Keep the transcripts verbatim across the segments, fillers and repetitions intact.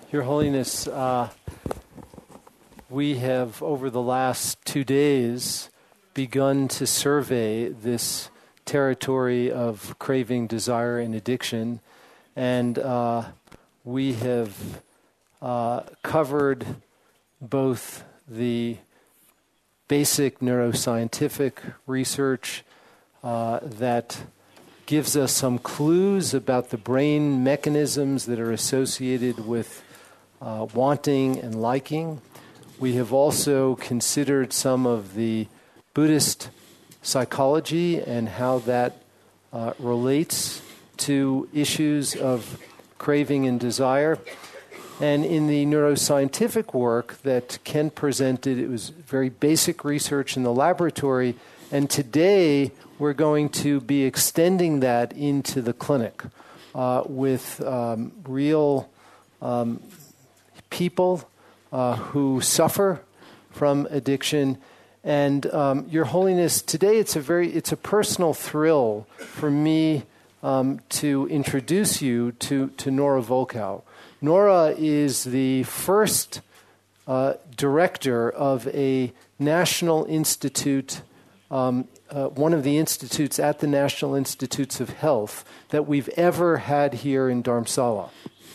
Your Holiness, uh, we have, over the last two days, begun to survey this territory of craving, desire, and addiction, and uh, we have uh, covered both the basic neuroscientific research uh, that gives us some clues about the brain mechanisms that are associated with uh, wanting and liking. We have also considered some of the Buddhist psychology and how that uh, relates to issues of craving and desire. And in the neuroscientific work that Ken presented, it was very basic research in the laboratory, and today we're going to be extending that into the clinic uh, with um, real um, people uh, who suffer from addiction. And um, Your Holiness, today it's a very it's a personal thrill for me um, to introduce you to, to Nora Volkow. Nora is the first uh, director of a National Institute, um, uh, one of the institutes at the National Institutes of Health that we've ever had here in Dharamsala.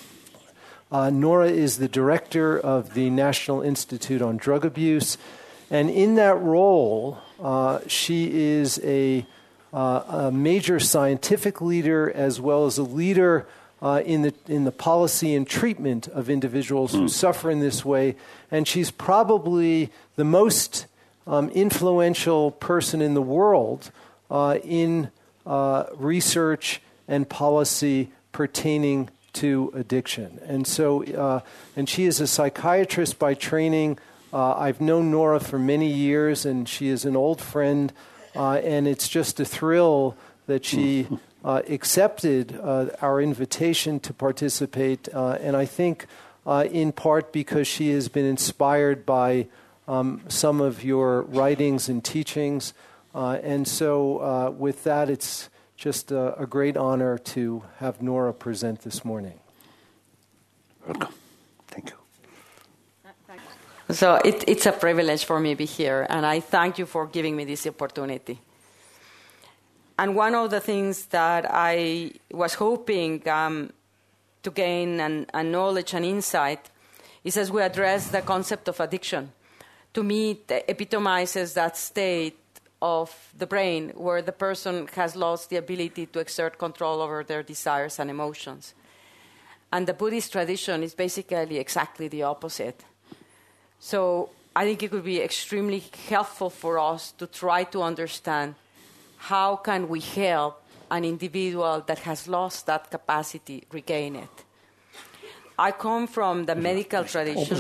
Uh, Nora is the director of the National Institute on Drug Abuse, and in that role, uh, she is a, uh, a major scientific leader as well as a leader Uh, in the in the policy and treatment of individuals who suffer in this way, and she's probably the most um, influential person in the world uh, in uh, research and policy pertaining to addiction. And so, uh, and she is a psychiatrist by training. Uh, I've known Nora for many years, and she is an old friend, uh, and it's just a thrill that she Uh, accepted uh, our invitation to participate, uh, and I think uh, in part because she has been inspired by um, some of your writings and teachings. Uh, and so uh, with that, it's just a, a great honor to have Nora present this morning. Welcome. Thank you. So it, it's a privilege for me to be here, and I thank you for giving me this opportunity. And one of the things that I was hoping um, to gain an, a knowledge and insight is as we address the concept of addiction. To me, it epitomizes that state of the brain where the person has lost the ability to exert control over their desires and emotions. And the Buddhist tradition is basically exactly the opposite. So I think it would be extremely helpful for us to try to understand how can we help an individual that has lost that capacity regain it? I come from the medical tradition.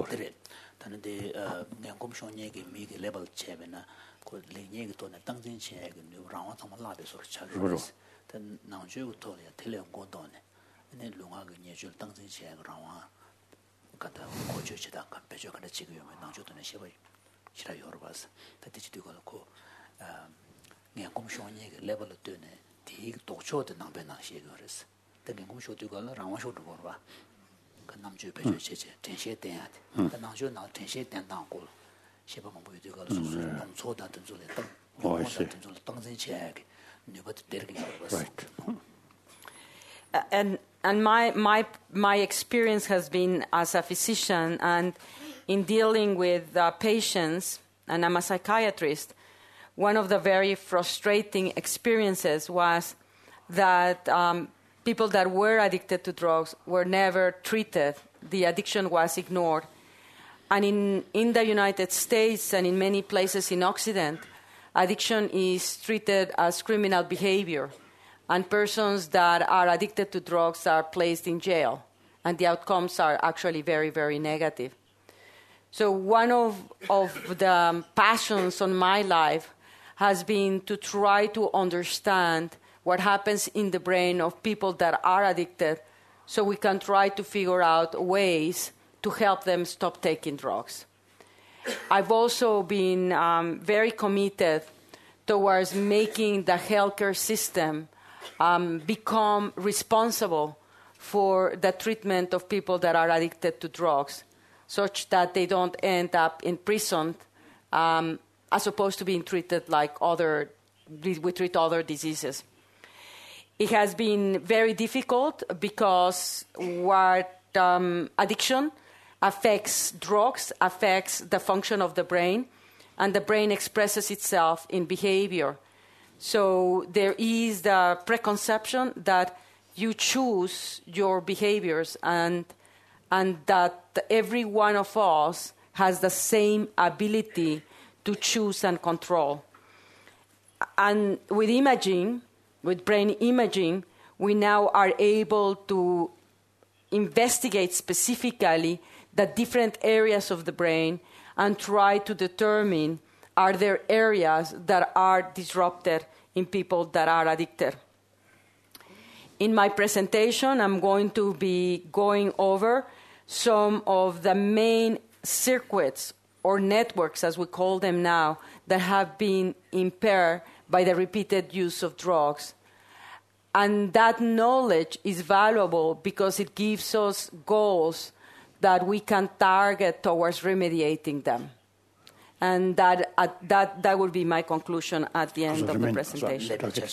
ngang kom shon ye level de ne ti to cho de nang be nang xie ge res de ngang kom sho de ge la rang wa sho de bo ba ge nam ju be ju che che ten xie den ya de nang ju na ten xie den dang go xie ba mo bu de ge su su nong cho da de zu le dang oh I see dang zhen che ge ne ba de ge right uh, and and my my my experience has been as a physician and in dealing with uh, patients, and I'm a psychiatrist. One of the very frustrating experiences was that um, people that were addicted to drugs were never treated. The addiction was ignored. And in, in the United States and in many places in Occident, addiction is treated as criminal behavior. And persons that are addicted to drugs are placed in jail. And the outcomes are actually very, very negative. So one of, of the passions on my life has been to try to understand what happens in the brain of people that are addicted so we can try to figure out ways to help them stop taking drugs. I've also been um, very committed towards making the healthcare system um, become responsible for the treatment of people that are addicted to drugs, such that they don't end up imprisoned, um, as opposed to being treated like other, we treat other diseases. It has been very difficult because what um, addiction affects drugs, affects the function of the brain, and the brain expresses itself in behavior. So there is the preconception that you choose your behaviors and, and that every one of us has the same ability to choose and control. And with imaging, with brain imaging, we now are able to investigate specifically the different areas of the brain and try to determine, are there areas that are disrupted in people that are addicted. In my presentation, I'm going to be going over some of the main circuits or networks, as we call them now, that have been impaired by the repeated use of drugs. And that knowledge is valuable because it gives us goals that we can target towards remediating them. And that uh, that that would be my conclusion at the end of the presentation.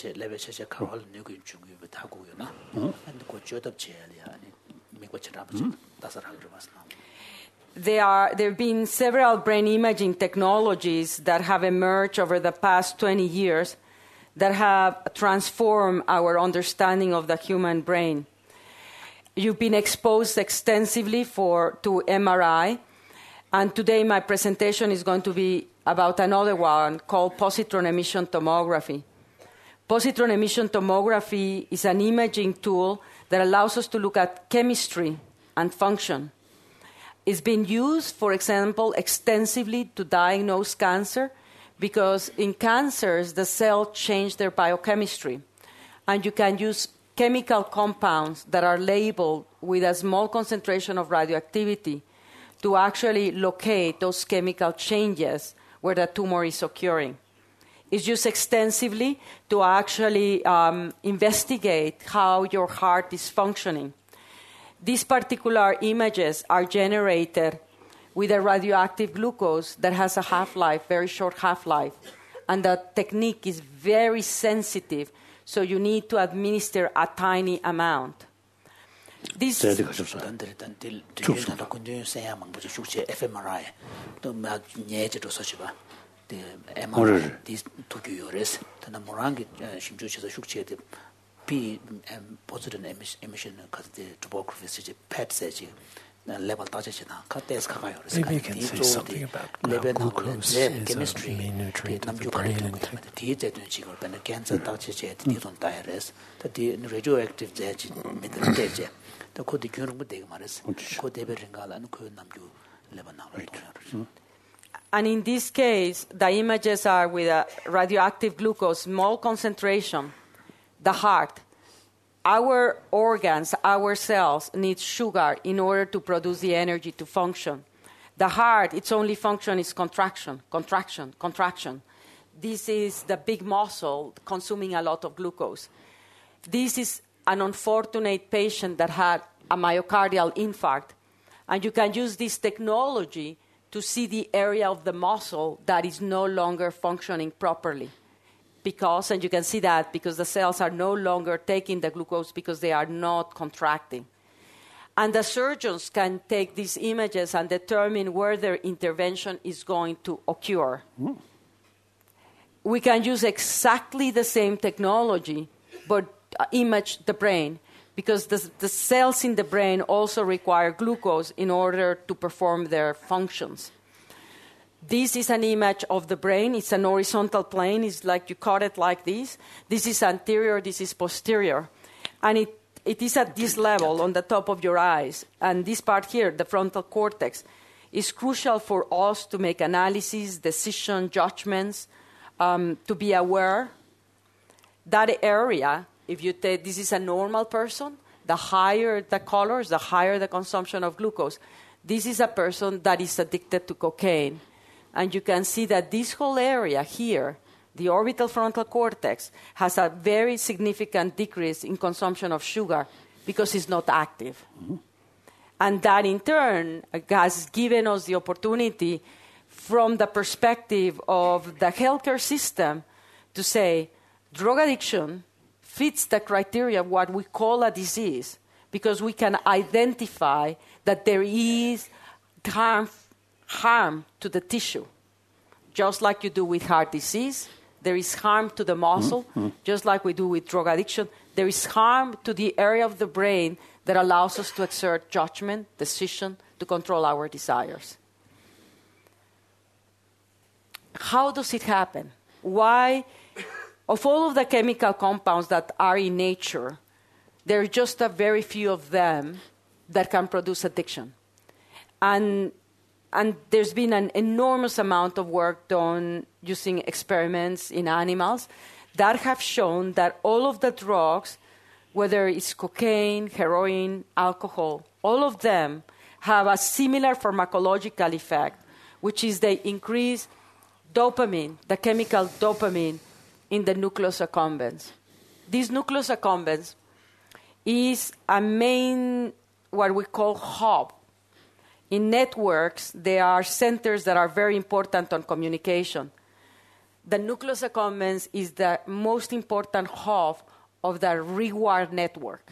There are there have been several brain imaging technologies that have emerged over the past twenty years that have transformed our understanding of the human brain. You've been exposed extensively for to M R I, and today my presentation is going to be about another one called positron emission tomography. Positron emission tomography is an imaging tool that allows us to look at chemistry and function. It's been used, for example, extensively to diagnose cancer, because in cancers, the cells change their biochemistry. And you can use chemical compounds that are labeled with a small concentration of radioactivity to actually locate those chemical changes where the tumor is occurring. It's used extensively to actually um, investigate how your heart is functioning. These particular images are generated with a radioactive glucose that has a half-life, very short half-life. And the technique is very sensitive, so you need to administer a tiny amount. This the M R I, these two cures, the Namorangi Shimju P positive emission because the topography P E T says level maybe you can say something about how glucose is chemistry, a main nutrient of the brain. And cancer the radioactive the code And in this case, the images are with a radioactive glucose, small concentration, the heart. Our organs, our cells need sugar in order to produce the energy to function. The heart, its only function is contraction, contraction, contraction. This is the big muscle consuming a lot of glucose. This is an unfortunate patient that had a myocardial infarct. And you can use this technology to see the area of the muscle that is no longer functioning properly. Because, and you can see that because the cells are no longer taking the glucose because they are not contracting. And the surgeons can take these images and determine where their intervention is going to occur. Mm. We can use exactly the same technology, but uh, image the brain, because the, the cells in the brain also require glucose in order to perform their functions. This is an image of the brain. It's an horizontal plane. It's like you cut it like this. This is anterior, this is posterior. And it, it is at this level on the top of your eyes. And this part here, the frontal cortex, is crucial for us to make analysis, decision, judgments, um, to be aware. That area, if you take, this is a normal person, the higher the colors, the higher the consumption of glucose. This is a person that is addicted to cocaine. And you can see that this whole area here, the orbital frontal cortex, has a very significant decrease in consumption of sugar because it's not active. Mm-hmm. And that, in turn, has given us the opportunity, from the perspective of the healthcare system, to say drug addiction fits the criteria of what we call a disease, because we can identify that there is harm, harm to the tissue. Just like you do with heart disease, there is harm to the muscle. Mm-hmm. Just like we do with drug addiction, there is harm to the area of the brain that allows us to exert judgment, decision, to control our desires. How does it happen? Why, of all of the chemical compounds that are in nature, there are just a very few of them that can produce addiction. And, and there's been an enormous amount of work done using experiments in animals that have shown that all of the drugs, whether it's cocaine, heroin, alcohol, all of them have a similar pharmacological effect, which is they increase dopamine, the chemical dopamine, in the nucleus accumbens. This nucleus accumbens is a main, what we call hub. In networks, there are centers that are very important on communication. The nucleus accumbens is the most important hub of the reward network.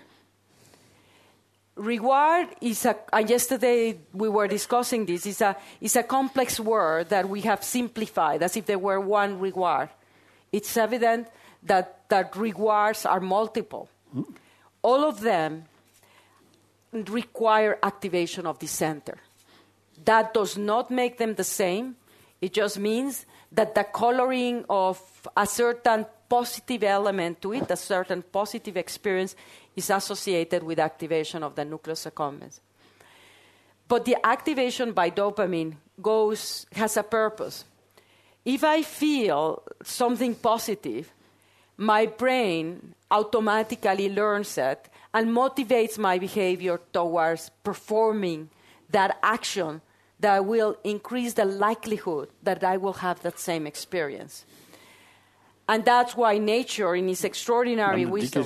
Reward is a, and yesterday we were discussing this, is a, is a complex word that we have simplified as if there were one reward. It's evident that, that rewards are multiple. Mm-hmm. All of them require activation of the center. That does not make them the same. It just means that the coloring of a certain positive element to it, a certain positive experience, is associated with activation of the nucleus accumbens. But the activation by dopamine goes, has a purpose. If I feel something positive, my brain automatically learns it and motivates my behavior towards performing that action that will increase the likelihood that I will have that same experience. And that's why nature, in its extraordinary wisdom...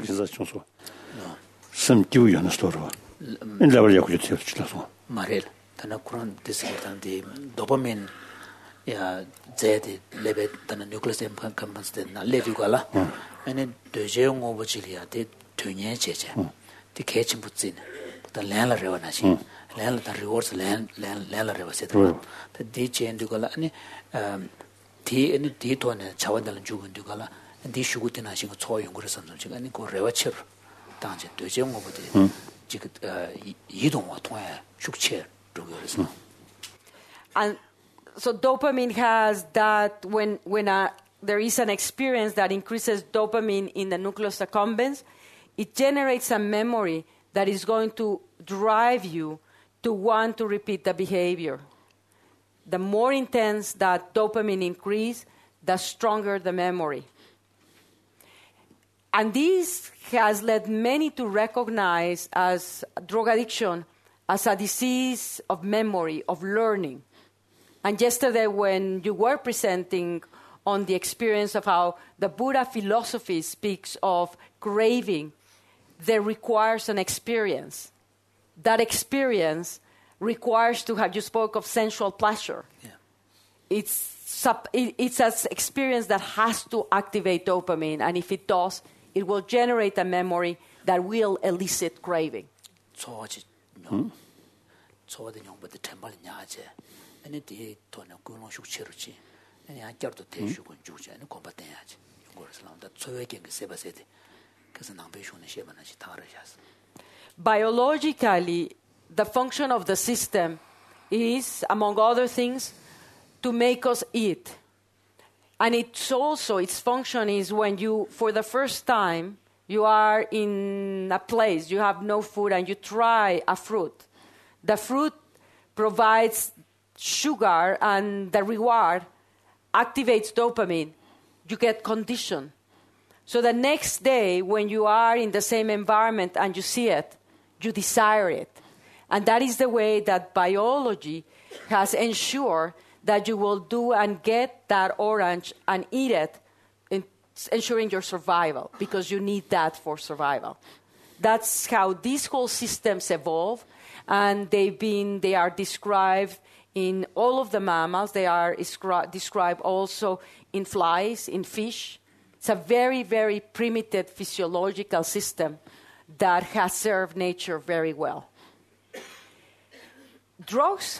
Maril, tana Quran discussed the dopamine, yeah, Z level, tana nucleus accumbens the na levi gala, and then the jeong over Chilia did tunye cheche, the catching puts in, the Lala Revanashi, Lala the rewards Lala Reva set, the D J and Dugala, um, T and D to an Chawadal Jugan Dugala, and D Shugutina she got toy and go something, and go Revacher, Tangent, the jeong over the. And so dopamine has that when when a, there is an experience that increases dopamine in the nucleus accumbens, it generates a memory that is going to drive you to want to repeat the behavior. The more intense that dopamine increase, the stronger the memory. And this has led many to recognize as drug addiction as a disease of memory, of learning. And yesterday when you were presenting on the experience of how the Buddha philosophy speaks of craving, there requires an experience. That experience requires to have, you spoke of sensual pleasure. Yeah. It's, it's an experience that has to activate dopamine, and if it does, it will generate a memory that will elicit craving. So, no. So the young but the temple in Yaje, and it did to no good on Shuchiruchi, and I got to take you and Juja and combat you were around that so I can save a city because an ambition is shaven as Tarjas. Biologically, the function of the system is, among other things, to make us eat. And it's also, its function is when you, for the first time, you are in a place, you have no food, and you try a fruit. The fruit provides sugar, and the reward activates dopamine. You get conditioned. So the next day, when you are in the same environment and you see it, you desire it. And that is the way that biology has ensured that you will do and get that orange and eat it, in, ensuring your survival, because you need that for survival. That's how these whole systems evolve, and they've been, they are described in all of the mammals. They are iscri- described also in flies, in fish. It's a very, very primitive physiological system that has served nature very well. Drugs,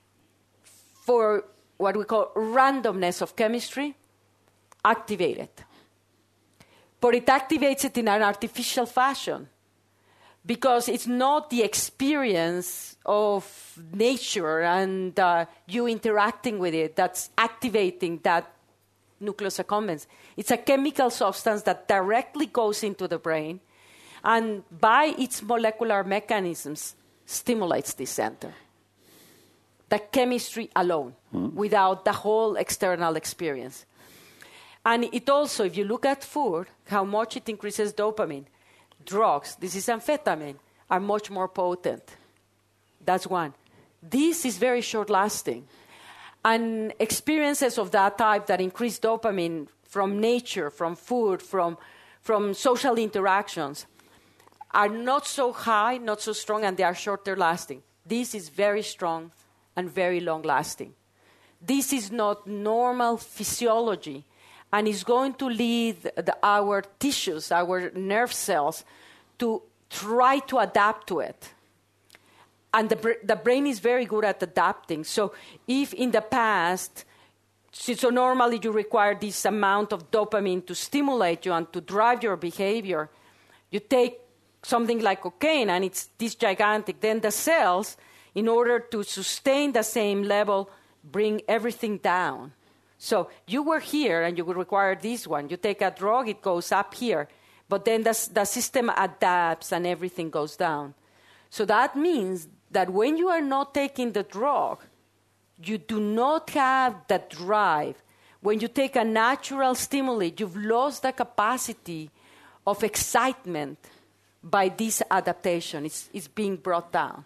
for what we call randomness of chemistry, activate it. But it activates it in an artificial fashion, because it's not the experience of nature and uh, you interacting with it that's activating that nucleus accumbens. It's a chemical substance that directly goes into the brain and by its molecular mechanisms stimulates this center. The chemistry alone, mm-hmm. without the whole external experience. And it also, if you look at food, how much it increases dopamine. Drugs, this is amphetamine, are much more potent. That's one. This is very short-lasting. And experiences of that type that increase dopamine from nature, from food, from, from social interactions, are not so high, not so strong, and they are shorter-lasting. This is very strong and very long-lasting. This is not normal physiology, and is going to lead the, our tissues, our nerve cells, to try to adapt to it. And the, br- the brain is very good at adapting. So if in the past, so normally you require this amount of dopamine to stimulate you and to drive your behavior, you take something like cocaine and it's this gigantic, then the cells, in order to sustain the same level, bring everything down. So you were here and you would require this one. You take a drug, it goes up here. But then the, the system adapts and everything goes down. So that means that when you are not taking the drug, you do not have the drive. When you take a natural stimuli, you've lost the capacity of excitement by this adaptation. It's, it's being brought down.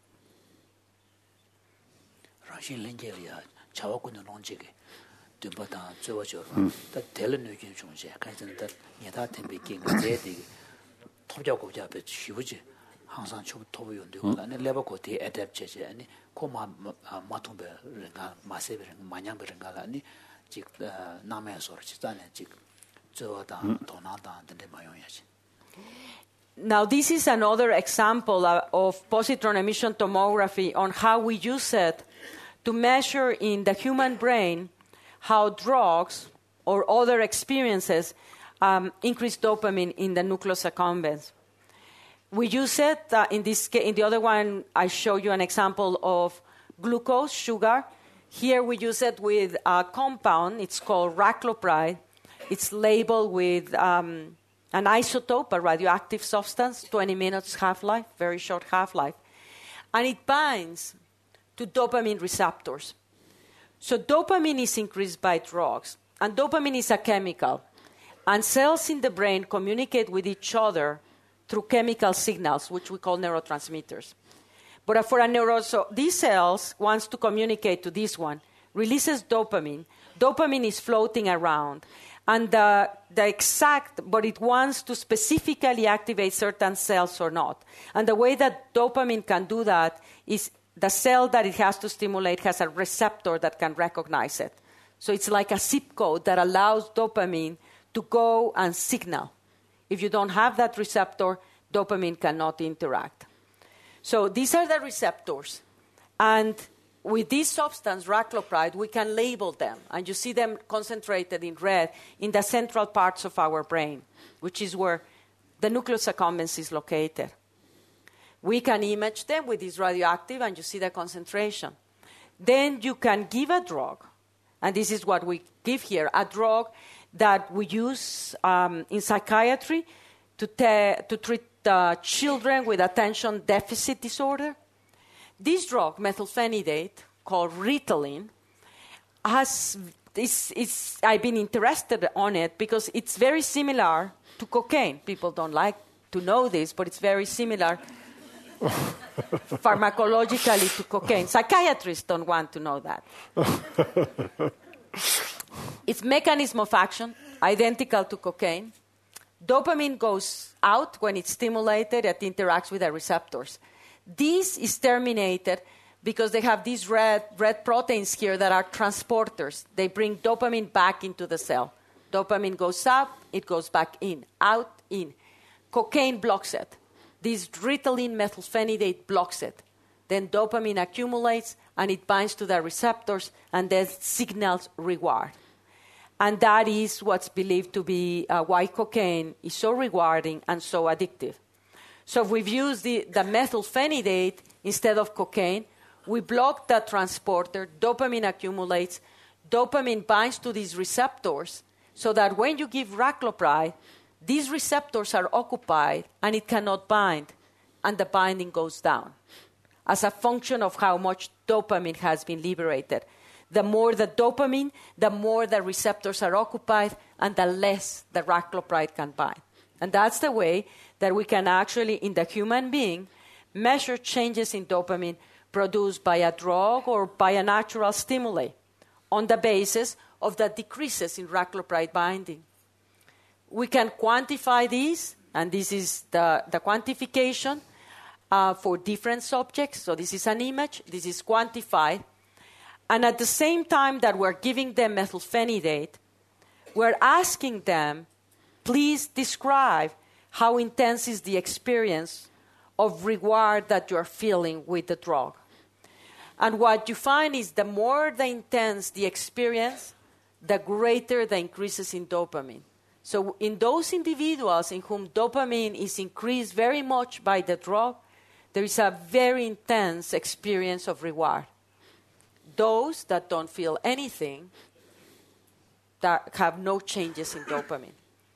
Dumbata Jojo, that telenukin Junja, Kaitan, that Yata Beking, Zedi, Tojago Jabet, Shuji, Hansan Chu Toyo, and Lebacote, Adapt and Koma Matumbe, Massive, Manyang Rengalani, Jik Names or Chitan, Jik Joda, Tonata, and the Mayoyachi. Now, this is another example of positron emission tomography on how we use it to measure in the human brain how drugs or other experiences um, increase dopamine in the nucleus accumbens. We use it uh, in this case. In the other one, I show you an example of glucose, sugar. Here we use it with a compound. It's called raclopride. It's labeled with um, an isotope, a radioactive substance, twenty minutes half-life, very short half-life. And it binds to dopamine receptors. So dopamine is increased by drugs, and dopamine is a chemical, and cells in the brain communicate with each other through chemical signals, which we call neurotransmitters. But for a neuro, so these cells wants to communicate to this one, releases dopamine. Dopamine is floating around, and the, the exact, but it wants to specifically activate certain cells or not. And the way that dopamine can do that is the cell that it has to stimulate has a receptor that can recognize it. So it's like a zip code that allows dopamine to go and signal. If you don't have that receptor, dopamine cannot interact. So these are the receptors. And with this substance, raclopride, we can label them. And you see them concentrated in red in the central parts of our brain, which is where the nucleus accumbens is located. We can image them with this radioactive, and you see the concentration. Then you can give a drug, and this is what we give here, a drug that we use um, in psychiatry to, te- to treat uh, children with attention deficit disorder. This drug, methylphenidate, called Ritalin, has, it's, it's, I've been interested on it because it's very similar to cocaine. People don't like to know this, but it's very similar pharmacologically to cocaine. Psychiatrists don't want to know that. Its mechanism of action, identical to cocaine. Dopamine goes out when it's stimulated, it interacts with the receptors. This is terminated because they have these red, red proteins here that are transporters. They bring dopamine back into the cell. Dopamine goes up, it goes back in, out, in. Cocaine blocks it. This Ritalin methylphenidate blocks it. Then dopamine accumulates, and it binds to the receptors, and then signals reward. And that is what's believed to be uh, why cocaine is so rewarding and so addictive. So if we've used the, the methylphenidate instead of cocaine, we block the transporter, dopamine accumulates, dopamine binds to these receptors, so that when you give raclopride, these receptors are occupied and it cannot bind, and the binding goes down as a function of how much dopamine has been liberated. The more the dopamine, the more the receptors are occupied, and the less the raclopride can bind. And that's the way that we can actually, in the human being, measure changes in dopamine produced by a drug or by a natural stimuli on the basis of the decreases in raclopride binding. We can quantify these, and this is the, the quantification uh, for different subjects. So this is an image, this is quantified. And at the same time that we're giving them methylphenidate, we're asking them, please describe how intense is the experience of reward that you're feeling with the drug. And what you find is the more the intense the experience, the greater the increases in dopamine. So in those individuals in whom dopamine is increased very much by the drug, there is a very intense experience of reward. Those that don't feel anything, that have no changes in dopamine.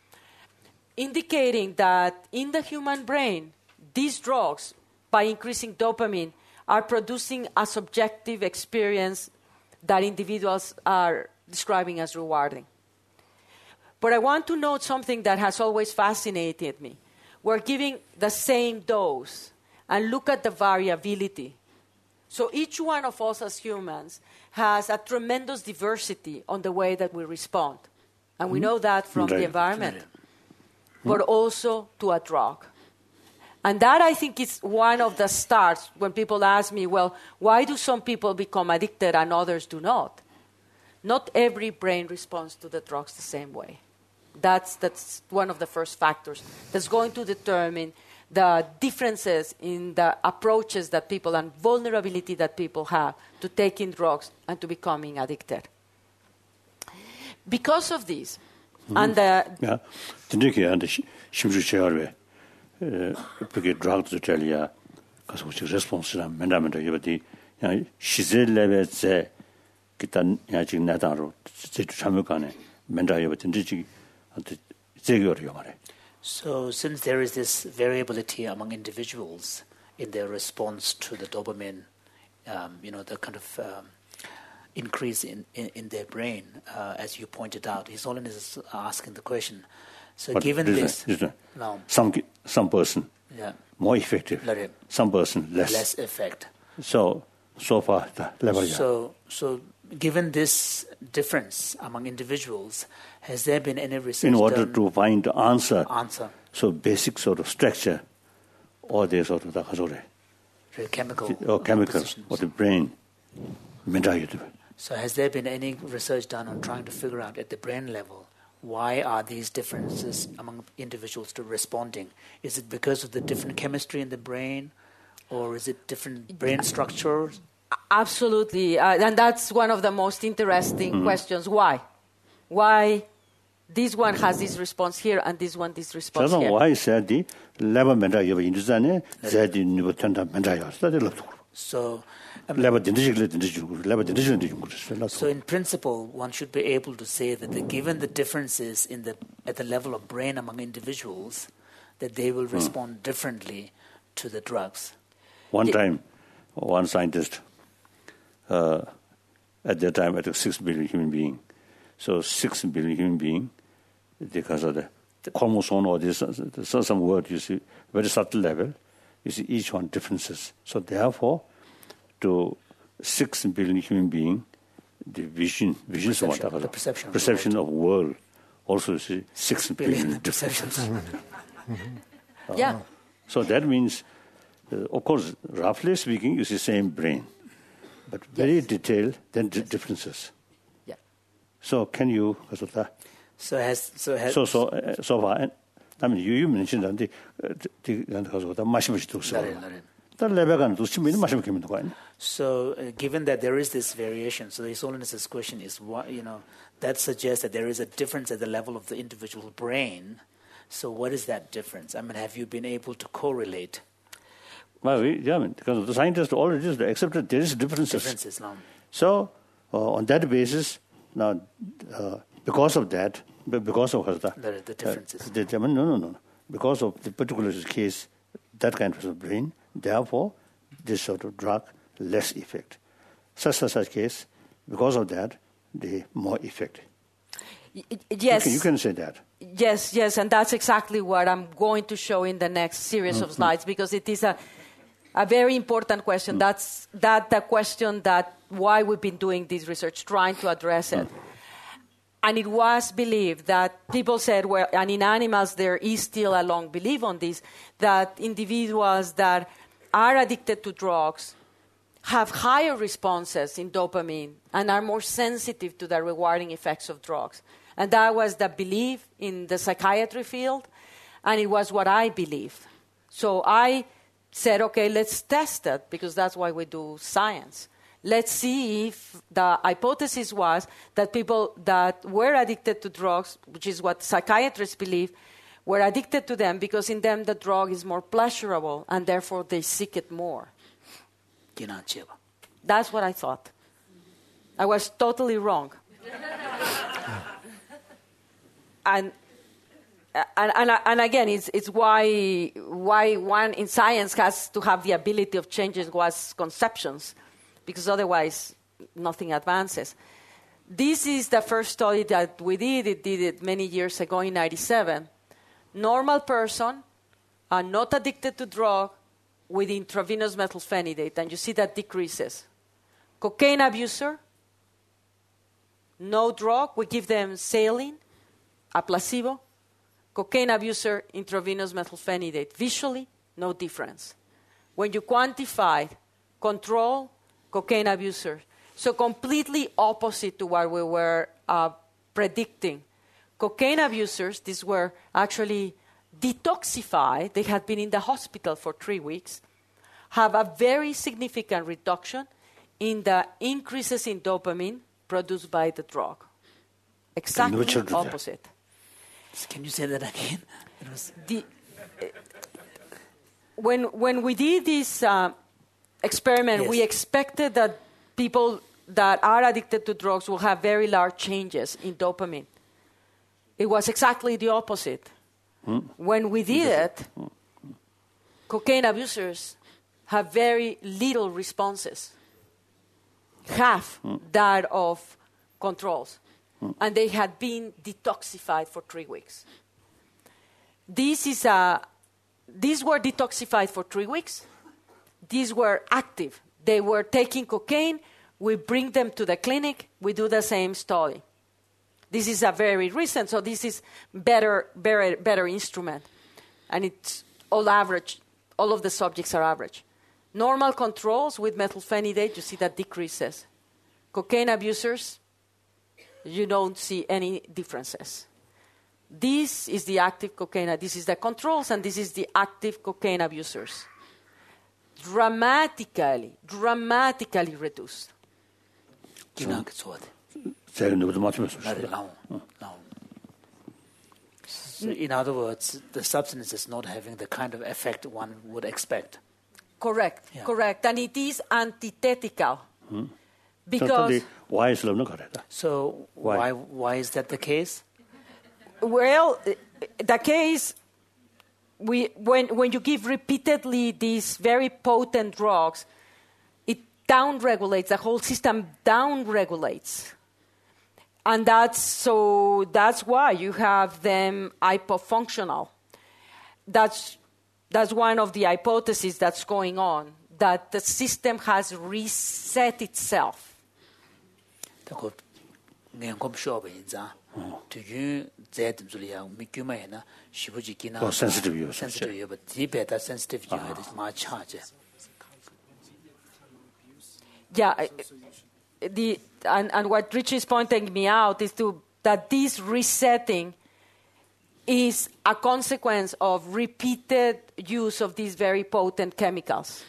Indicating that in the human brain, these drugs, by increasing dopamine, are producing a subjective experience that individuals are describing as rewarding. But I want to note something that has always fascinated me. We're giving the same dose, and look at the variability. So each one of us as humans has a tremendous diversity on the way that we respond. And we know that from the environment, but also to a drug. And that, I think, is one of the starts when people ask me, well, why do some people become addicted and others do not? Not every brain responds to the drugs the same way. That's, that's one of the first factors that's going to determine the differences in the approaches that people and vulnerability that people have to taking drugs and to becoming addicted. Because of this, mm-hmm. and the... Yeah, the and the shimju chearwe, because drugs to tell you, because we response to mandamento yobati, shizel level se, kitan yajing nataro, se chamukane, menda yobati ndiji, and zegor yomare. So since there is this variability among individuals in their response to the dopamine, um, you know, the kind of um, increase in, in, in their brain, uh, as you pointed out, His Holiness is asking the question. So but given this... A, no. some, some person yeah. more effective, some person less. Less effect. So, so far, the level. So, so given this difference among individuals, has there been any research in order done? to find the answer? Answer. So basic sort of structure, or the sort of the chemical or chemical or the brain. So has there been any research done on trying to figure out at the brain level why are these differences among individuals to responding? Is it because of the different chemistry in the brain, or is it different brain structures? Absolutely, uh, and that's one of the most interesting mm-hmm. questions. Why? Why this one has this response here and this one this response here? Why said the level mental you understand? Said the new tender mental. So. Um, so in principle, one should be able to say that the, given the differences in the at the level of brain among individuals, that they will respond mm. differently to the drugs. One yeah. time, one scientist, uh, at that time, at six billion human beings, so six billion human beings, because of the, the chromosome or this, so some word you see, very subtle level, you see each one differences. So therefore, to six billion human beings, the vision, vision perception, of the perception, perception of, of world also you see six billion perceptions. Yeah. So that means, uh, of course, roughly speaking, it's the same brain, but very Yes. detailed, then di- differences. Yeah. So can you, So has so has so so uh, so far, I mean, you you mentioned that the the the 가서 다 마시면서 두서. 나래, 나래. 다 레벨간 두시면 마시면 되는 거 아니야? So, uh, given that there is this variation, so His Holiness's question is, what, you know, that suggests that there is a difference at the level of the individual brain. So, what is that difference? I mean, have you been able to correlate Well, we, yeah, I mean, because the scientists already just accepted there is differences. differences now? So, uh, on that basis, now, uh, because of that, be- because of that, The, the differences. Uh, the, no, no, no, no. Because of the particular case, that kind of brain, therefore, this sort of drug less effect. Such such such case, because of that, the more effect. Y- y- yes. You can, you can say that. Yes, yes, and that's exactly what I'm going to show in the next series of slides, because it is a, a very important question. That's that the question that why we've been doing this research, trying to address it. And it was believed that people said, well, and in animals there is still a long belief on this, that individuals that are addicted to drugs have higher responses in dopamine and are more sensitive to the rewarding effects of drugs. And that was the belief in the psychiatry field, and it was what I believed. So I said, okay, let's test it, because that's why we do science. Let's see if the hypothesis was that people that were addicted to drugs, which is what psychiatrists believe, were addicted to them because in them the drug is more pleasurable, and therefore they seek it more. That's what I thought. I was totally wrong. and, and, and, and again, it's, it's why, why one in science has to have the ability of changing one's conceptions, because otherwise nothing advances. This is the first study that we did. It did it many years ago in ninety-seven. Normal person, uh, not addicted to drug, with intravenous methylphenidate, and you see that decreases. Cocaine abuser, no drug, we give them saline, a placebo. Cocaine abuser, intravenous methylphenidate. Visually, no difference. When you quantify control, cocaine abuser. So completely opposite to what we were uh, predicting. Cocaine abusers, these were actually detoxified. They had been in the hospital for three weeks, have a very significant reduction in the increases in dopamine produced by the drug. Exactly opposite. Can you say that again? It was The, uh, when, when we did this uh, experiment, Yes. we expected that people that are addicted to drugs will have very large changes in dopamine. It was exactly the opposite. Mm. When we did it, cocaine abusers have very little responses, half Mm. that of controls. And they had been detoxified for three weeks. This is a, these were detoxified for three weeks. These were active. They were taking cocaine. We bring them to the clinic. We do the same study. This is a very recent, so this is better, better, better instrument. And it's all average. All of the subjects are average. Normal controls with methylphenidate, you see that decreases. Cocaine abusers, you don't see any differences. This is the active cocaine, this is the controls, and this is the active cocaine abusers. Dramatically, dramatically reduced. 기나 그소한테 제가 누구도 맞추면서 나를 나오 나오. So in other words, the substance is not having the kind of effect one would expect. Correct, Yeah. correct. And it is antithetical. So Because, the why is love not correct? So Why? why why is that the case? well, the case, we, when, when you give repeatedly these very potent drugs, it down-regulates, the whole system down-regulates. And that's, so that's why you have them hypofunctional. That's, that's one of the hypotheses that's going on, that the system has reset itself. 그 그냥 검쇼업에 인자 되게 제든 줄이야 미규마에나 시부지기나 어, 센시티브요. 센시티브요. but 디베다 센시티브요. 마차제. Yeah, I- the and, and what Rich is pointing me out is to that this resetting is a consequence of repeated use of these very potent chemicals.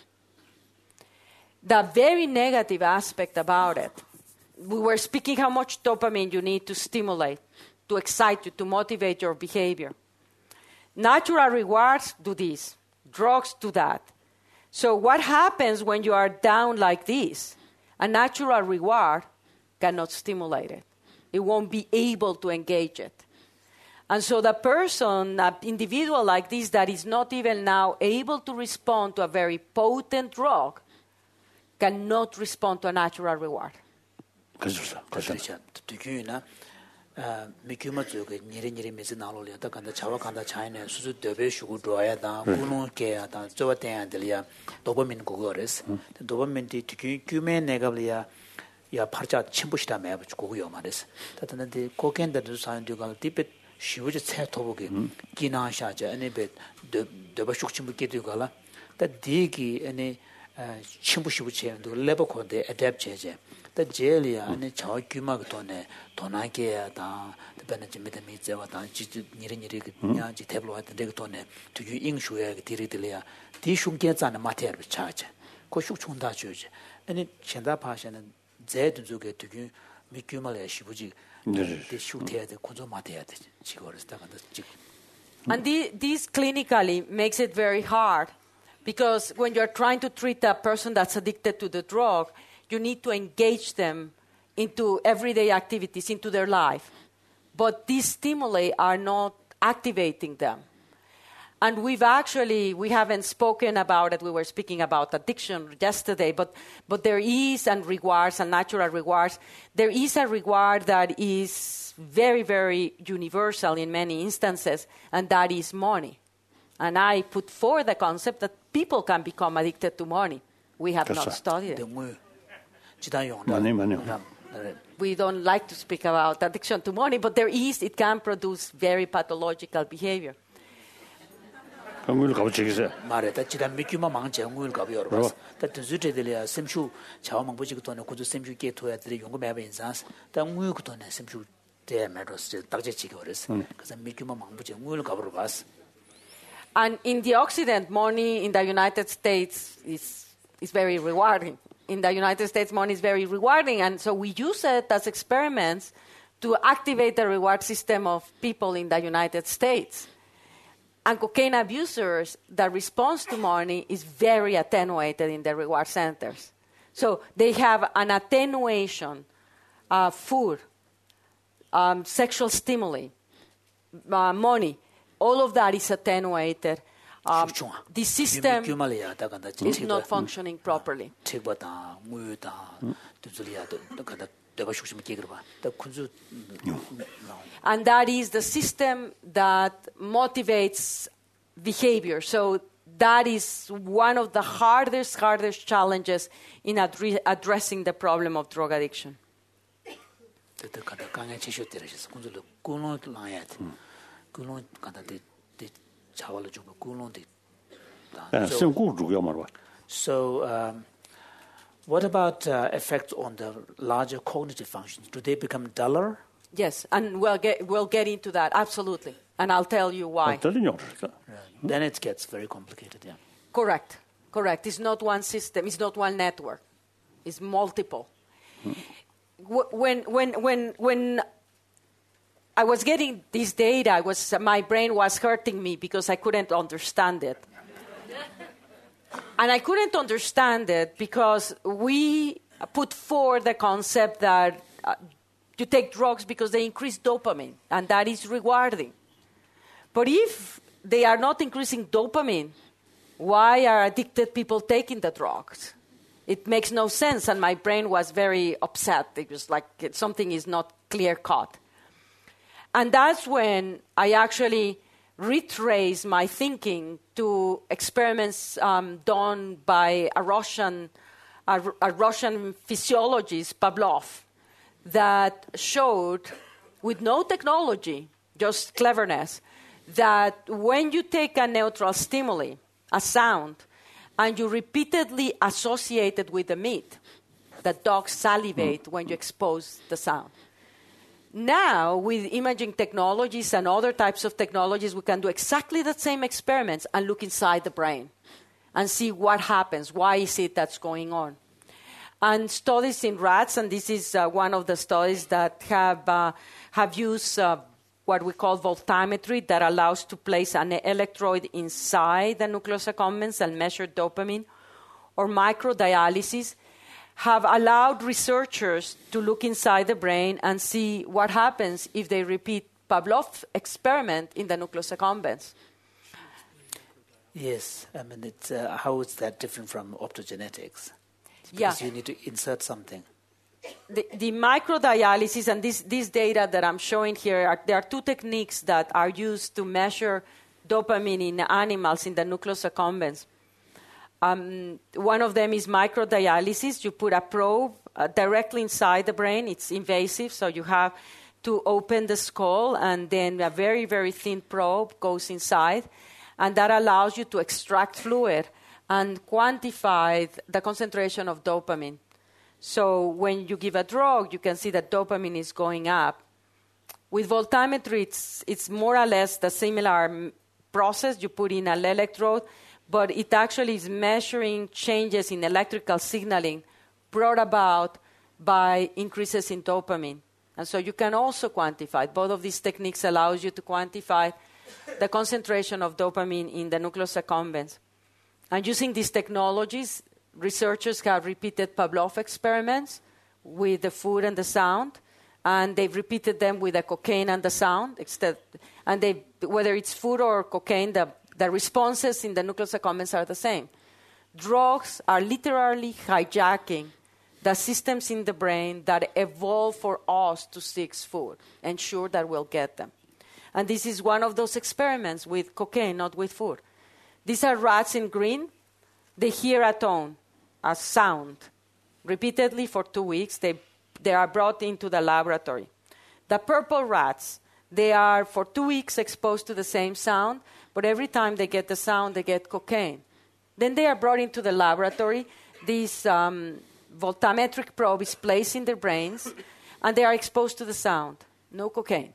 The very negative aspect about it, we were speaking how much dopamine you need to stimulate, to excite you, to motivate your behavior. Natural rewards do this, drugs do that. So what happens when you are down like this? A natural reward cannot stimulate it. It won't be able to engage it. And so the person, an individual like this that is not even now able to respond to a very potent drug, cannot respond to a natural reward. 그렇죠. 그렇죠. 그렇죠. 되게나 아 미규마 쪽에 니리니리 메시 나로려다 간다 자와 간다 차이네 수수 대배 쉬고 줘야다 군을게야다 저와 대한들이야 도파민 그거레스 도파민이 되게 규메 내가리야 야 파자 침부시다 매부 그거요 말레스 다든데 고겐다도 사연도가 디베 쉬우지 채토보게 기나샤자 아니베 대배 숙침부게 되고라 다 디기 아니 침부시부체도 레버콘데 어댑제제 the jellia and the chow kumak tone, tonake, the benefit meets the Niri table at the dectone, to you insure Tirilia, Tishum gets on a matter charge. Koshukunda church, and it Chenda passion and Zed to get to you, Mikumale, Shibuji, the shoot here, the Konzomate, she got stuck on the chick. And the, this clinically makes it very hard because when you're trying to treat a person that's addicted to the drug, you need to engage them into everyday activities, into their life. But these stimuli are not activating them. And we've actually, we haven't spoken about it. We were speaking about addiction yesterday, but, but there is, and rewards, and natural rewards, there is a reward that is very, very universal in many instances, and that is money. And I put forward the concept that people can become addicted to money. We have not studied it. We don't like to speak about addiction to money, but there is, it can produce very pathological behavior. 말에다 지단 미규마 망정을 가벼워 봐. 다 드즈데들이야 심슈 자원망 보지고 돈에 고주 심슈 게토야들이 연구매배 인사스. 다 우유고 돈에 심슈 대매로스 딱제지고 그랬어. 그래서 미규마 망부정을 가벼워 봐. And in the Occident, money in the United States is is very rewarding. In the United States, money is very rewarding, and so we use it as experiments to activate the reward system of people in the United States. And cocaine abusers, the response to money is very attenuated in the reward centers. So they have an attenuation of food, um, sexual stimuli, uh, money. All of that is attenuated. Um, the system is not functioning properly. And that is the system that motivates behavior. So that is one of the hardest, hardest challenges in addre- addressing the problem of drug addiction. So, so um, what about uh, effects on the larger cognitive functions? Do they become duller? Yes, and we'll get, we'll get into that, absolutely. And I'll tell you why. Then it gets very complicated, yeah. Correct, correct. It's not one system, it's not one network. It's multiple. Hmm. When, when, when, when I was getting this data, I was, my brain was hurting me because I couldn't understand it. And I couldn't understand it because we put forward the concept that uh, you take drugs because they increase dopamine, and that is rewarding. But if they are not increasing dopamine, why are addicted people taking the drugs? It makes no sense, and my brain was very upset. It was like something is not clear-cut. And that's when I actually retraced my thinking to experiments um, done by a Russian, a, a Russian physiologist, Pavlov, that showed with no technology, just cleverness, that when you take a neutral stimuli, a sound, and you repeatedly associate it with the meat, the dogs salivate when you expose the sound. Now, with imaging technologies and other types of technologies, we can do exactly the same experiments and look inside the brain and see what happens, why is it that's going on. And studies in rats, and this is uh, one of the studies that have, uh, have used uh, what we call voltammetry, that allows to place an electrode inside the nucleus accumbens and measure dopamine, or microdialysis, have allowed researchers to look inside the brain and see what happens if they repeat Pavlov's experiment in the nucleus accumbens. Yes, I mean, it's, uh, how is that different from optogenetics? Yeah. Because you need to insert something. The, the microdialysis and this, this data that I'm showing here, are, there are two techniques that are used to measure dopamine in animals in the nucleus accumbens. Um, one of them is microdialysis. You put a probe uh, directly inside the brain. It's invasive, so you have to open the skull, and then a very, very thin probe goes inside, and that allows you to extract fluid and quantify the concentration of dopamine. So when you give a drug, you can see that dopamine is going up. With voltammetry, it's, it's more or less the similar process. You put in an electrode, but it actually is measuring changes in electrical signaling brought about by increases in dopamine. And so you can also quantify. Both of these techniques allows you to quantify the concentration of dopamine in the nucleus accumbens. And using these technologies, researchers have repeated Pavlov experiments with the food and the sound, and they've repeated them with the cocaine and the sound. And they, whether it's food or cocaine, the, the responses in the nucleus accumbens are the same. Drugs are literally hijacking the systems in the brain that evolved for us to seek food, ensure that we'll get them. And this is one of those experiments with cocaine, not with food. These are rats in green. They hear a tone, a sound, repeatedly for two weeks. They, they are brought into the laboratory. The purple rats, they are for two weeks exposed to the same sound, but every time they get the sound, they get cocaine. Then they are brought into the laboratory. This um, voltammetric probe is placed in their brains, and they are exposed to the sound. No cocaine.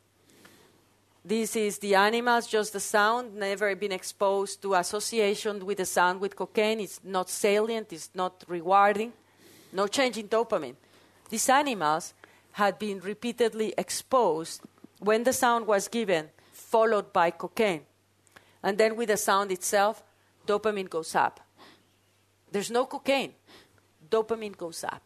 This is the animals, just the sound, never been exposed to association with the sound with cocaine. It's not salient, it's not rewarding, no change in dopamine. These animals had been repeatedly exposed when the sound was given, followed by cocaine. And then with the sound itself, dopamine goes up. There's no cocaine. Dopamine goes up.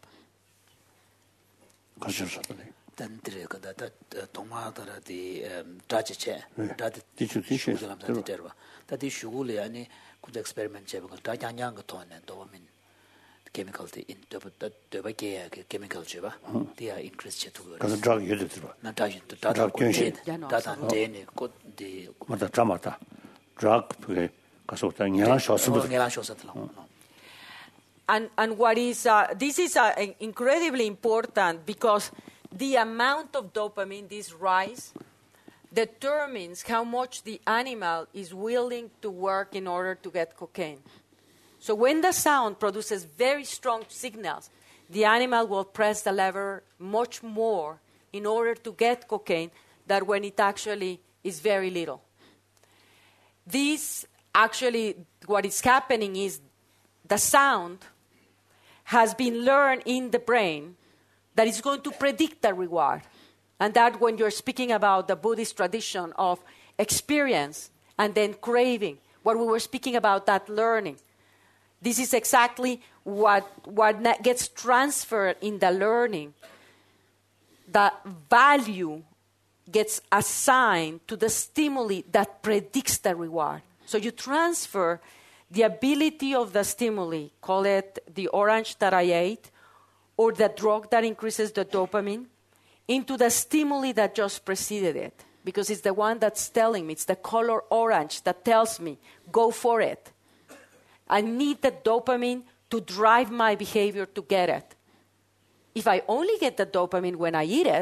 Tandre kada ta toma dara di daje che dade tishu lam ta terwa ta di shugule yani ku experiment che ba ta yang ga ton dopamine chemical the in the ba ke chemical che ba they are increase che to ka drug yede terwa na ta yin ta ta ko ta ta de ne ko di ma ta chama ta drug pe ka so ta nya sho su nya sho sa ta. And and what is uh, this is uh, incredibly important, because the amount of dopamine, this rise, determines how much the animal is willing to work in order to get cocaine. So when the sound produces very strong signals, the animal will press the lever much more in order to get cocaine than when it actually is very little. This actually, what is happening is the sound has been learned in the brain that is going to predict the reward. And that when you're speaking about the Buddhist tradition of experience and then craving, what we were speaking about, that learning, this is exactly what, what gets transferred in the learning. The value gets assigned to the stimuli that predicts the reward. So you transfer the ability of the stimuli, call it the orange that I ate, or the drug that increases the dopamine, into the stimuli that just preceded it. Because it's the one that's telling me, it's the color orange that tells me, go for it. I need the dopamine to drive my behavior to get it. If I only get the dopamine when I eat it,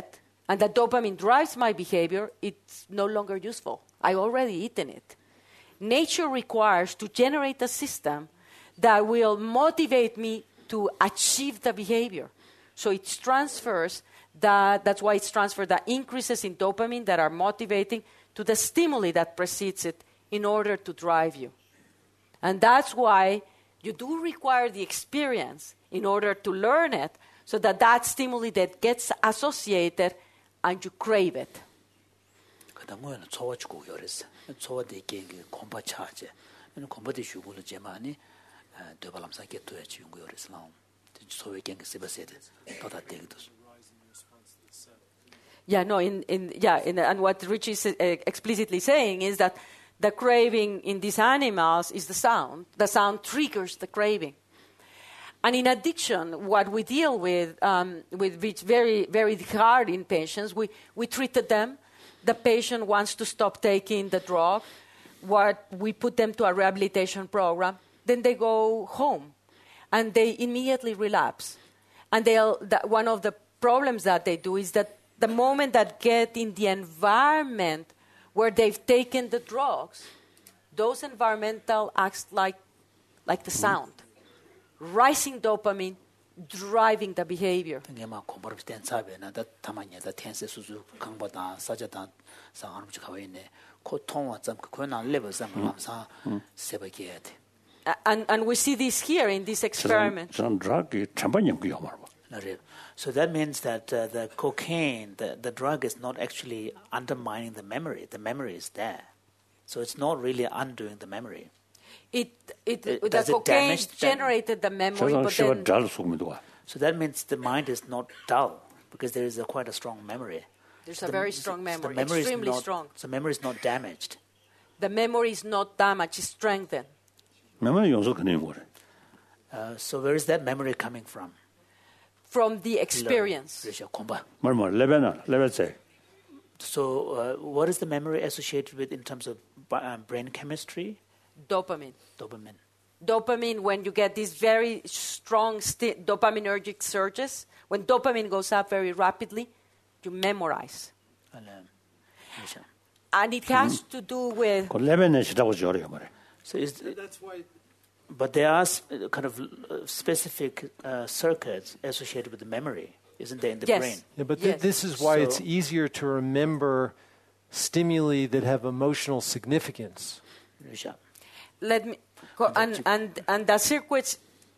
and that dopamine drives my behavior, it's no longer useful. I already eaten it. Nature requires to generate a system that will motivate me to achieve the behavior. So it transfers that, that's why it's transferred the increases in dopamine that are motivating to the stimuli that precedes it in order to drive you. And that's why you do require the experience in order to learn it, so that that stimuli that gets associated and you crave it. 그다음에 초와 주고 요랬어. 초와 되게 공부 차제. 공부 되 주고를 제만이 되발람사 게토에 주고 요랬어. 초에 갱게 세버세드. 보다 되기도. Yeah, no, in, in yeah, in, and what Richie is uh, explicitly saying is that the craving in these animals is the sound. The sound triggers the craving. And in addiction, what we deal with, um, with which very, very hard in patients, we, we treated them. The patient wants to stop taking the drug. What we put them to a rehabilitation program. Then they go home, and they immediately relapse. And they'll, that one of the problems that they do is that the moment that get in the environment where they've taken the drugs, those environmental acts like, like the sound. Rising dopamine, driving the behavior. And, and we see this here in this experiment. So that means that uh, the cocaine, the, the drug is not actually undermining the memory. The memory is there. So it's not really undoing the memory. It, it, It- the does it cocaine damage them? generated the memory, 세상 but 씨와 then 잘 속면 와. So that means the mind is not dull because there is a quite a strong memory. there's So a the- very so strong the memory, memory is extremely not- strong. So memory is not damaged. The memory is not damaged, it's strengthened. 매번 용서 그네 거래. Uh, so where is that memory coming from? From the experience. 그렇죠. 공부. 뭐뭐 레벨은 레벨 세. So uh, what is the memory associated with in terms of bi- uh, brain chemistry? Dopamine. Dopamine. Dopamine, when you get these very strong sti- dopaminergic surges, when dopamine goes up very rapidly, you memorize. And, um, 그렇죠. And it has to do with, 그 레벨에 시다고 저래요 말해. So is That's why. but there are s- kind of uh, specific uh, circuits associated with the memory, isn't there, in the Yes. brain? Yeah, but Yes. th- this is why it's So- easier to remember stimuli that have emotional significance. 그렇죠. let me, go, and, and, and the circuits,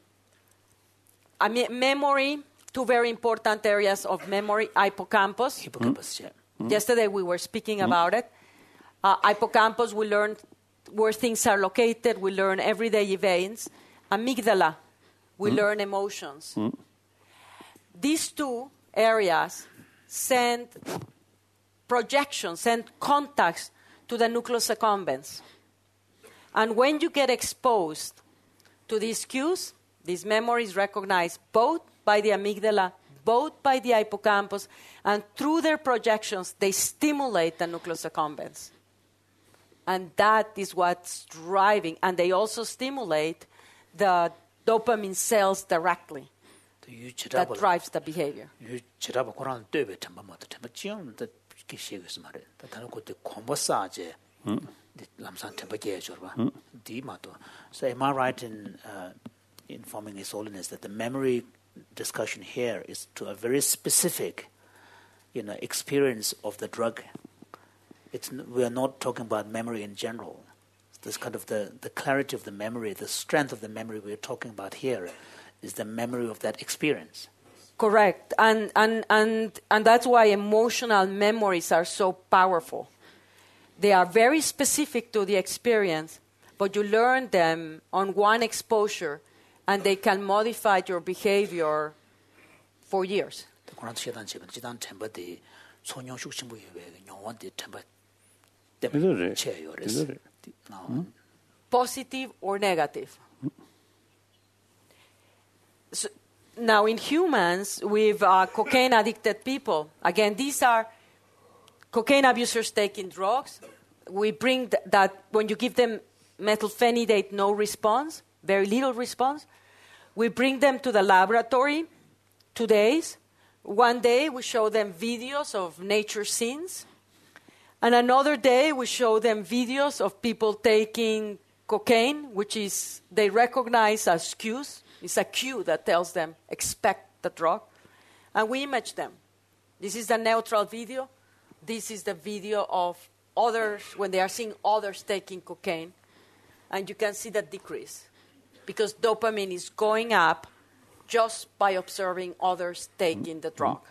I mean, memory, two very important areas of memory, hippocampus. 히포캠퍼스죠. Yesterday we were speaking about it. Uh, hippocampus, we learn where things are located. We learn everyday events. Amygdala, we learn emotions. These two areas send projections, send contacts to the nucleus accumbens. And when you get exposed to these cues, these memories recognized both by the amygdala, both by the hippocampus, and through their projections, they stimulate the nucleus accumbens. And that is what's driving. And they also stimulate the dopamine cells directly. That 유지라고 drives the behavior. 유지라고 고란 때에 템바 뭐 템바 지금 더 기시에서 말해. 다른 것도 콤보사제. 람산 템바게 줘봐. 디마도. So am I right in uh, informing His Holiness that the memory discussion here is to a very specific, you know, experience of the drug? It's we are not talking about memory in general. This kind of the, the clarity of the memory, the strength of the memory we are talking about here is the memory of that experience. Correct. And, and, and, and that's why emotional memories are so powerful. They are very specific to the experience, but you learn them on one exposure, and they can modify your behavior for years. 고난 시단 집은 지단 템바디 소녀식 신부의 영원디 템바 그래. 체요레스. 그래. Positive or negative. So, now, in humans, with uh, cocaine addicted people, again, these are cocaine abusers taking drugs. We bring th- that when you give them methylphenidate, no response, very little response. We bring them to the laboratory, two days, One day we show them videos of nature scenes, and another day we show them videos of people taking cocaine, which is they recognize as cues. It's a cue that tells them, expect the drug. And we image them. This is the neutral video. This is the video of others when they are seeing others taking cocaine. And you can see the decrease because dopamine is going up just by observing others taking the drug.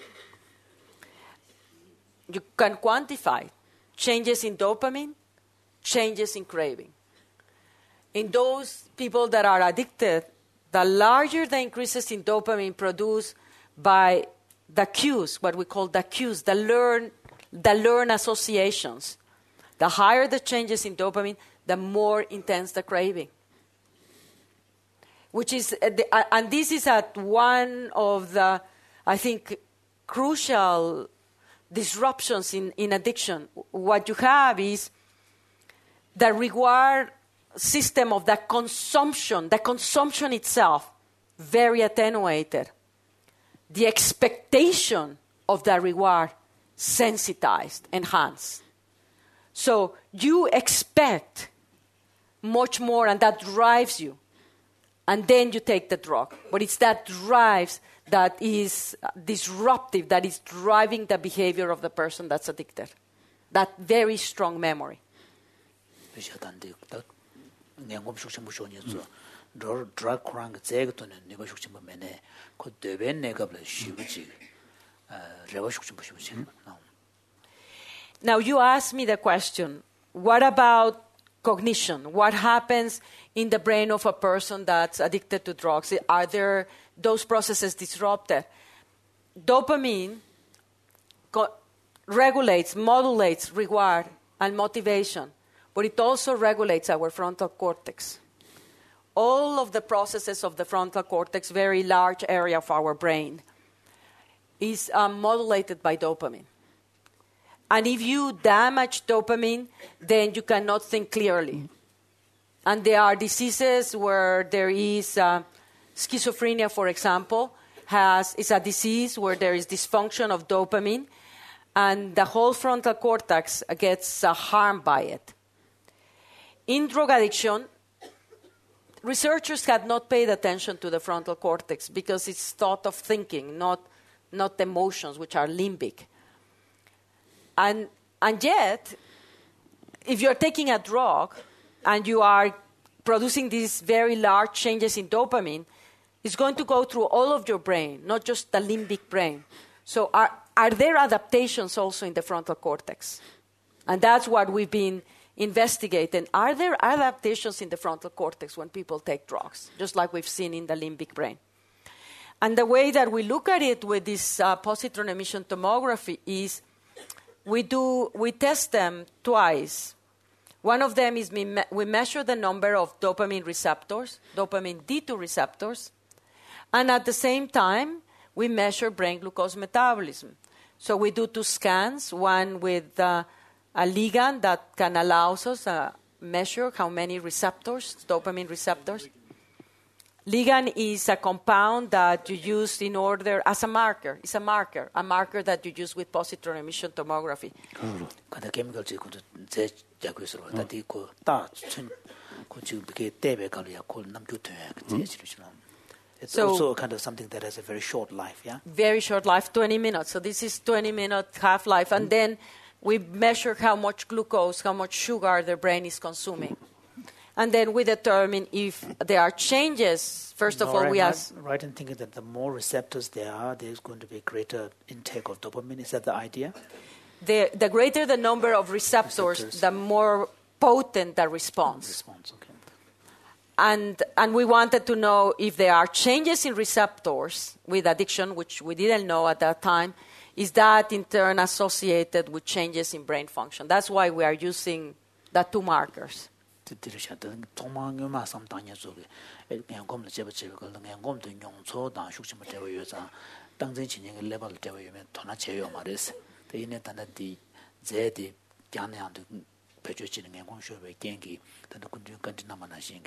You can quantify changes in dopamine, changes in craving. In those people that are addicted, the larger the increases in dopamine produced by the cues, what we call the cues, the learn, the learn associations, the higher the changes in dopamine, the more intense the craving. Which is, uh, the, uh, and this is at one of the, I think, crucial disruptions in, in addiction. What you have is the reward system of the consumption, the consumption itself, very attenuated. The expectation of the reward, sensitized, enhanced. So you expect much more, and that drives you. And then you take the drug. But it's that drives that is disruptive, that is driving the behavior of the person that's addicted. That very strong memory. Now you ask me the question, what about cognition? What happens in the brain of a person that's addicted to drugs? Are there those processes disrupted? Dopamine co- regulates, modulates reward and motivation, but it also regulates our frontal cortex. All of the processes of the frontal cortex, very large area of our brain, is um, modulated by dopamine. And if you damage dopamine, then you cannot think clearly. And there are diseases where there is uh, schizophrenia, for example, has is a disease where there is dysfunction of dopamine, and the whole frontal cortex gets uh, harmed by it. In drug addiction, researchers had not paid attention to the frontal cortex because it's thought of thinking, not, not emotions, which are limbic. And, and yet, if you're taking a drug and you are producing these very large changes in dopamine, it's going to go through all of your brain, not just the limbic brain. So are, are there adaptations also in the frontal cortex? And that's what we've been investigating. Are there adaptations in the frontal cortex when people take drugs, just like we've seen in the limbic brain? And the way that we look at it with this uh, positron emission tomography is We do. We test them twice. One of them is we, me- we measure the number of dopamine receptors, dopamine D two receptors, and at the same time, we measure brain glucose metabolism. So we do two scans, one with uh, a ligand that can allow us to uh, measure how many receptors, dopamine receptors. Ligand is a compound that you use in order as a marker. It's a marker, a marker that you use with positron emission tomography. It's So- also kind of something that has a very short life, yeah? Very short life, twenty minutes. So this is twenty minute half-life. And then we measure how much glucose, how much sugar the brain is consuming. And then we determine if there are changes. First of all, Nora, we am I ask... right in thinking that the more receptors there are, there's going to be greater intake of dopamine. Is that the idea? The, the greater the number of receptors, Receptors. the more potent the response. Response, okay. And, and we wanted to know if there are changes in receptors with addiction, which we didn't know at that time. Is that in turn associated with changes in brain function? That's why we are using the two markers. 들으셨던 통망유마 삼당년 속에 연금을 제버제고 연금도 용초다 숙심을 되어요자 당전 진행의 레벨을 되어요면 도나 제요 말했어. 대인에 단다디 제디 장량도 배주지는 연금 쇼베 경기 단도 군주 간지 남아나 신기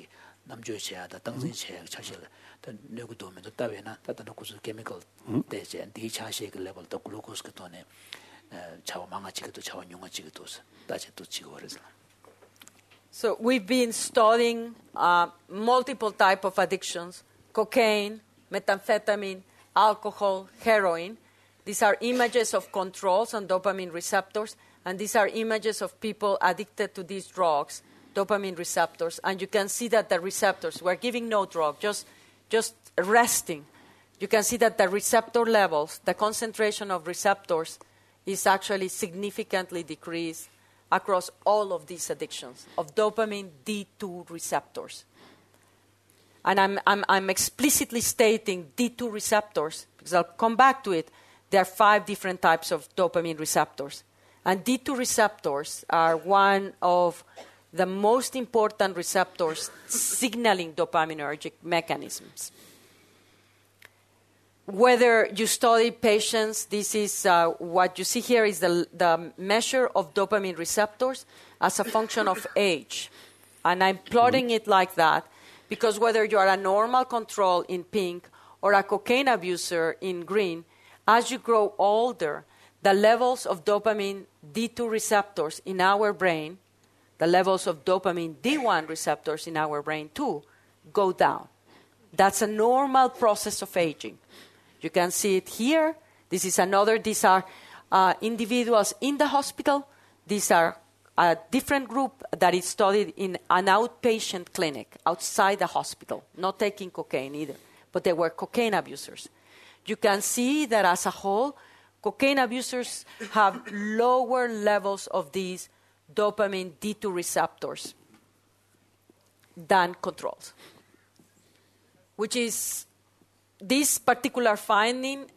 남주에 제하다 당신 제 차실 더 내고 도면도 따위나 따다는 고수 케미컬 대제 디 차시 그 레벨 더 글루코스 그 돈에 차와 망아지기도 차와 용아지기도 따제 또 지고 그래서. So we've been studying uh, multiple type of addictions: cocaine, methamphetamine, alcohol, heroin. These are images of controls on dopamine receptors, and these are images of people addicted to these drugs, dopamine receptors. And you can see that the receptors, we're giving no drug, just, just resting. You can see that the receptor levels, the concentration of receptors is actually significantly decreased across all of these addictions of dopamine D two receptors. And I'm, I'm, I'm explicitly stating D two receptors, because I'll come back to it. There are five different types of dopamine receptors. And D two receptors are one of the most important receptors signaling dopaminergic mechanisms. Whether you study patients, this is uh, what you see here is the, the measure of dopamine receptors as a function of age. And I'm plotting it like that because whether you are a normal control in pink or a cocaine abuser in green, as you grow older, the levels of dopamine D two receptors in our brain, the levels of dopamine D one receptors in our brain too, go down. That's a normal process of aging. You can see it here. This is another. These are uh, individuals in the hospital. These are a different group that is studied in an outpatient clinic outside the hospital, not taking cocaine either, but they were cocaine abusers. You can see that as a whole, cocaine abusers have lower levels of these dopamine D two receptors than controls, which is this particular finding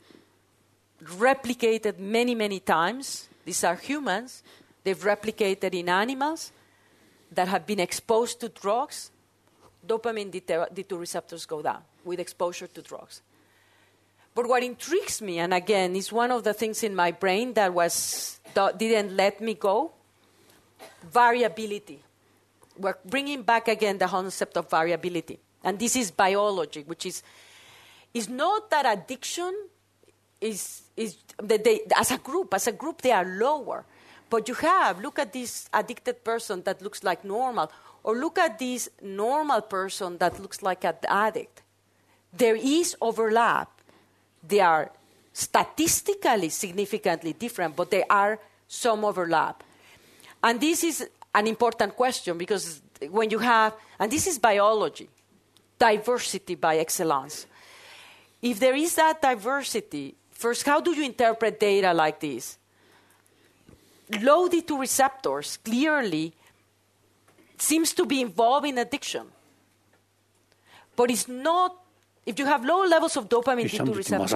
replicated many, many times. These are humans. They've replicated in animals that have been exposed to drugs. Dopamine D two receptors go down with exposure to drugs. But what intrigues me, and again, is one of the things in my brain that was that didn't let me go, variability. We're bringing back again the concept of variability. And this is biology, which is, is not that addiction is, is that they, as a group, as a group, they are lower. But you have, look at this addicted person that looks like normal, or look at this normal person that looks like an addict. There is overlap. They are statistically significantly different, but there are some overlap. And this is an important question because when you have, and this is biology, diversity by excellence. If there is that diversity, first, how do you interpret data like this? Low D two receptors clearly seems to be involved in addiction. But it's not, if you have low levels of dopamine D two receptors.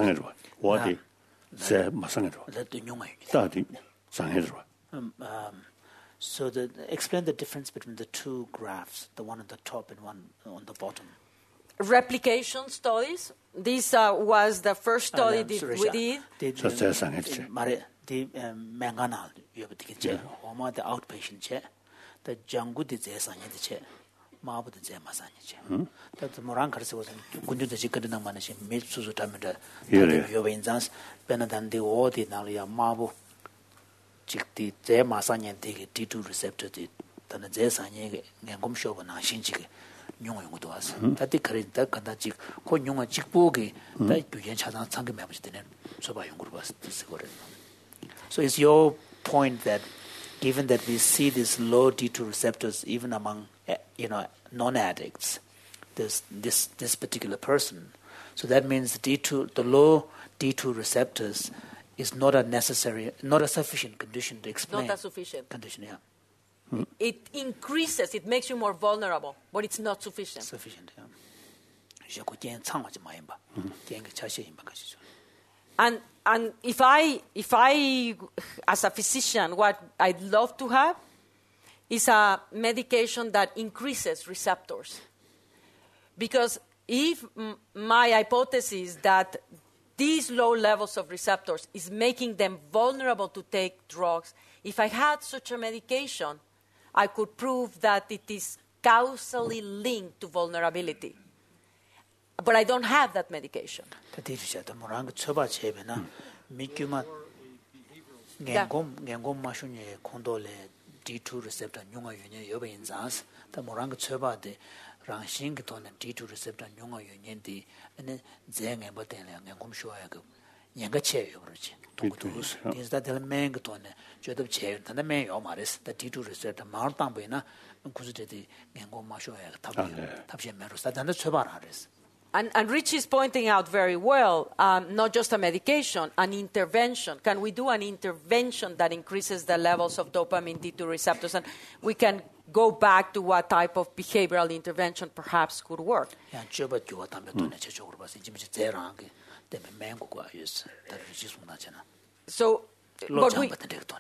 Um, um, so the, explain the difference between the two graphs, the one on the top and one on the bottom. Replication studies. This uh, was the first study uh, did, we did. The manganal, you have to get the outpatient chair, the jungle disease on the chair, marble the Zemasaniche. That the Morancas was going to the Chicadana managing mid Suzutamida, your instance, better than the ordinary marble. The Zemasanya and take a T two receptor, than the Zesanya and Gomshow and Shinchik. That the current that can that con young chick boogie that you can chat on Sanka members didn't so by young was discovered. So it's your point that given that we see these low D two receptors even among you know non-addicts, this this this particular person, so that means the D two the low D two receptors is not a necessary not a sufficient condition to explain not a sufficient condition, yeah. It increases, it makes you more vulnerable, but it's not sufficient. Sufficient, yeah. And and if I if I as a physician, what I'd love to have is a medication that increases receptors. Because if m- my hypothesis that these low levels of receptors is making them vulnerable to take drugs, if I had such a medication, I could prove that it is causally linked to vulnerability. But I don't have that medication. 다디르샤도 뭐랑 처바 제베나 미규마 겐곰 겐곰 마슈니 콘돌레 D two receptor nyunga yunye yobe inzas ta morang chöbade rangshing ton D two receptor nyunga yunye di ane zenge boten le ngom shoya go nyanga che yorochi tongudus is that the meng ton jodob che ta the meng yo mares the D two receptor mar tambena kuzute di ngom ma shoya tabye tabye meros ta the chöbara res. And, and Rich is pointing out very well, um, not just a medication, an intervention. Can we do an intervention that increases the levels of dopamine D two receptors? And we can go back to what type of behavioral intervention perhaps could work. So, but we,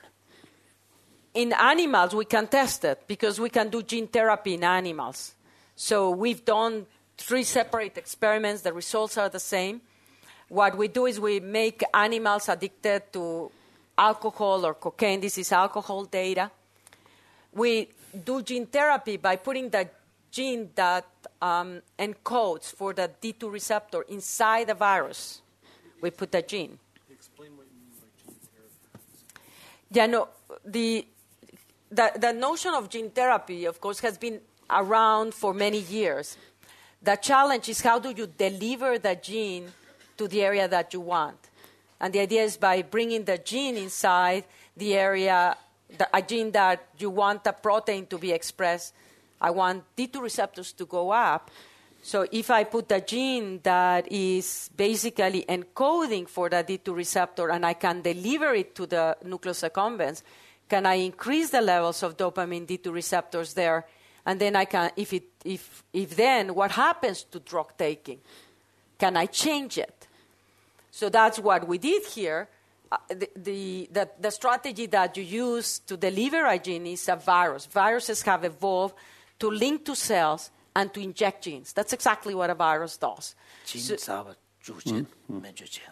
in animals, we can test it because we can do gene therapy in animals. So we've done three separate experiments. The results are the same. What we do is we make animals addicted to alcohol or cocaine. This is alcohol data. We do gene therapy by putting the gene that um, encodes for the D two receptor inside the virus. We put the gene. Explain what you mean by gene therapy. Yeah, no, the, the, the notion of gene therapy, of course, has been around for many years. The challenge is how do you deliver the gene to the area that you want? And the idea is by bringing the gene inside the area, the, a gene that you want the protein to be expressed. I want D two receptors to go up. So if I put the gene that is basically encoding for the D two receptor and I can deliver it to the nucleus accumbens, can I increase the levels of dopamine D two receptors there? And then I can, if it, if, if then, what happens to drug taking? Can I change it? So that's what we did here. Uh, the, the, the, the strategy that you use to deliver a gene is a virus. Viruses have evolved to link to cells and to inject genes. That's exactly what a virus does. So, mm-hmm.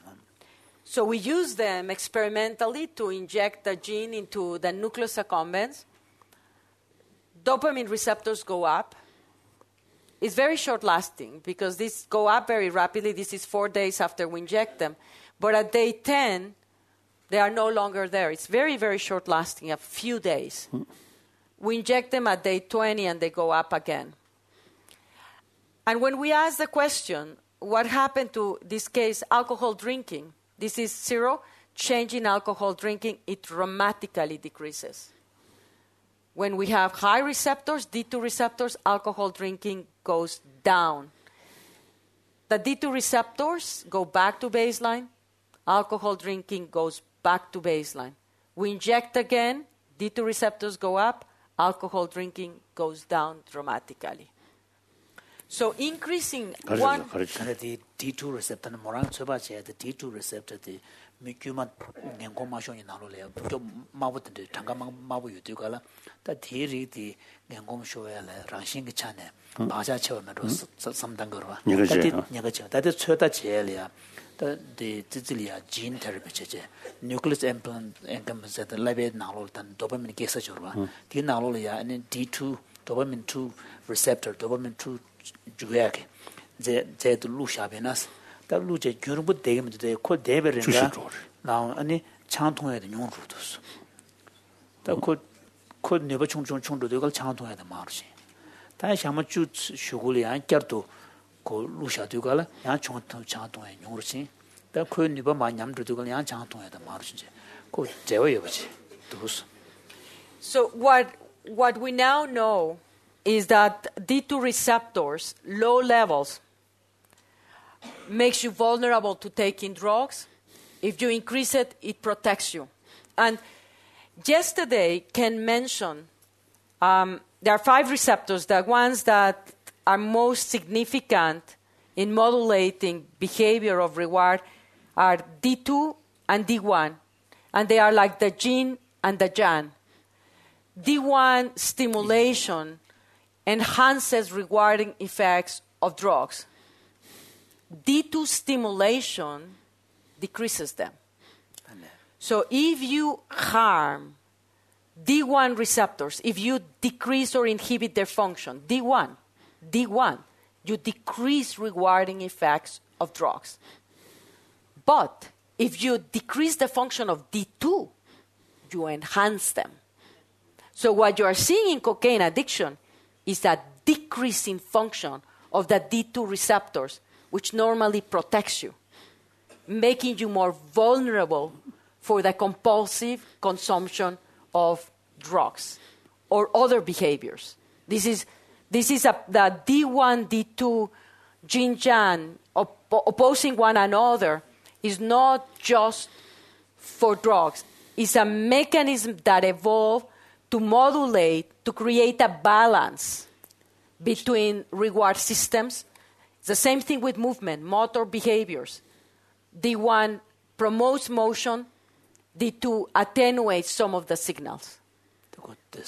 so we use them experimentally to inject the gene into the nucleus accumbens. Dopamine receptors go up. It's very short-lasting because these go up very rapidly. This is four days after we inject them. But at day ten, they are no longer there. It's very, very short-lasting, a few days. Mm. We inject them at day twenty, and they go up again. And when we ask the question, what happened to, this case, alcohol drinking? This is zero. Change in alcohol drinking, it dramatically decreases. When we have high receptors, D two receptors, alcohol drinking goes down. The D two receptors go back to baseline. Alcohol drinking goes back to baseline. We inject again, D two receptors go up, alcohol drinking goes down dramatically. So increasing one... The D two receptor, the D two receptor, the mikuma ngengo masho ni nalo le to mabu de tanga mabu yu de gala ta thiri di ngengo sho ya le rangshing ge chane ba ja che me ro sam dang go ba ta di nyaga che ta de chö ta che le ya ta de zili ya gene therapy che che nucleus implant engam se de lebe nalo tan dopamine ge sa jo ba di nalo le ya ne D two dopamine two receptor dopamine two juya ke je je de lu sha benas 다 루제 교르부 대금도 코 대베른가 나 아니 창통해야 돼 용루도스 다코코 네버 총총 총도 이걸 창통해야 돼 말이지 다 샤마 주 쇼골이 안 겨도 고 루샤도 이걸 야 총통 창통해 용루지 다코 네버 마냠도 이걸 야 창통해야 돼 말이지 고 제어해 보지 도스. So what what we now know is that D two receptors, low levels, makes you vulnerable to taking drugs. If you increase it, it protects you. And yesterday, Ken mentioned um, there are five receptors, the ones that are most significant in modulating behavior of reward are D two and D one, and they are like the yin and the yang. D one stimulation enhances rewarding effects of drugs. D two stimulation decreases them. So if you harm D one receptors, if you decrease or inhibit their function, D one, D one, you decrease rewarding effects of drugs. But if you decrease the function of D two, you enhance them. So what you are seeing in cocaine addiction is a decrease in function of the D two receptors, which normally protects you, making you more vulnerable for the compulsive consumption of drugs or other behaviors. This is, this is a, the D one, D two yin-yang op- opposing one another is not just for drugs. It's a mechanism that evolved to modulate, to create a balance between reward systems. It's the same thing with movement, motor behaviors. D one promotes motion, D two attenuates some of the signals. The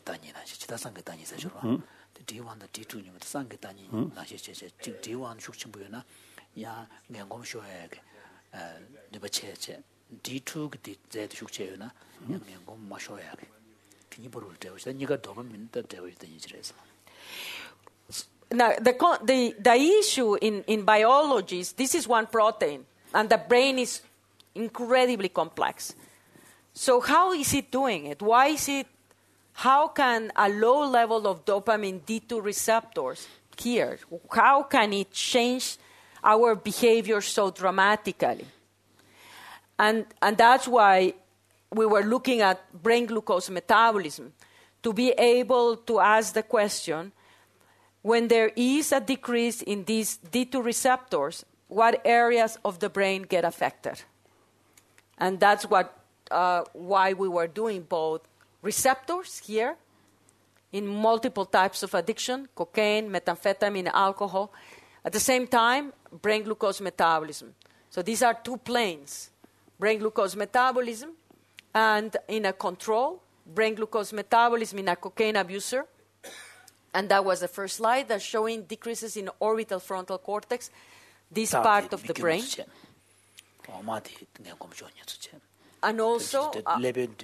D one, the D two, the Sankitani, D one, Shuchimbuena, Ya, Gangom Shoeg, Nebache, D two, the Shuchena, Yangom Mashoeg. Can you borrow the then you got dopamine that there is the interest. Now, the, the, the issue in, in biology is this is one protein, and the brain is incredibly complex. So how is it doing it? Why is it, how can a low level of dopamine D two receptors here, how can it change our behavior so dramatically? And, and that's why we were looking at brain glucose metabolism, to be able to ask the question, when there is a decrease in these D two receptors, what areas of the brain get affected? And that's what, uh, why we were doing both receptors here in multiple types of addiction, cocaine, methamphetamine, alcohol. At the same time, brain glucose metabolism. So these are two planes, brain glucose metabolism and in a control, brain glucose metabolism in a cocaine abuser. And that was the first slide that's showing decreases in orbital frontal cortex, this part of the brain. And also, uh,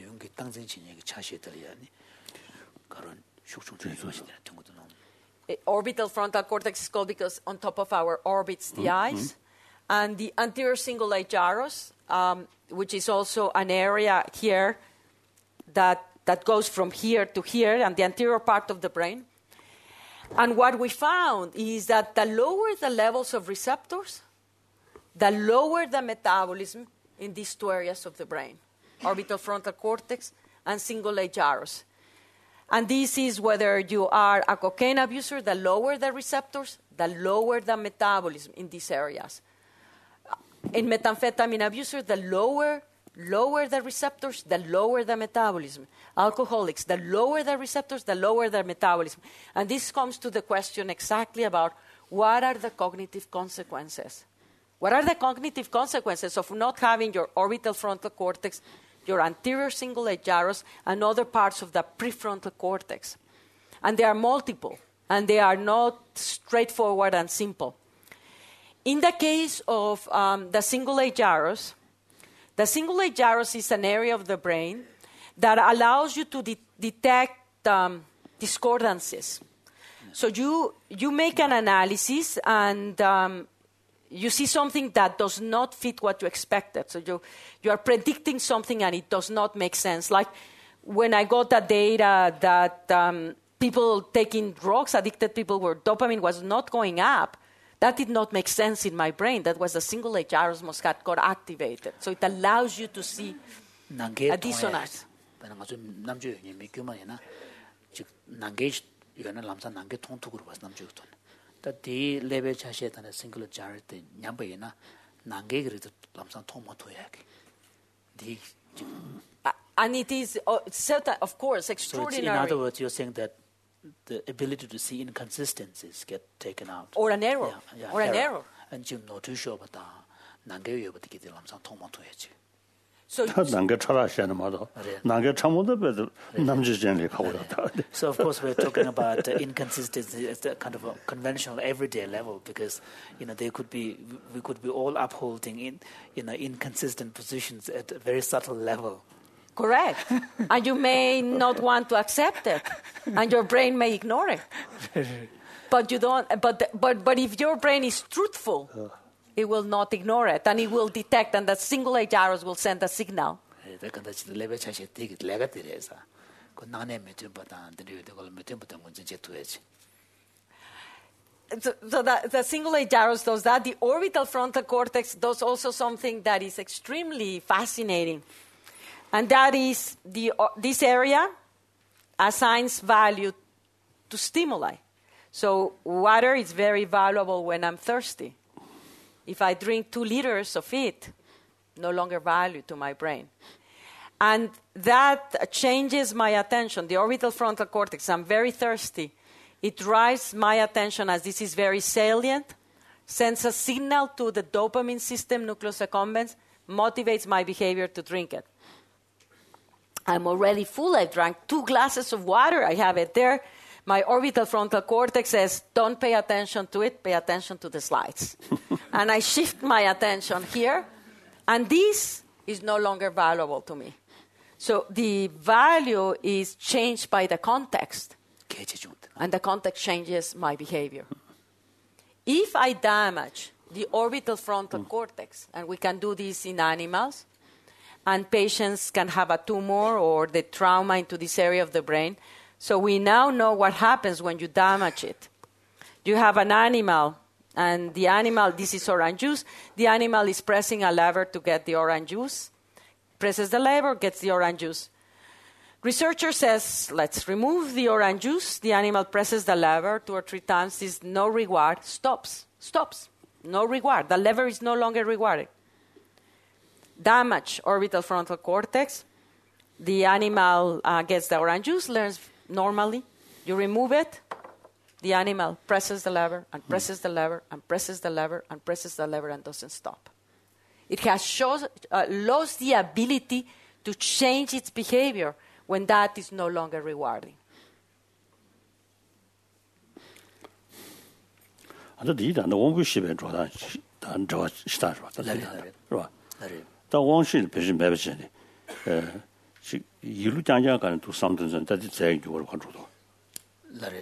orbital frontal cortex is called because on top of our orbits, the mm-hmm. eyes. And the anterior cingulate gyrus, um, which is also an area here that, that goes from here to here, and the anterior part of the brain. And what we found is that the lower the levels of receptors, the lower the metabolism in these two areas of the brain, orbital frontal cortex and cingulate gyrus. And this is whether you are a cocaine abuser, the lower the receptors, the lower the metabolism in these areas. In methamphetamine abuser, the lower, lower the receptors, the lower the metabolism. Alcoholics, the lower the receptors, the lower their metabolism. And this comes to the question exactly about what are the cognitive consequences? What are the cognitive consequences of not having your orbital frontal cortex, your anterior cingulate gyrus, and other parts of the prefrontal cortex? And they are multiple, and they are not straightforward and simple. In the case of um, the cingulate gyrus, the cingulate gyrus is an area of the brain that allows you to de- detect um, discordances. So you you make an analysis and um, you see something that does not fit what you expected. So you you are predicting something and it does not make sense. Like when I got the data that um, people taking drugs, addicted people, where dopamine was not going up, that did not make sense in my brain. That was the cingulate gyrus must have got activated. So it allows you to see a dissonance. Uh, and it is, uh, certain, of course, extraordinary. So in other words, you're saying that the ability to see inconsistencies get taken out. Or an error. Yeah, yeah, or an error. And 지금 너 too but 난게 왜 어떻게 될 남상 통모토 해지. So 난게 차라시는 말도 난게 참모도 배도 남주전에 가고 있다. So of course we're talking about uh, inconsistency at the kind of a conventional everyday level, because you know they could be we could be all upholding in you know inconsistent positions at a very subtle level. Correct. And you may not want to accept it, and your brain may ignore it. But you don't. But the, but but if your brain is truthful, uh. it will not ignore it, and it will detect, and the cingulate gyros will send a signal. So, so that, the cingulate gyros does that. The orbital frontal cortex does also something that is extremely fascinating, and that is the uh, this area assigns value to stimuli. So water is very valuable when I'm thirsty. If I drink two liters of it, no longer value to my brain. And that changes my attention. The orbital frontal cortex, I'm very thirsty. It drives my attention as this is very salient, sends a signal to the dopamine system, nucleus accumbens, motivates my behavior to drink it. I'm already full. I drank two glasses of water. I have it there. My orbital frontal cortex says, don't pay attention to it, pay attention to the slides. And I shift my attention here, and this is no longer valuable to me. So the value is changed by the context, and the context changes my behavior. If I damage the orbital frontal mm. cortex, and we can do this in animals, and patients can have a tumor or the trauma into this area of the brain, so we now know what happens when you damage it. You have an animal, and the animal, this is orange juice, the animal is pressing a lever to get the orange juice, presses the lever, gets the orange juice. Researcher says, let's remove the orange juice. The animal presses the lever two or three times, sees no reward, stops, stops, no reward. The lever is no longer rewarded. Damage orbital frontal cortex. The animal uh, gets the orange juice, learns normally. You remove it, the animal presses the lever and presses the lever and presses the lever and presses the lever and doesn't stop. It has shows, uh, lost the ability to change its behavior when that is no longer rewarding. 이루 장장가는 두 삼등선 다지 제일 요걸 건조도. 라레.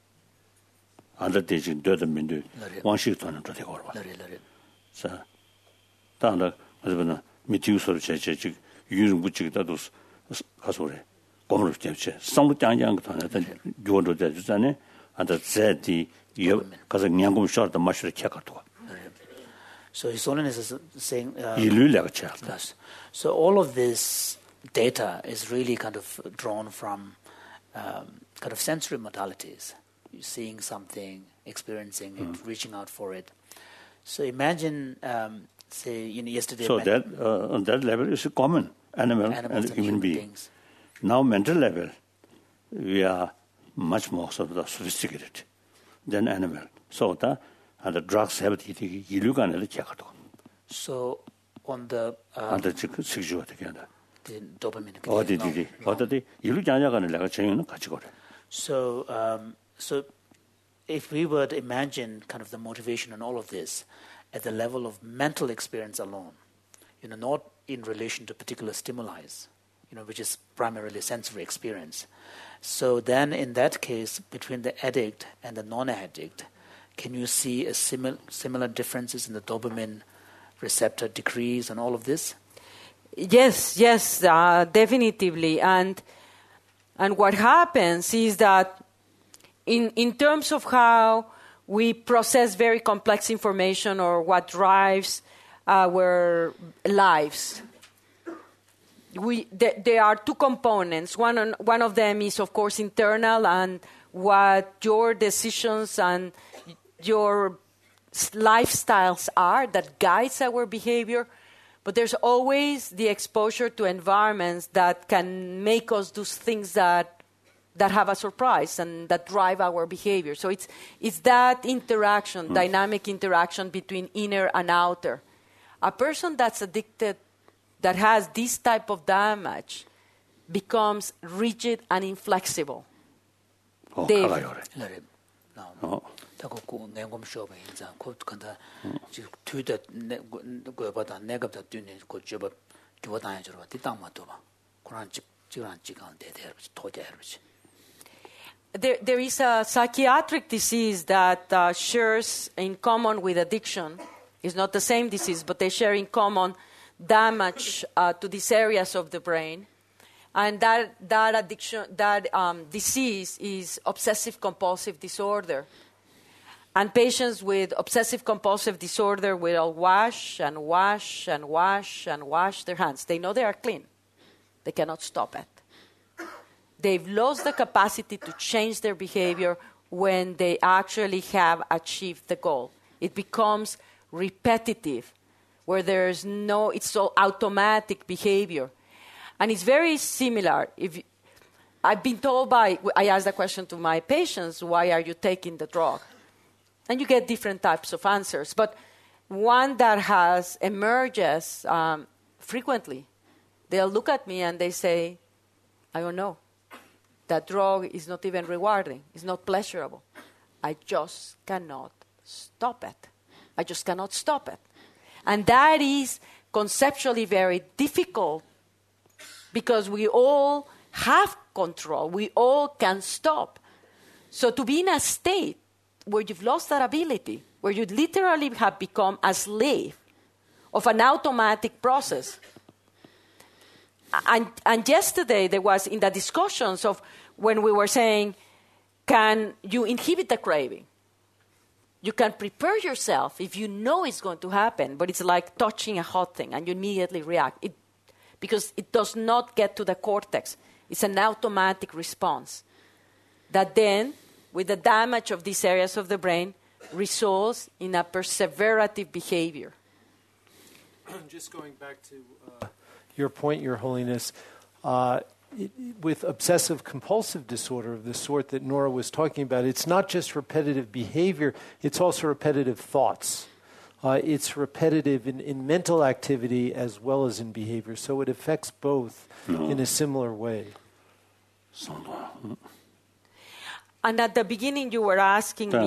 안데 대신 되던 민도 왕식 돈은 더 되고 봐. 라레 라레. 자. 다나 그러면 미티우스로 제제 즉 유는 붙이기다도 가서 그래. 고물을 때문에 성부 장장 돈은 요도 되잖아요. 안데 제디 요 가서 냥금 쇼트 마셔 켜가도. So His Holiness is saying uh, yes. So all of this data is really kind of drawn from um, kind of sensory modalities. You're seeing something, experiencing it, mm. reaching out for it. So imagine, um, say, you know, yesterday... So that uh, on that level is common, animal and, and human, human being. Beings. Now mental level, we are much more sort of sophisticated than animal. So the, and the drugs have the illusion. So on the... Um, the dopamine. Oh, did he? What did he? You look at So, um, so if we were to imagine kind of the motivation and all of this at the level of mental experience alone, you know, not in relation to particular stimuli, you know, which is primarily sensory experience. So then, in that case, between the addict and the non-addict, can you see a similar similar differences in the dopamine receptor decrease and all of this? Yes, yes, uh, definitively. And and what happens is that in in terms of how we process very complex information or what drives our lives, we th- there are two components. One on, one of them is, of course, internal, and what your decisions and your lifestyles are that guides our behavior. But there's always the exposure to environments that can make us do things that that have a surprise and that drive our behavior. So it's it's that interaction, mm. dynamic interaction between inner and outer. A person that's addicted, that has this type of damage, becomes rigid and inflexible. Oh, they, oh. ta고 내곰 쇼바 인자 곧 간다 지 뒤에 거보다 내가다 뒤에 그 줘봐 줘다야 줘봐 뒤땅 맞도 봐 There, there is a psychiatric disease that uh, shares in common with addiction. It's not the same disease, but they share in common damage uh, to these areas of the brain. And that, that addiction, that um, disease is obsessive-compulsive disorder. And patients with obsessive-compulsive disorder will wash and wash and wash and wash their hands. They know they are clean. They cannot stop it. They've lost the capacity to change their behavior when they actually have achieved the goal. It becomes repetitive, where there's no, it's all automatic behavior. And it's very similar. If I've been told by, I asked the question to my patients, why are you taking the drug? And you get different types of answers. But one that has emerges um, frequently, they'll look at me and they say, I don't know. That drug is not even rewarding. It's not pleasurable. I just cannot stop it. I just cannot stop it. And that is conceptually very difficult because we all have control. We all can stop. So to be in a state where you've lost that ability, where you literally have become a slave of an automatic process. And, and yesterday there was in the discussions of when we were saying, can you inhibit the craving? You can prepare yourself if you know it's going to happen, but it's like touching a hot thing and you immediately react. It, because it does not get to the cortex. It's an automatic response that then, with the damage of these areas of the brain, results in a perseverative behavior. Just going back to uh, your point, Your Holiness, uh, it, with obsessive-compulsive disorder of the sort that Nora was talking about, it's not just repetitive behavior, it's also repetitive thoughts. Uh, it's repetitive in, in mental activity as well as in behavior, so it affects both no. in a similar way. And at the beginning you were asking me...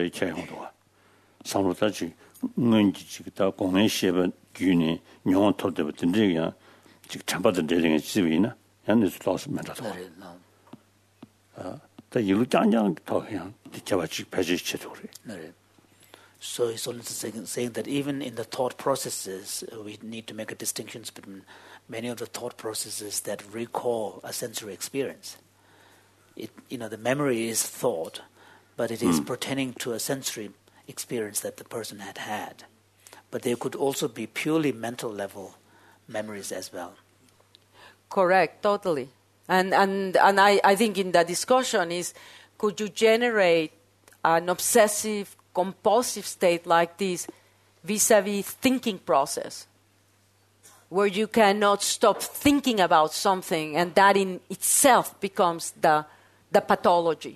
So he's also saying, saying that even in the thought processes, uh, we need to make a distinction between many of the thought processes that recall a sensory experience. It, you know, the memory is thought, but it is mm. pertaining to a sensory experience that the person had had. But there could also be purely mental level memories as well. Correct, totally. And and and I, I think in the discussion is, could you generate an obsessive compulsive state like this vis-a-vis thinking process, where you cannot stop thinking about something and that in itself becomes the the pathology.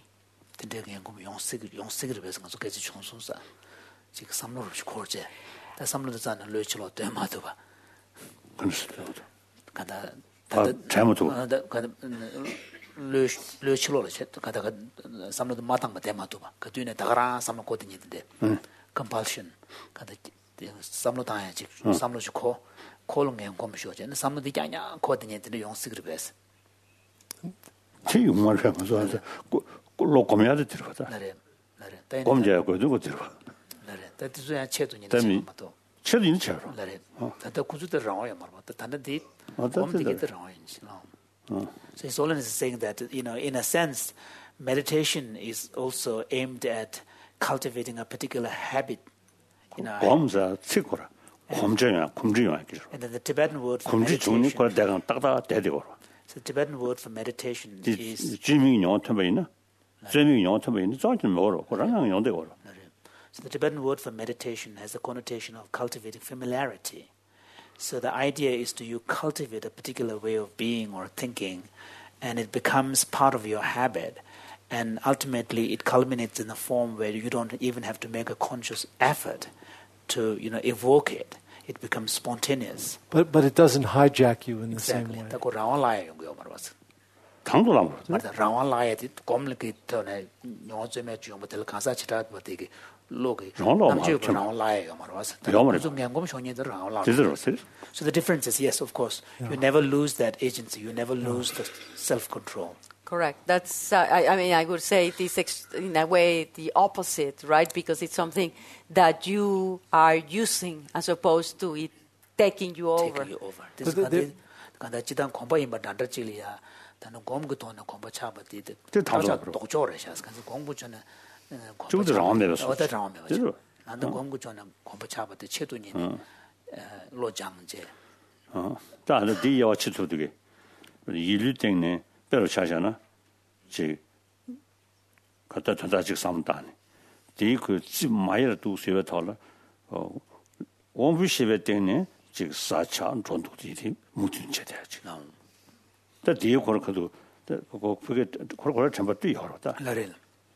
Compulsion. Samlo tanya chik samlo chu ko kolong ngem kom sho chen samlo di nya ko de de yong sig rebes chi yu ma sha ma so ko lo kom ya de dir fa da nare nare kom je ko du ko dir fa nare ta ti so ya che du ni de ma to che du ni che ro nare ta ta ku zu de rao ya ma ta ta na di kom di de rao yin chi no. So Solon is saying that, you know, in a sense, meditation is also aimed at cultivating a particular habit. You know, and, and then the Tibetan word for meditation, so the Tibetan word for meditation is... So the Tibetan word for meditation has the connotation of cultivating familiarity. So the idea is to you cultivate a particular way of being or thinking, and it becomes part of your habit, and ultimately it culminates in a form where you don't even have to make a conscious effort to, you know, evoke it. It becomes spontaneous. But but it doesn't hijack you in the exactly. same way. Tako rawan laya yung gyo marwas. Tangdo lam. Marta rawan laya ti komliki to ne nyonzo me chiyo matel kansa chitat batiki logi. Rang lao ma, Namche chum. rang lai ga marwas. Ya ma re. So ngengom shonye de rang lao. 제대로 세. So the difference is, yes, of course, you never lose that agency. You never lose the self-control. Correct. That's. Uh, I, I mean, I would say it is ex- in a way the opposite, right? Because it's something that you are using as opposed to it taking you over. Taking you over. This But the- is kanda chidang komba imba dandar chili ya, tano gom guto na komba chaba di de. 그 다져 그러. dokcho re shas. Kansi gom gucho na komba 저것도 rang me 봤어. 어다 rang me 봤어. 제대로. 난도 gom gucho na komba chaba di chedu ni lo jangje. 어. 다 뒤에와 치토되게. 일류 때문에 배로 차잖아. 제 갖다 전다직 삼다네. 뒤그 집 마이르도 세워 털어. 어. 원부시베 때문에 지금 사차 전도들이 무슨 제대로지. 다 뒤에 그렇게도 그거 그게 그걸 전부 또 열었다. 라렐.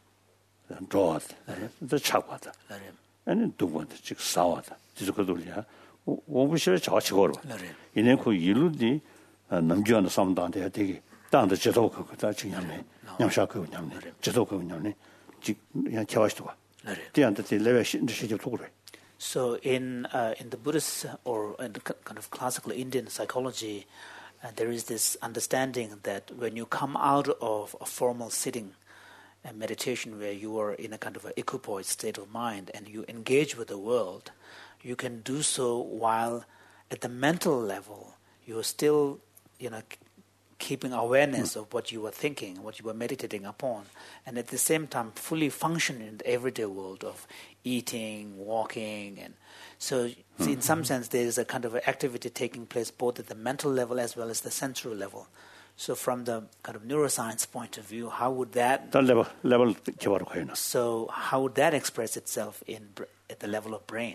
좋아. 더 차고다. 라렐. 아니 누구한테 지금 싸워다. 지금 그들이야. 원부시베 자치고로. 라렐. 이내 그 일루디 남주한테 삼다한테 되게 땅도 제도 그거다 지금네. 냠샤 그거 냠네. 제도 그거 냠네. 지금 그냥 개와시도 봐. 라렐. 뒤한테 레벨 신드시죠 도그래. So in uh, in the Buddhist or in the kind of classical Indian psychology, uh, there is this understanding that when you come out of a formal sitting and meditation where you are in a kind of an equipoise state of mind and you engage with the world, you can do so while at the mental level you are still, you know, keeping awareness of what you were thinking, what you were meditating upon, and at the same time fully function in the everyday world of eating, walking, and so mm-hmm. in some sense there is a kind of activity taking place both at the mental level as well as the sensory level. So from the kind of neuroscience point of view, how would that level level 개발을 거예요. so how would that express itself in at the level of brain?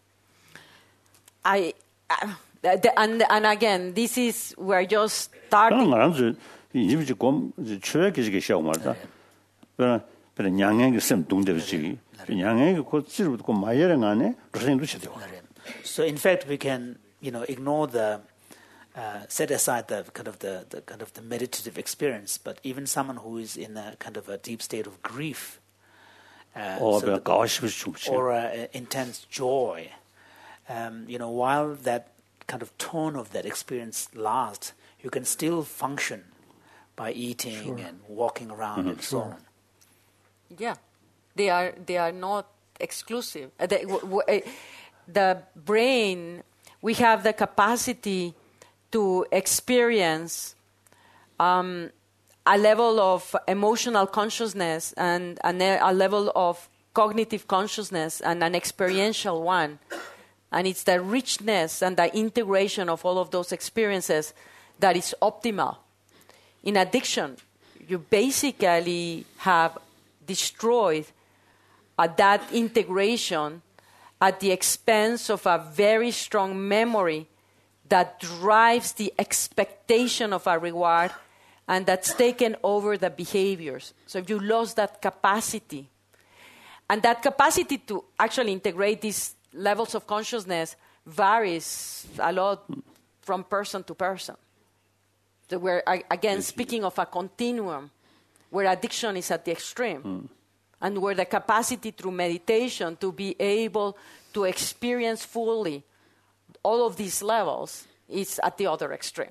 I. Uh, The, and and again, this is we're just starting. 그런 거는 이제 이제 곰 최악이게 시작 말다. 그러나 그런 양행이 셈 동대비지. 양행이 곧 지르고 그 마이랑 안에 로생도 시대고. So in fact, we can, you know, ignore the uh, set aside the kind of the, the kind of the meditative experience, but even someone who is in a kind of a deep state of grief, uh, 어, so the, or uh, intense joy, um, you know, while that kind of tone of that experience lasts, you can still function by eating sure. and walking around mm-hmm. and so on. Yeah, they are they are not exclusive. Uh, the, w- w- uh, the brain, we have the capacity to experience um, a level of emotional consciousness and a, ne- a level of cognitive consciousness and an experiential one. And it's the richness and the integration of all of those experiences that is optimal. In addiction, you basically have destroyed uh, that integration at the expense of a very strong memory that drives the expectation of a reward and that's taken over the behaviors. So if you lost that capacity, and that capacity to actually integrate these levels of consciousness varies a lot from person to person. So we're, again, speaking of a continuum where addiction is at the extreme mm. and where the capacity through meditation to be able to experience fully all of these levels is at the other extreme.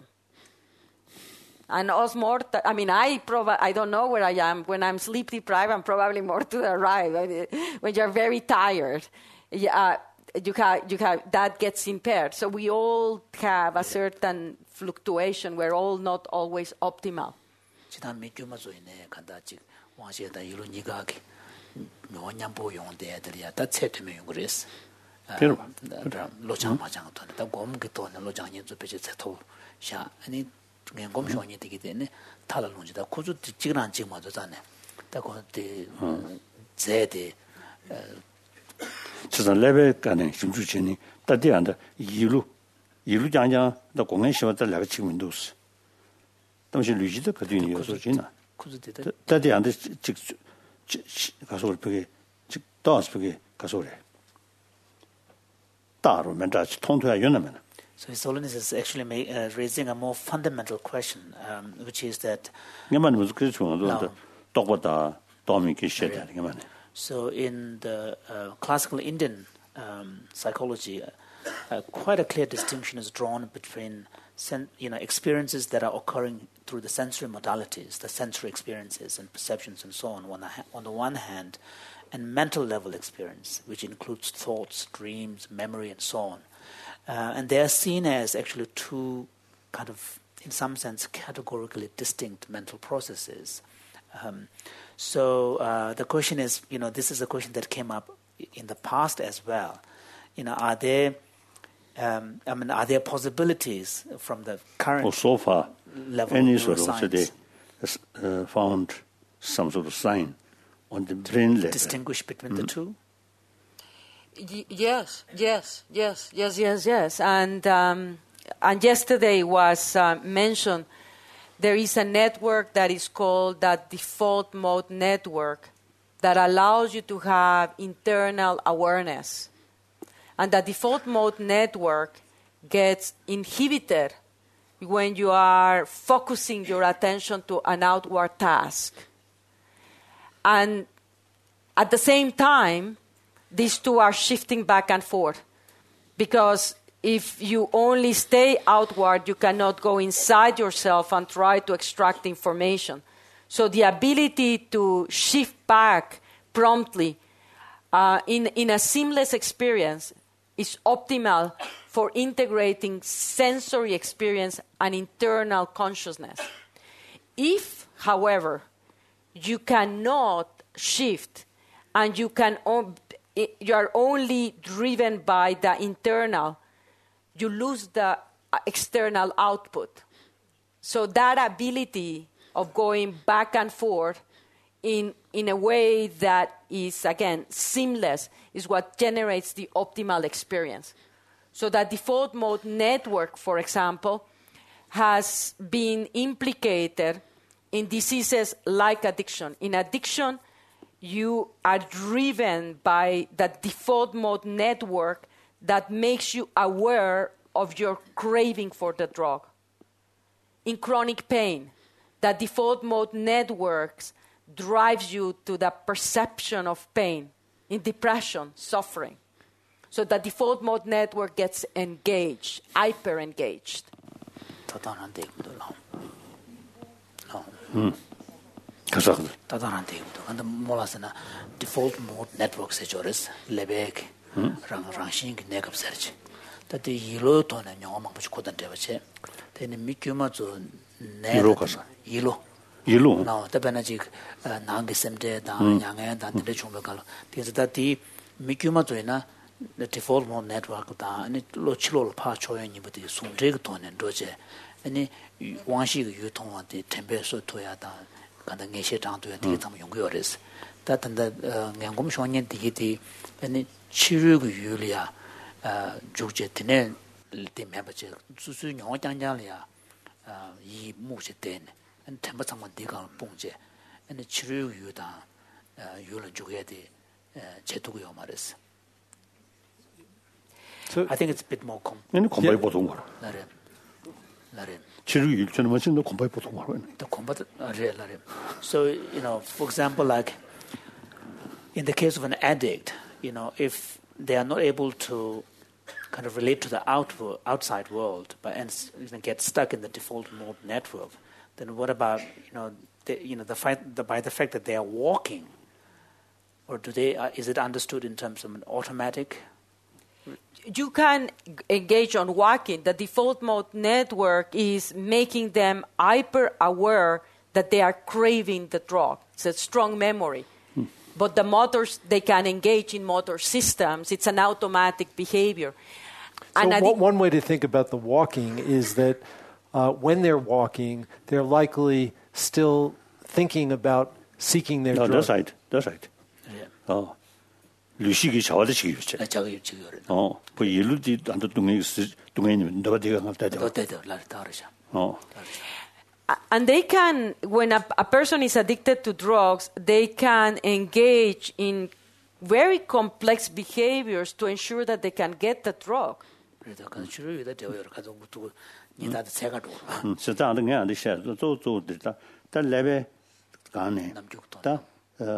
And us more, t- I mean, I prob- I don't know where I am. When I'm sleep deprived, I'm probably more to the right. When you're very tired, yeah, you have, you have, that gets impaired. So we all have a certain fluctuation. We're all not always optimal. 지금 레벨 간에 심주진이 다디한다 이루 이루 장장 더 공연 시험을 내가 지금 윈도우스 당시 루지도 그뒤에 요소지나 다디한테 즉 가서 올게 즉 다스게 가서 올래 따로 맨다치 통토야 연하면 So His Holiness is actually make, uh, raising a more fundamental question, um, which is that 이만 무슨 그렇죠. 똑보다 도움이 계셔야 되는 게 So in the uh, classical Indian um, psychology, uh, uh, quite a clear distinction is drawn between sen- you know experiences that are occurring through the sensory modalities, the sensory experiences and perceptions and so on, on the, ha- on the one hand, and mental level experience, which includes thoughts, dreams, memory, and so on. Uh, and they are seen as actually two kind of, in some sense, categorically distinct mental processes. Um, so uh, the question is, you know, this is a question that came up in the past as well. You know, are there, um, I mean, are there possibilities from the current well, so far, level any of sort of today has uh, found some sort of sign on the brain level. Distinguish between mm-hmm. the two? Y- yes, yes, yes, yes, yes, yes. And um, and yesterday was uh, mentioned, there is a network that is called the default mode network that allows you to have internal awareness. And the default mode network gets inhibited when you are focusing your attention to an outward task. And at the same time, these two are shifting back and forth, because if you only stay outward, you cannot go inside yourself and try to extract information. So the ability to shift back promptly uh, in, in a seamless experience is optimal for integrating sensory experience and internal consciousness. If, however, you cannot shift and you can you are only driven by the internal, you lose the external output. So that ability of going back and forth in, in a way that is, again, seamless is what generates the optimal experience. So that default mode network, for example, has been implicated in diseases like addiction. In addiction, you are driven by the default mode network that makes you aware of your craving for the drug. In chronic pain, the default mode networks drives you to the perception of pain. In depression, suffering. So the default mode network gets engaged, hyper-engaged. Mm. Tadarante and the molasana default mode network sejores lebek rang rangsing nekap search that the yellow tone and yama which couldn't have a then the mikuma to yellow yellow now the benagic nangisemde dan yang and the chumbacal things that the mikuma to the default mode network da and it lochilo pa choying but the sundrig tone and doje and one she you ton the temperature to ya 간다 녜셰 장도에 되게 참 연구요레스 다든다 냥곰 쇼년 디기디 아니 치료의 유리야 아 주제티네 리메버체 수수 영장장이야 아이 무시된 안 템버상만 디가 봉제 아니 치료의 유다 유를 주게 돼 제도고요 말했어. So I think it's a bit more com. 아니 컴바이 보통 거라. 나래. 나래. So, you know, for example, like in the case of an addict, you know, if they are not able to kind of relate to the outward, outside world, but and you know, get stuck in the default mode network, then what about, you know, the, you know, the fact the, by the fact that they are walking, or do they? Uh, is it understood in terms of an automatic? You can engage on walking. The default mode network is making them hyper-aware that they are craving the drug. It's a strong memory. Hmm. But the motors, they can engage in motor systems. It's an automatic behavior. So and one, one way to think about the walking is that uh, when they're walking, they're likely still thinking about seeking their no, drug. That's right. That's right. Yeah. Oh. 루시기 자와도 지기였지. 자기 지기요래. 어, 그 일루디 안도 동네 동네는 너가 내가 갔다 돼. 너때도 라르다르샤. 어. And they can, when a, a person is addicted to drugs, they can engage in very complex behaviors to ensure that they can get the drug. 그래서 그 치료에다 되어요. 가서 또 니다도 제가 도. 음, 저다는 게 아니셔. 또또 됐다. 다 레벨 가네. 다 어,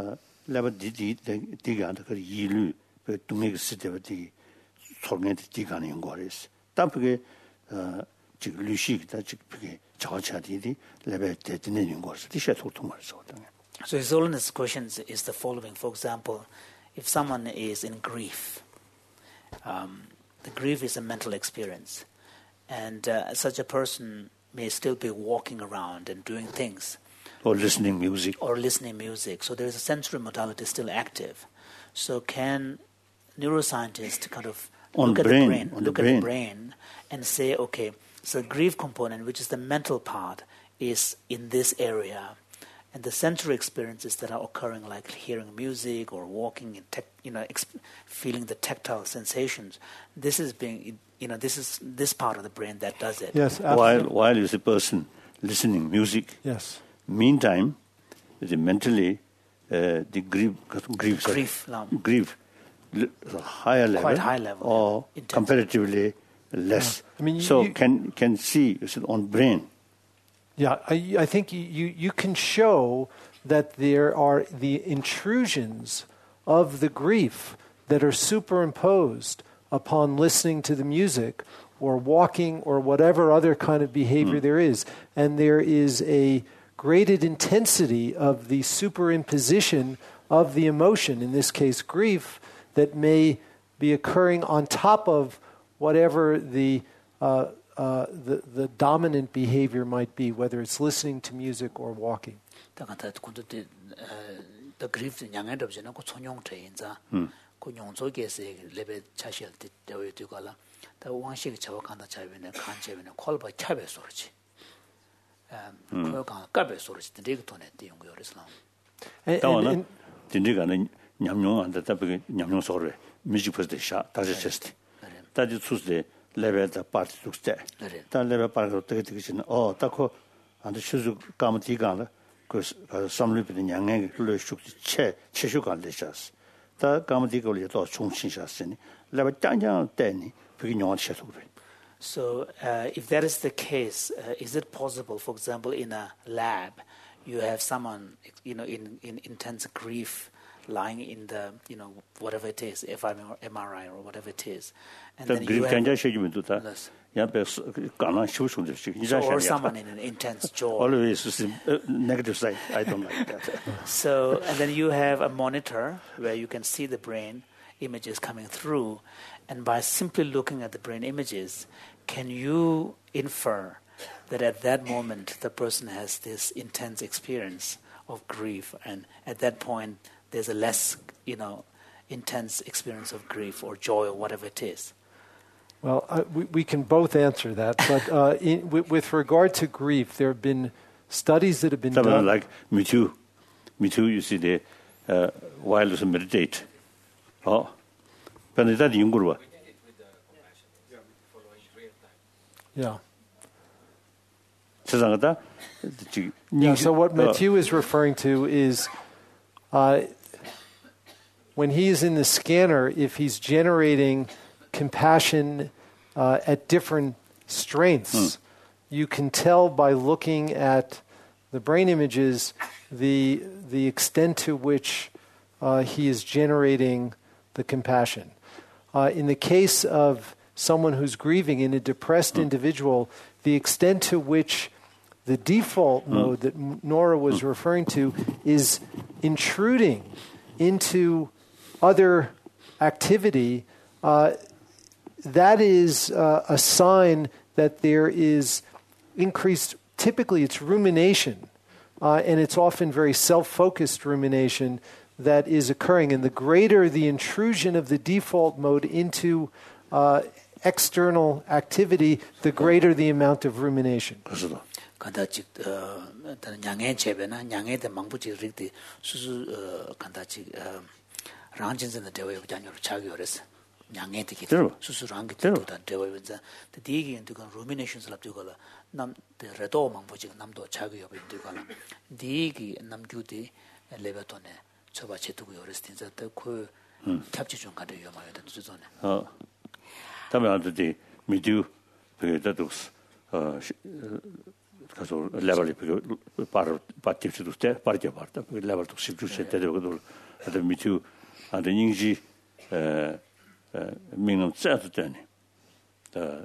레바 디디 디가한테 그 이류 그 동네 시대부터 소년의 디가는 거래스. 답게 어 지금 루시다 지금 그게 저차디디 레벨 때 되는 거스. 디셔 소통을 해서. So his holiness questions is the following. For example, if someone is in grief, um, the grief is a mental experience, and uh, such a person may still be walking around and doing things. Or listening music. Or listening music. So there is a sensory modality still active. So can neuroscientists kind of on look brain, at the brain, on look the at brain. the brain and say, okay, so the grief component, which is the mental part, is in this area. And the sensory experiences that are occurring, like hearing music or walking, and tec- you know, exp- feeling the tactile sensations, this is being, you know, this is this part of the brain that does it. Yes, while while is a person listening music. Yes. Meantime, the mentally uh, the grief grief grief, no. grief a higher level, quite high level, or yeah. comparatively less. Yeah. I mean, you, so you, can can see on brain. Yeah, I, I think you, you, you can show that there are the intrusions of the grief that are superimposed upon listening to the music or walking or whatever other kind of behavior mm. there is. And there is a graded intensity of the superimposition of the emotion, in this case grief, that may be occurring on top of whatever the uh, Uh, the the dominant behavior might be, whether it's listening to music or walking. The grief in young adults, you know, chonyong trainza, kunyongzo gese lebe chashel de dewe tukala. The one shake chawakanda chavine kanchevine call by chabe sorchi. Um, koyokan kabe sorchi the digtone the young Islam. And Tindigan Nyamyon and the Tabi Nyamyon Sore, music was the shot, that's just that is Tuesday. level the part looks there. That level part of the kitchen. Oh, Taco and the shoes come Tigana, because some living in young English shook the chair, Chishukan Lishas. The Gamadigo little Chungshin, level Daniel Danny, picking on Chateau. So, uh, if that is the case, uh, is it possible, for example, in a lab, you have someone, you know, in, in intense grief, lying in the, you know, whatever it is, F M R I or whatever it is. And the then grief you have, can do that. So, or someone in an intense joy. Always the negative side. I don't like that. So, and then you have a monitor where you can see the brain images coming through. And by simply looking at the brain images, can you infer that at that moment the person has this intense experience of grief, and at that point there's a less, you know, intense experience of grief or joy or whatever it is? Well, uh, we, we can both answer that, but uh, in, with, with regard to grief, there have been studies that have been Someone done. Like me too, me too. You see, the uh, while you meditate, oh, but that younger. Yeah. Yeah. Yeah. So what Matthew is referring to is. Uh, when he is in the scanner, if he's generating compassion uh, at different strengths, mm. you can tell by looking at the brain images the the extent to which uh, he is generating the compassion. Uh, in the case of someone who's grieving, in a depressed mm. individual, the extent to which the default mm. mode that Nora was mm. referring to is intruding into other activity, uh, that is uh, a sign that there is increased, typically it's rumination, uh, and it's often very self-focused rumination that is occurring. And the greater the intrusion of the default mode into uh, external activity, the greater the amount of rumination. 간다직 어 양해 제배나 양해의 망부지 릭디 수수 어 간다직 어 랑진선의 대외 부장으로 자기어렸어. 양해 되게 수수랑 게도다 대외면서 디기는 그 ruminations 랍두고라 남 레도 망부지 남도 자기어 빈두고라 디기 남규디 레베톤에 저바체 두고 어렸을 때 그 캡치 좀 가도 요마요 된 주전에 어 다음에 안들이 미디어 그다도 어 가서 레벨이 그 바로 바티브도 때 바르게 바르다. 그 레벨도 십주세 때도 그도 미투 안데 인지 에 민은 짜도 되네. 다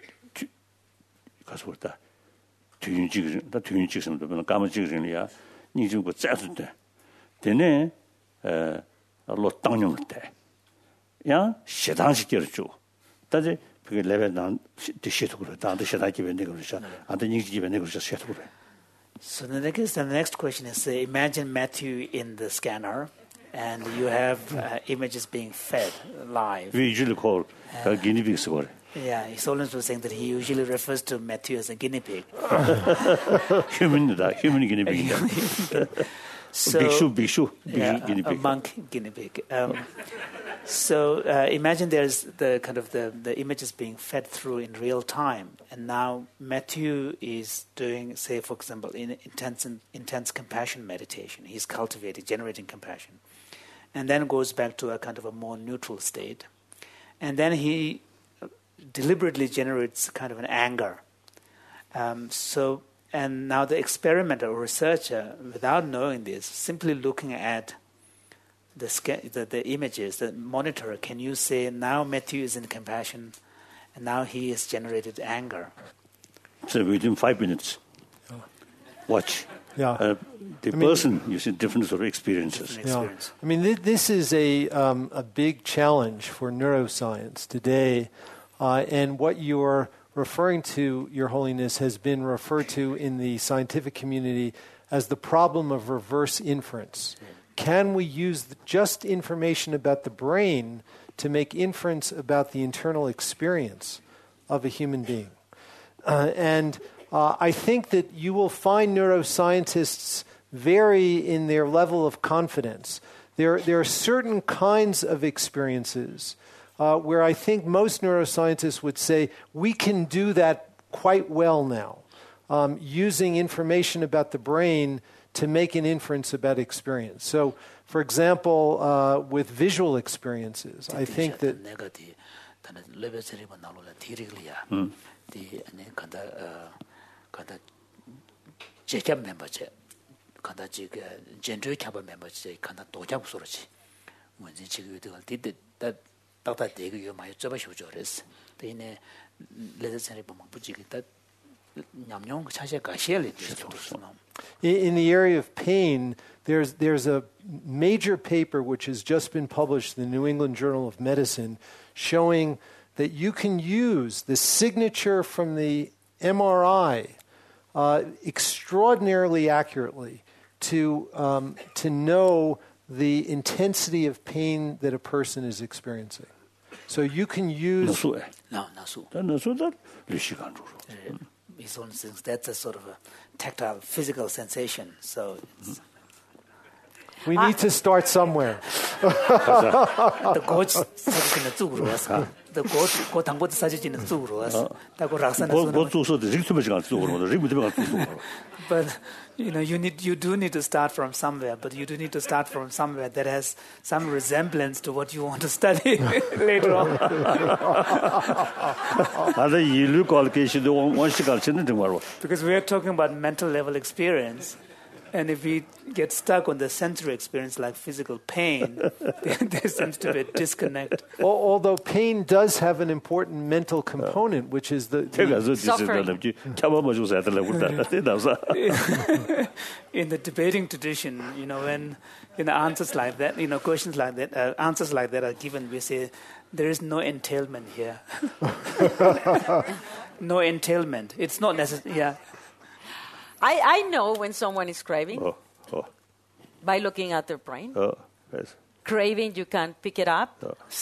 가서 왔다. 뒤인지 다 뒤인지 som도 그냥 까마지리야. 니좀 그 짜도 돼. 되네. 에 로땅용 때. 야, 시당식 결주. 다지 그 레벨 난 디시도 그래. 다한테 시다기 변내 그러죠. 안데 니기 변내 그러죠. 시도 그래. So the next, the next question is, uh, imagine Matthew in the scanner, and you have uh, images being fed live. We usually call uh, guinea pigs. Yeah, Solons was saying that he usually refers to Matthew as a guinea pig. Human, human guinea pig. So, bhikshu, bhikshu, yeah, guinea a pig. monk guinea pig. Um, so uh, imagine there's the kind of the, the images being fed through in real time, and now Matthew is doing, say, for example, in intense intense compassion meditation. He's cultivating, generating compassion, and then goes back to a kind of a more neutral state, and then he deliberately generates kind of an anger. Um, so. And now the experimenter or researcher, without knowing this, simply looking at the, sca- the the images, the monitor, can you say, now Matthew is in compassion, and now he has generated anger? So within five minutes, watch. Yeah. Uh, the I mean, person using different sort of experiences. Different Yeah. experience. I mean, th- this is a um, a big challenge for neuroscience today, uh, and what you're referring to, Your Holiness, has been referred to in the scientific community as the problem of reverse inference. Can we use the, just information about the brain to make inference about the internal experience of a human being? Uh, and uh, I think that you will find neuroscientists vary in their level of confidence. There, there are certain kinds of experiences Uh, where I think most neuroscientists would say we can do that quite well now, um, using information about the brain to make an inference about experience. So, for example, uh, with visual experiences, I think that... 딱다 되게 요 많이 접어 쇼죠레스. 근데 레저선이 보면 부지기다 냠냠 차세 가시엘이 됐어. In the area of pain, there's there's a major paper which has just been published in the New England Journal of Medicine showing that you can use the signature from the M R I uh, extraordinarily accurately to um, to know the intensity of pain that a person is experiencing. So you can use... No, no, nasu. 나수 that 리시간 주로. His own things. That's a sort of a tactile, physical sensation. So it's we need to start somewhere. the coach 사진은 쪽으로 와서 the coach 그 당보도 사진은 쪽으로 와서 다고 락산에서 뭐 주소도 릭트메지 간 쪽으로 릭트메지 간 쪽으로. But you know, you need you do need to start from somewhere, but you do need to start from somewhere that has some resemblance to what you want to study later on. 아다 일루 퀄리케이션도 원시 가르치는 정말로. Because we are talking about mental level experience. And if we get stuck on the sensory experience like physical pain, there, there seems to be a disconnect. Although pain does have an important mental component, which is the... the suffering. In the debating tradition, you know, when you know, answers like that, you know, questions like that, uh, answers like that are given, we say, there is no entailment here. No entailment. It's not necessary. Yeah. I, I know when someone is craving Oh, oh, by looking at their brain. oh, yes. Craving, you can pick it up.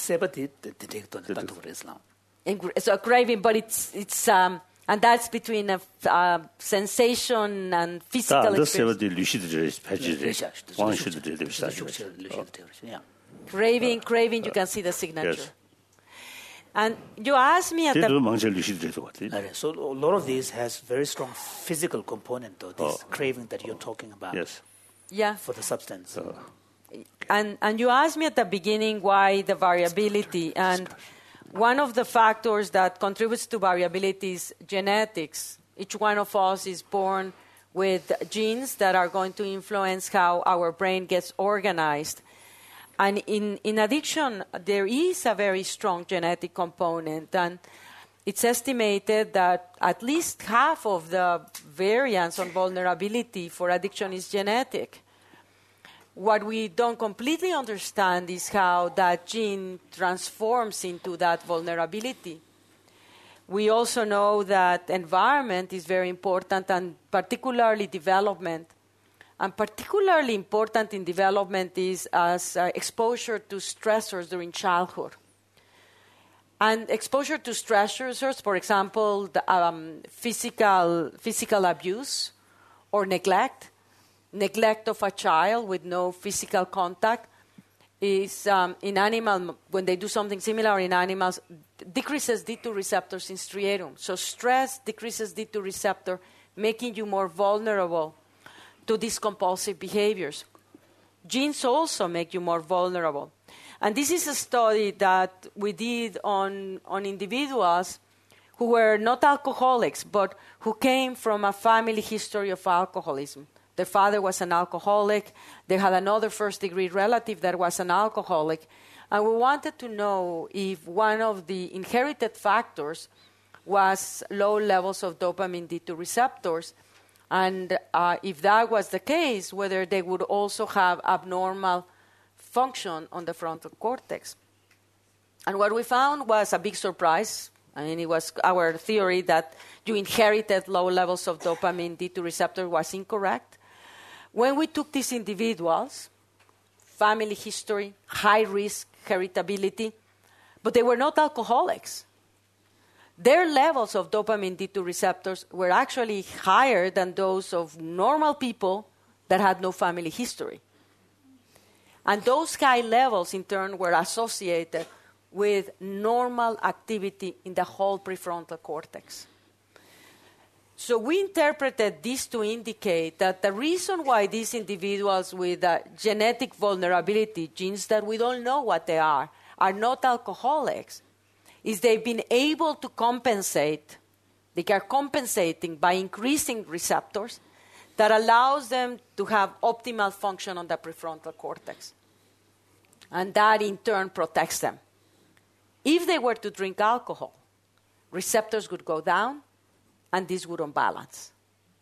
And gra- so craving, but it's it's um, and that's between a f- uh, sensation and physical 다 experience. 세버디 리시드제 패지제 왕시드제 됩시다. Craving, craving, you can see the signature. Yes. And you asked me at 제도 the 망실 리시드제도 같아. So a lot of these has very strong physical component, though, this Oh. craving that you're talking about Yes. yeah, for the substance. and and you asked me at the beginning why the variability, and one of the factors that contributes to variability is genetics. Each one of us is born with genes that are going to influence how our brain gets organized. And in, in addiction, there is a very strong genetic component. And it's estimated that at least half of the variance on vulnerability for addiction is genetic. What we don't completely understand is how that gene transforms into that vulnerability. We also know that environment is very important, and particularly development. And particularly important in development is as uh, exposure to stressors during childhood. And exposure to stressors, for example, the, um, physical, physical abuse or neglect, neglect of a child with no physical contact, is um, in animal, when they do something similar in animals, decreases D two receptors in striatum. So stress decreases D two receptor, making you more vulnerable to these compulsive behaviors. Genes also make you more vulnerable. And this is a study that we did on, on individuals who were not alcoholics, but who came from a family history of alcoholism. Their father was an alcoholic. They had another first-degree relative that was an alcoholic. And we wanted to know if one of the inherited factors was low levels of dopamine D two receptors. And uh, if that was the case, whether they would also have abnormal function on the frontal cortex. And what we found was a big surprise. I mean, it was our theory that you inherited low levels of dopamine D two receptor was incorrect. When we took these individuals, family history, high risk, heritability, but they were not alcoholics. Their levels of dopamine D two receptors were actually higher than those of normal people that had no family history. And those high levels, in turn, were associated with normal activity in the whole prefrontal cortex. So we interpreted this to indicate that the reason why these individuals with uh, genetic vulnerability, genes that we don't know what they are, are not alcoholics, is they've been able to compensate, they are compensating by increasing receptors that allows them to have optimal function on the prefrontal cortex. And that, in turn, protects them. If they were to drink alcohol, receptors would go down, and this would unbalance.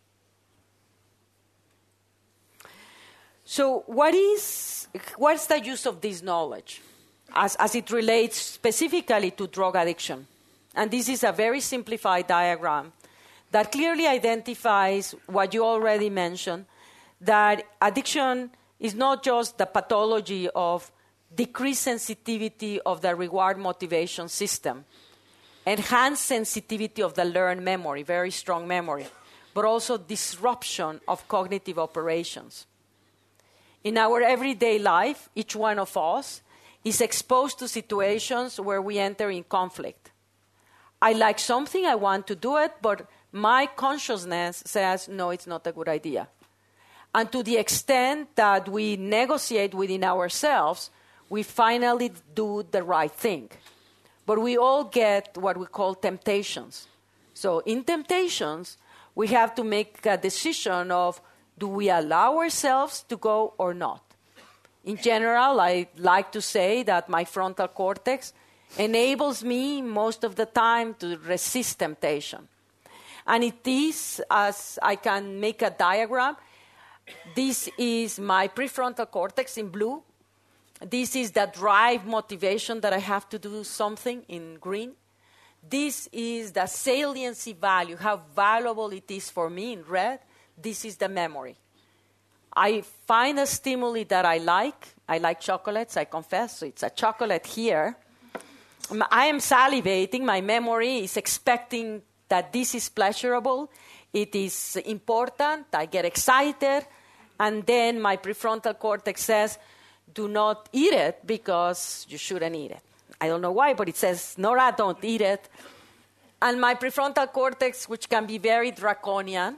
So what is, what's the use of this knowledge as, as it relates specifically to drug addiction? And this is a very simplified diagram that clearly identifies what you already mentioned, that addiction is not just the pathology of decreased sensitivity of the reward motivation system, enhanced sensitivity of the learned memory, very strong memory, but also disruption of cognitive operations. In our everyday life, each one of us is exposed to situations where we enter in conflict. I like something, I want to do it, but my consciousness says, no, it's not a good idea. And to the extent that we negotiate within ourselves, we finally do the right thing. But we all get what we call temptations. So in temptations, we have to make a decision of, do we allow ourselves to go or not? In general, I like to say that my frontal cortex enables me most of the time to resist temptation. And it is, as I can make a diagram, this is my prefrontal cortex in blue. This is the drive motivation that I have to do something in green. This is the saliency value, how valuable it is for me in red. This is the memory. I find a stimuli that I like. I like chocolates, I confess. So it's a chocolate here. I am salivating. My memory is expecting that this is pleasurable. It is important. I get excited. And then my prefrontal cortex says, do not eat it because you shouldn't eat it. I don't know why, but it says, Nora, don't eat it. And my prefrontal cortex, which can be very draconian,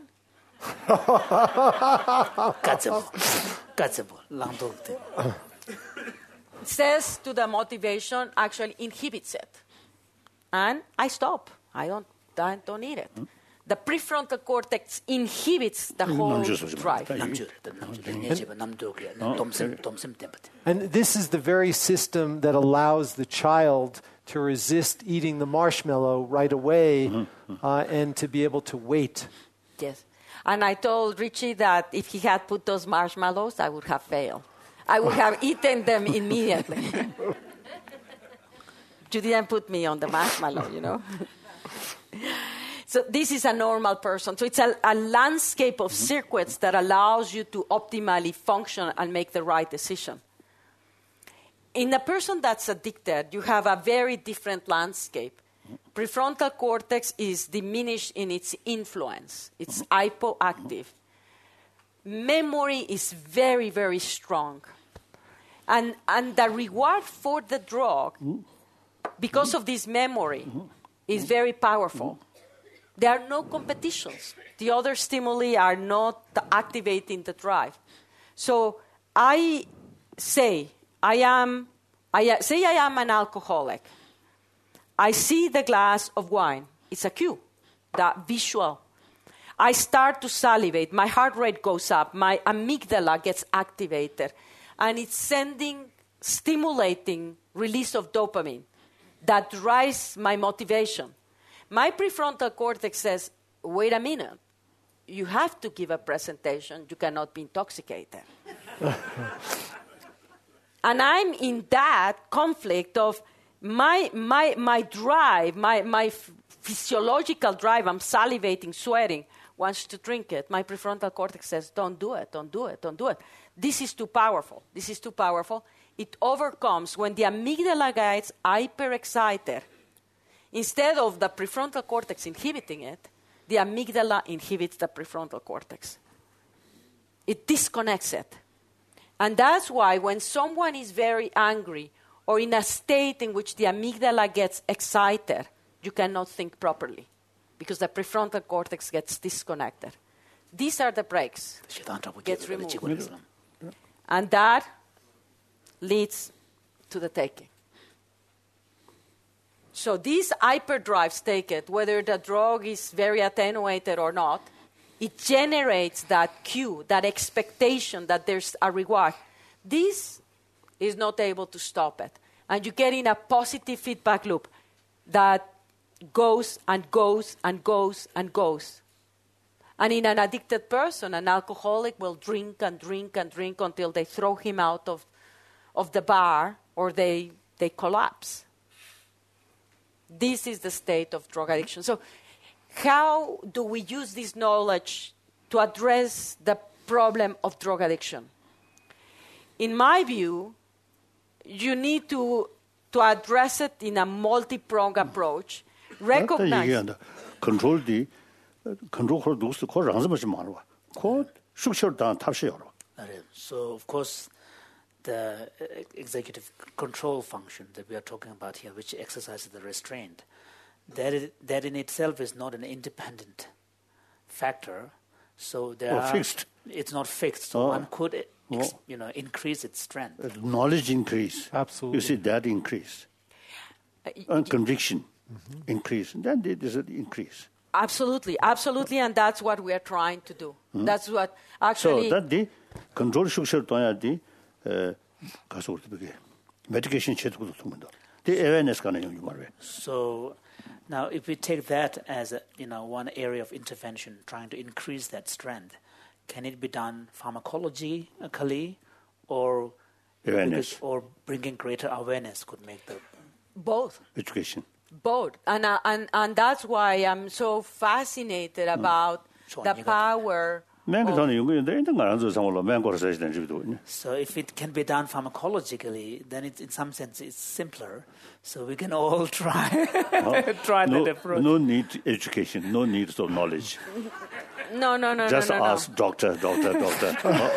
says to the motivation, actually inhibits it. And I stop. I don't, I don't eat it. The prefrontal cortex inhibits the whole drive. And this is the very system that allows the child to resist eating the marshmallow right away mm-hmm. uh, and to be able to wait. Yes. And I told Richie that if he had put those marshmallows, I would have failed. I would have eaten them immediately. You didn't put me on the marshmallow, you know. So this is a normal person. So it's a, a landscape of circuits that allows you to optimally function and make the right decision. In a person that's addicted, you have a very different landscape. Prefrontal cortex is diminished in its influence. It's hypoactive. Memory is very, very strong. And, and the reward for the drug, because of this memory, is very powerful. There are no competitions. The other stimuli are not activating the drive. So I say, I am, I say I am an alcoholic. I see the glass of wine. It's a cue, that visual. I start to salivate. My heart rate goes up. My amygdala gets activated. And it's sending, stimulating release of dopamine that drives my motivation. My prefrontal cortex says, wait a minute. You have to give a presentation. You cannot be intoxicated. And I'm in that conflict of my my my drive, my, my f- physiological drive, I'm salivating, sweating, wants to drink it. My prefrontal cortex says, don't do it, don't do it, don't do it. This is too powerful. This is too powerful. It overcomes when the amygdala gets hyperexcited. Instead of the prefrontal cortex inhibiting it, the amygdala inhibits the prefrontal cortex. It disconnects it. And that's why when someone is very angry or in a state in which the amygdala gets excited, you cannot think properly because the prefrontal cortex gets disconnected. These are the breaks. Gets removed. And that leads to the taking. So these hyperdrives take it, whether the drug is very attenuated or not, it generates that cue, that expectation that there's a reward. This is not able to stop it. And you get in a positive feedback loop that goes and goes and goes and goes. And in an addicted person, an alcoholic will drink and drink and drink until they throw him out of, of the bar or they, they collapse. This is the state of drug addiction. So how do we use this knowledge to address the problem of drug addiction? In my view, you need to, to address it in a multi-pronged approach. Recognize... Control the control for those who So, of course, the executive control function that we are talking about here, which exercises the restraint, that, is, that in itself is not an independent factor. So there or are, fixed. It's not fixed. So oh. one could, ex, oh. you know, increase its strength. Knowledge increase. Absolutely. You see that increase. Uh, and conviction mm-hmm. increase. Then there is an increase. Absolutely, absolutely, and that's what we are trying to do. Mm-hmm. That's what actually... So that the control structure the medication the awareness. So now if we take that as a, you know, one area of intervention, trying to increase that strength, can it be done pharmacologically or awareness, or bringing greater awareness could make the both education? Both, and uh, and and that's why I'm so fascinated about mm. the power. So if it can be done pharmacologically, then it, in some sense it's simpler. So we can all try oh, try no, that approach. No need education, no need of knowledge. No, no, no, Just no, no, ask no. doctor, doctor, doctor.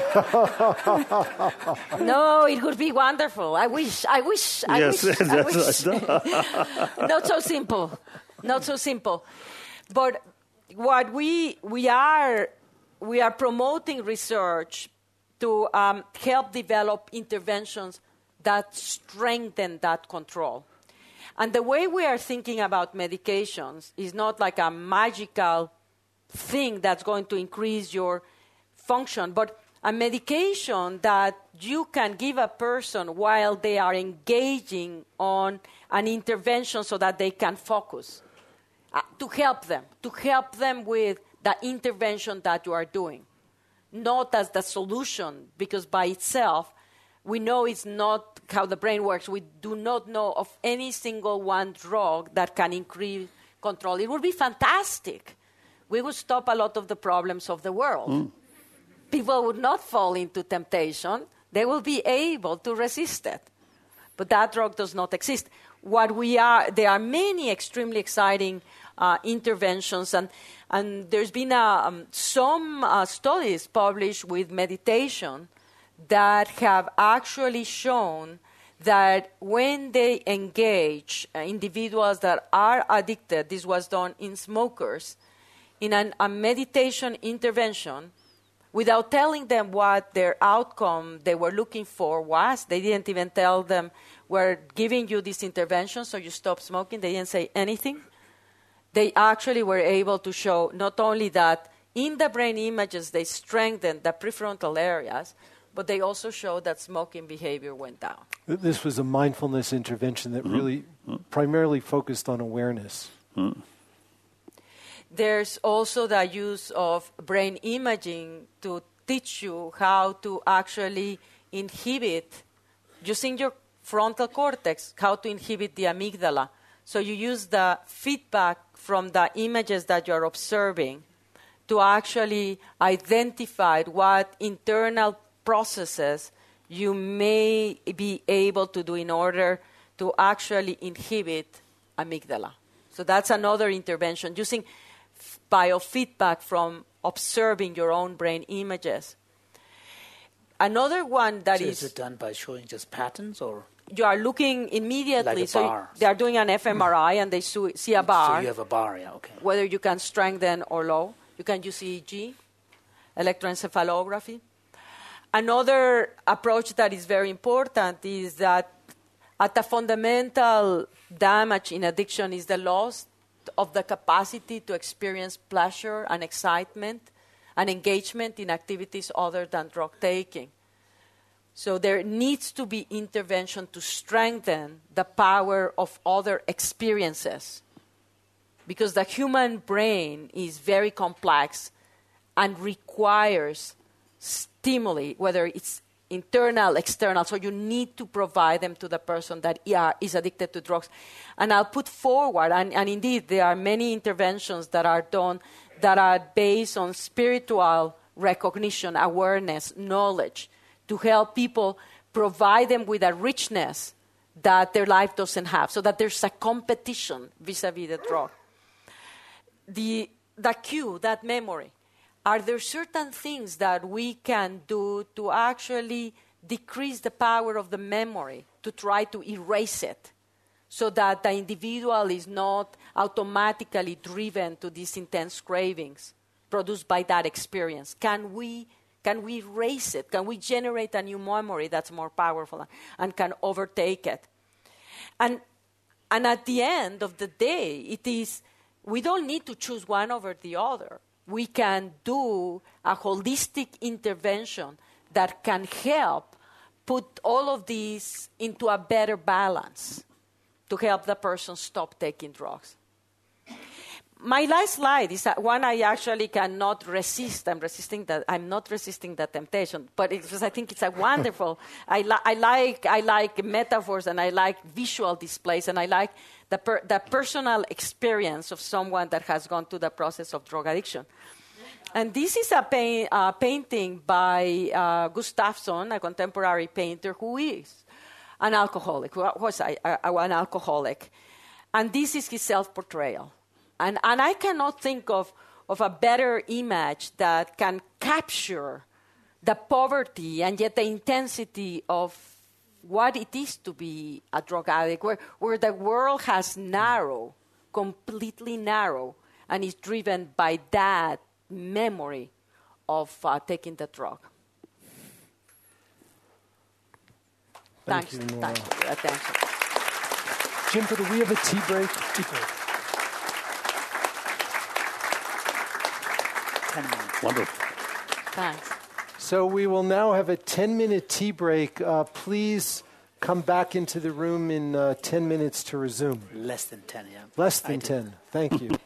No, it would be wonderful. I wish, I wish, I yes, wish, I wish. Right. Not so simple, not so simple. But what we we are we are promoting research to um, help develop interventions that strengthen that control. And the way we are thinking about medications is not like a magical thing that's going to increase your function, but a medication that you can give a person while they are engaging on an intervention so that they can focus, uh, to help them, to help them with the intervention that you are doing, not as the solution, because by itself, we know it's not how the brain works. We do not know of any single one drug that can increase control. It would be fantastic. We would stop a lot of the problems of the world. Mm. People would not fall into temptation. They will be able to resist it. But that drug does not exist. What we are, there are many extremely exciting uh, interventions, and, and there's been uh, um, some uh, studies published with meditation that have actually shown that when they engage uh, individuals that are addicted, this was done in smokers, in an, a meditation intervention, without telling them what their outcome they were looking for was. They didn't even tell them, we're giving you this intervention so you stop smoking. They didn't say anything. They actually were able to show not only that in the brain images they strengthened the prefrontal areas, but they also showed that smoking behavior went down. This was a mindfulness intervention that mm-hmm. really mm-hmm. primarily focused on awareness. Mm-hmm. There's also the use of brain imaging to teach you how to actually inhibit, using your frontal cortex, how to inhibit the amygdala. So you use the feedback from the images that you're observing to actually identify what internal processes you may be able to do in order to actually inhibit amygdala. So that's another intervention, using biofeedback from observing your own brain images. Another one that so is... is it done by showing just patterns, or...? You are looking immediately. Like a so bar. They are doing an fMRI and they see a bar. So you have a bar, yeah, okay. Whether you can strengthen or low. You can use E E G, electroencephalography. Another approach that is very important is that at the fundamental damage in addiction is the loss of the capacity to experience pleasure and excitement and engagement in activities other than drug taking. So there needs to be intervention to strengthen the power of other experiences, because the human brain is very complex and requires stimuli, whether it's internal, external. So you need to provide them to the person that yeah, is addicted to drugs. And I'll put forward, and, and indeed there are many interventions that are done that are based on spiritual recognition, awareness, knowledge, to help people, provide them with a richness that their life doesn't have, so that there's a competition vis-a-vis the drug. The, the cue, that memory, are there certain things that we can do to actually decrease the power of the memory, to try to erase it, so that the individual is not automatically driven to these intense cravings produced by that experience? Can we Can we erase it? Can we generate a new memory that's more powerful and can overtake it? And, and at the end of the day, it is, we don't need to choose one over the other. We can do a holistic intervention that can help put all of these into a better balance to help the person stop taking drugs. My last slide is one I actually cannot resist. I'm resisting that. I'm not resisting the temptation, but it's just, I think it's a wonderful. I, li- I like I like metaphors, and I like visual displays, and I like the per- the personal experience of someone that has gone through the process of drug addiction. And this is a pa- uh, painting by uh, Gustafsson, a contemporary painter who is an alcoholic. Who was I, uh, an alcoholic, and this is his self-portrayal. And, and I cannot think of, of a better image that can capture the poverty and yet the intensity of what it is to be a drug addict, where, where the world has narrowed, completely narrow, and is driven by that memory of uh, taking the drug. Thank Thanks. you, Nora. Thanks for your attention. Jim, do we have a tea break? Tea break. ten minutes. Wonderful. Thanks. So we will now have a ten-minute tea break. Uh, please come back into the room in uh, ten minutes to resume. Less than ten, yeah. Less than I do. ten. Thank you.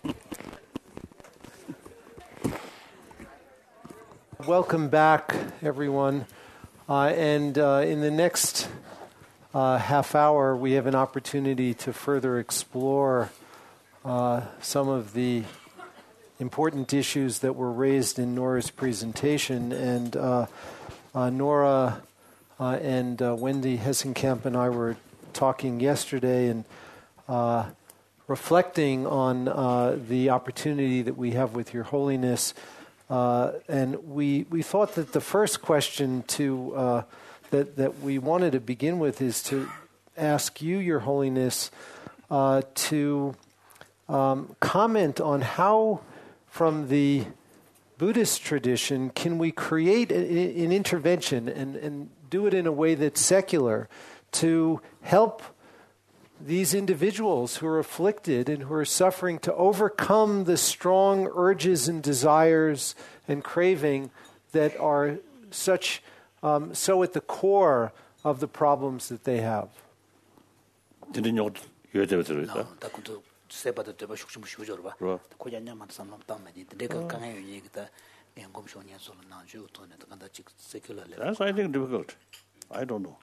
Welcome back, everyone. Uh, and uh, in the next uh, half hour, we have an opportunity to further explore uh, some of the important issues that were raised in Nora's presentation. And uh, uh, Nora uh, and uh, Wendy Hessenkamp and I were talking yesterday and uh, reflecting on uh, the opportunity that we have with Your Holiness. Uh, and we we thought that the first question to uh, that that we wanted to begin with is to ask you, Your Holiness, uh, to um, comment on how, from the Buddhist tradition, can we create a, an intervention and, and do it in a way that's secular to help these individuals who are afflicted and who are suffering to overcome the strong urges and desires and craving that are such um, so at the core of the problems that they have. 진짜 요대로 들어있다. No, 다 kuntu 세바도 되바 숙심 쉬우죠 봐. 고jan냐만 삼람 담만이 내가 강해 얘기다. 연금 쇼니아서는 나주 돈에 간다 직 secular level. That's I think difficult. I don't know.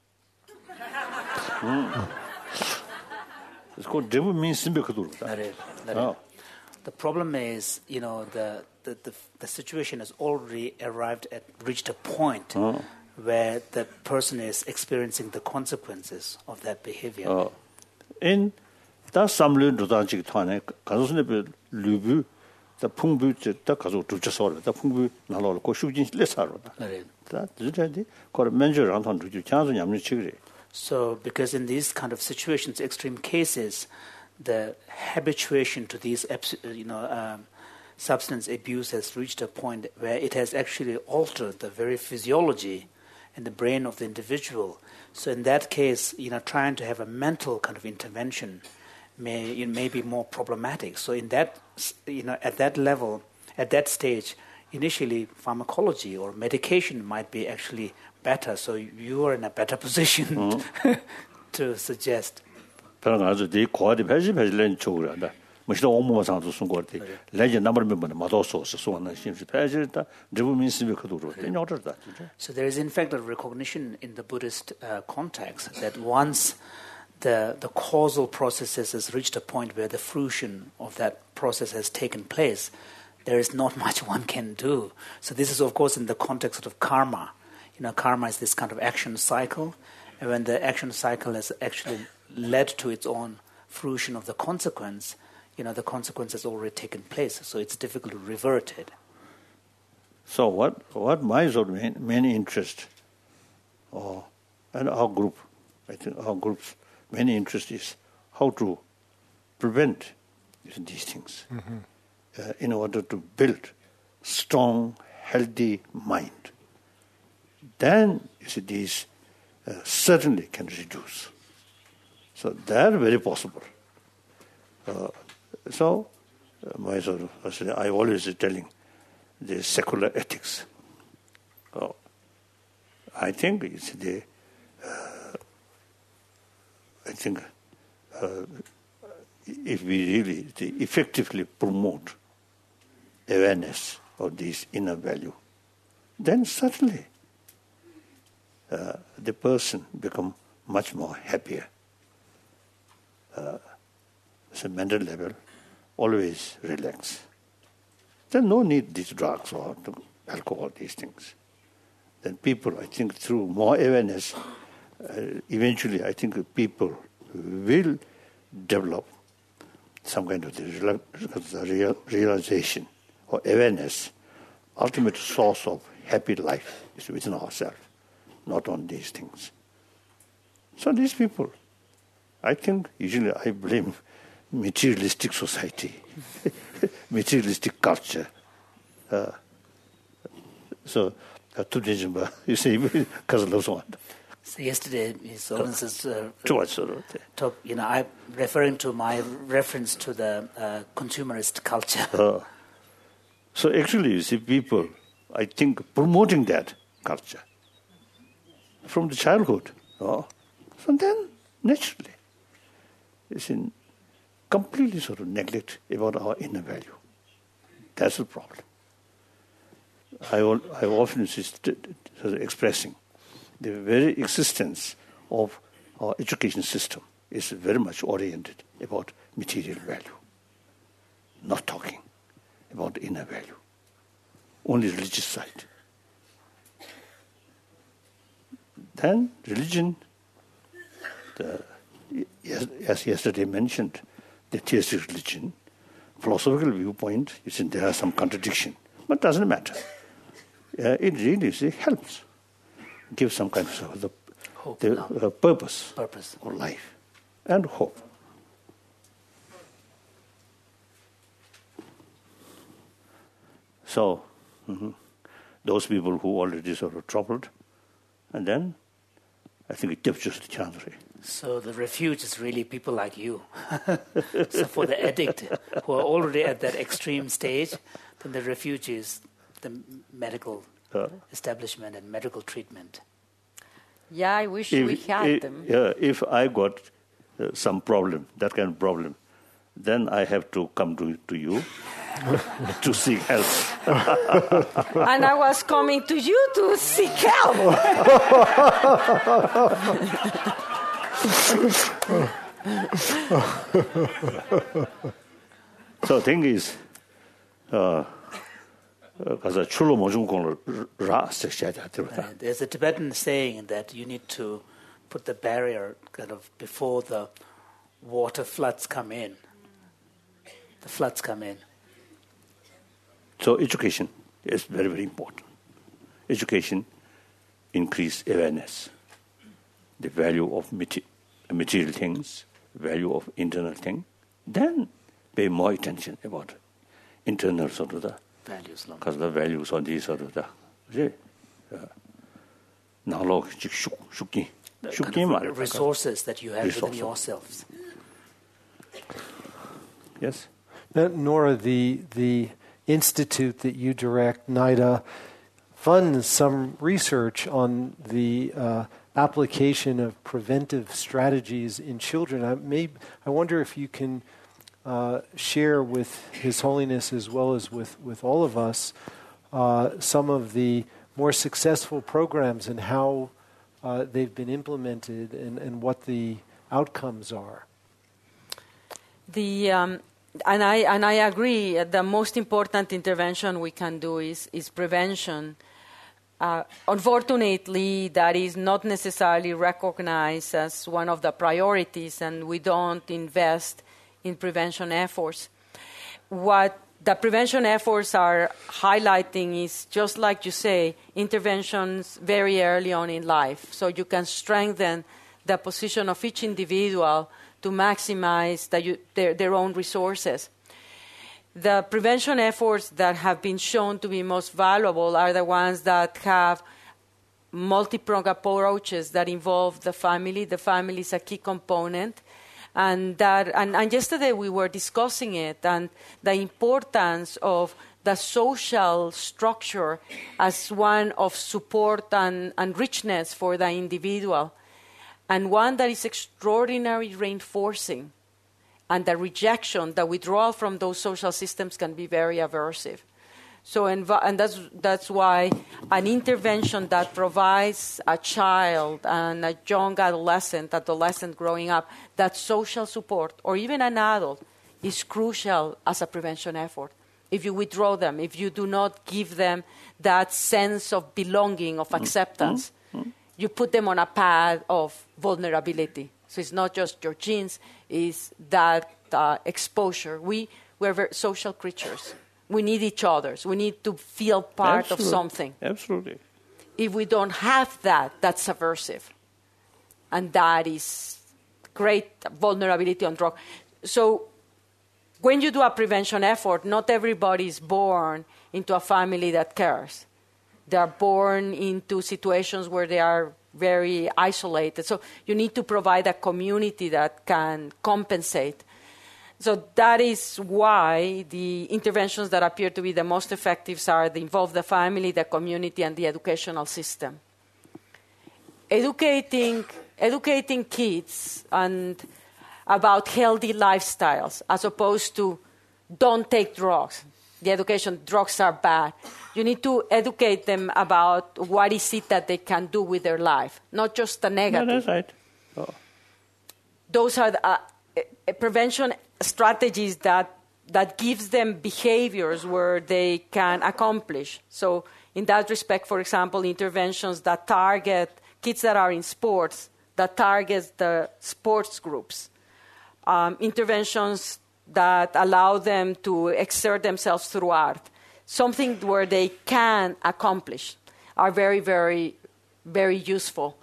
mm. It's called devil means simple. Oh. The problem is, you know, the, the, the, the situation has already arrived at, reached a point oh. where the person is experiencing the consequences of that behavior. Oh. In that samlun dodanjik thane 가족선에 류부 다 풍부 다 가족 둘째서 다 풍부 나로 고 슈진 레사로다. 다 저한테 거 맨저랑 한 두지 찬스 냠니 치그리. So, because in these kind of situations, extreme cases, the habituation to these, you know, um, substance abuse has reached a point where it has actually altered the very physiology and the brain of the individual. So, in that case, you know, trying to have a mental kind of intervention may it may be more problematic. So, in that, you know, at that level, at that stage, initially pharmacology or medication might be actually better, so you are in a better position mm. to suggest. 그런 아주 네 과대 배지 배질len 쪽으로 한다. 뭐시도 업무상도 순고한테 레지 넘버면 맞아서 소원은 심지 배질다. 리부민스비 그도로 되냐더다. So there is in fact a recognition in the Buddhist uh, context that once the the causal processes has reached a point where the fruition of that process has taken place, there is not much one can do. So this is of course in the context of karma. You know, karma is this kind of action cycle, and when the action cycle has actually led to its own fruition of the consequence, you know, the consequence has already taken place, so it's difficult to revert it. So what what my sort of main, main interest, or and our group, I think our group's main interest is how to prevent these things mm-hmm. uh, in order to build strong, healthy mind. Then you see these uh, certainly can reduce. So they are very possible. Uh, so uh, my sort of, I always telling the secular ethics. Uh, I think it's the. Uh, I think uh, if we really the effectively promote awareness of this inner value, then certainly. Uh, the person become much more happier. Uh, as a mental level, always relax. There's no need these drugs or alcohol, these things. Then people, I think, through more awareness, uh, eventually, I think people will develop some kind of the real, realization or awareness. Ultimate source of happy life is within ourselves. Not on these things. So these people, I think usually I blame materialistic society, materialistic culture. Uh, so, you see, because of those ones. So yesterday, His Holiness uh, talk, you know, I referring to my reference to the uh, consumerist culture. Uh, So actually, you see, people, I think, promoting that culture from the childhood. Oh, so then, naturally, it's in completely sort of neglect about our inner value. That's the problem. I, I often insist sort of expressing the very existence of our education system is very much oriented about material value, not talking about inner value, only religious side. Then religion, the, as yesterday mentioned, the theistic religion, philosophical viewpoint, you see there are some contradiction, but it doesn't matter. Uh, it really see, helps, gives some kind of, sort of the, hope, the no. uh, purpose, purpose of life and hope. So, mm-hmm, those people who already sort of troubled, and then I think it gives just a chance. So the refuge is really people like you. So for the addict who are already at that extreme stage, then the refuge is the medical uh, establishment and medical treatment. Yeah, I wish if, we had if, them. Yeah, if I got uh, some problem, that kind of problem, then I have to come to, to you to seek help. And I was coming to you to seek help. So thing is, uh, There's a Tibetan saying that you need to put the barrier kind of before the water floods come in. The floods come in. So education is very, very important. Education increase awareness, the value of material things, value of internal things. Then pay more attention about internal sort of the values, because the values on these sort of the resources that you have within yourselves. Yes. Now, Nora, the the institute that you direct, NIDA, funds some research on the uh, application of preventive strategies in children. I may I wonder if you can Uh, share with His Holiness as well as with, with all of us uh, some of the more successful programs and how uh, they've been implemented and, and what the outcomes are. The um, and I and I agree. The most important intervention we can do is is prevention. Uh, unfortunately, that is not necessarily recognized as one of the priorities, and we don't invest in prevention efforts. What the prevention efforts are highlighting is, just like you say, interventions very early on in life, so you can strengthen the position of each individual to maximize the, their, their own resources. The prevention efforts that have been shown to be most valuable are the ones that have multi-pronged approaches that involve the family. The family is a key component. And that, and, and yesterday we were discussing it, and the importance of the social structure as one of support and, and richness for the individual, and one that is extraordinarily reinforcing. And the rejection, the withdrawal from those social systems can be very aversive. So, and, and that's, that's why an intervention that provides a child and a young adolescent, adolescent growing up, that social support, or even an adult, is crucial as a prevention effort. If you withdraw them, if you do not give them that sense of belonging, of acceptance, mm-hmm. you put them on a path of vulnerability. So it's not just your genes, it's that uh, exposure. We, we're very social creatures. We need each other. We need to feel part Absolutely. of something. Absolutely. If we don't have that, that's aversive. And that is great vulnerability on drug. So when you do a prevention effort, not everybody is born into a family that cares. They are born into situations where they are very isolated. So you need to provide a community that can compensate. So that is why the interventions that appear to be the most effective are the involve the family, the community, and the educational system. Educating, educating kids and about healthy lifestyles as opposed to don't take drugs. The education, drugs are bad. You need to educate them about what is it that they can do with their life, not just the negative. No, that's right. Oh. Those are the, uh, uh, prevention strategies that that gives them behaviors where they can accomplish. So in that respect, for example, interventions that target kids that are in sports, that targets the sports groups, um, interventions that allow them to exert themselves through art, something where they can accomplish, are very, very, very useful.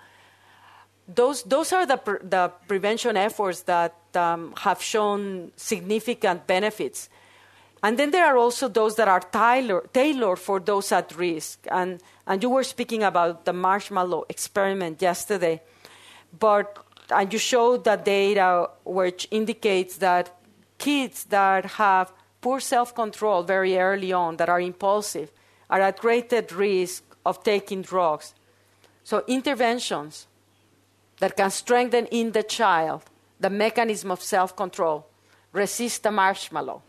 Those, those are the, pre- the prevention efforts that um, have shown significant benefits. And then there are also those that are tailor- tailored for those at risk. And, and you were speaking about the marshmallow experiment yesterday. But and you showed the data which indicates that kids that have poor self-control very early on, that are impulsive, are at greater risk of taking drugs. So interventions that can strengthen in the child the mechanism of self-control, resist the marshmallow,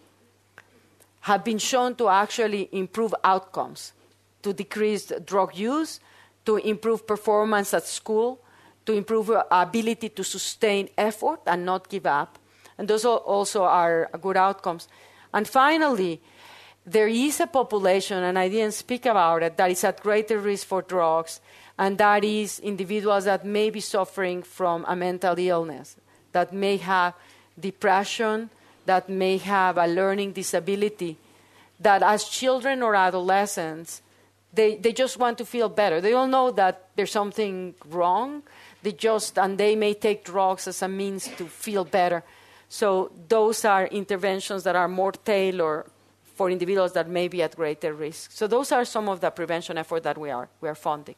have been shown to actually improve outcomes, to decrease drug use, to improve performance at school, to improve ability to sustain effort and not give up. And those also are good outcomes. And finally, there is a population, and I didn't speak about it, that is at greater risk for drugs, and that is individuals that may be suffering from a mental illness, that may have depression, that may have a learning disability, that as children or adolescents, they, they just want to feel better. They don't know that there's something wrong. They just, and they may take drugs as a means to feel better. So those are interventions that are more tailored for individuals that may be at greater risk. So those are some of the prevention efforts that we are we are funding.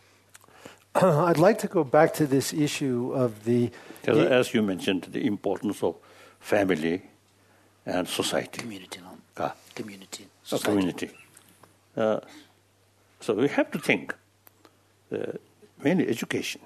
I'd like to go back to this issue of the... As you mentioned, the importance of family and society. Community, no? Ah. Community, society. Community. Uh, so we have to think, uh, mainly education.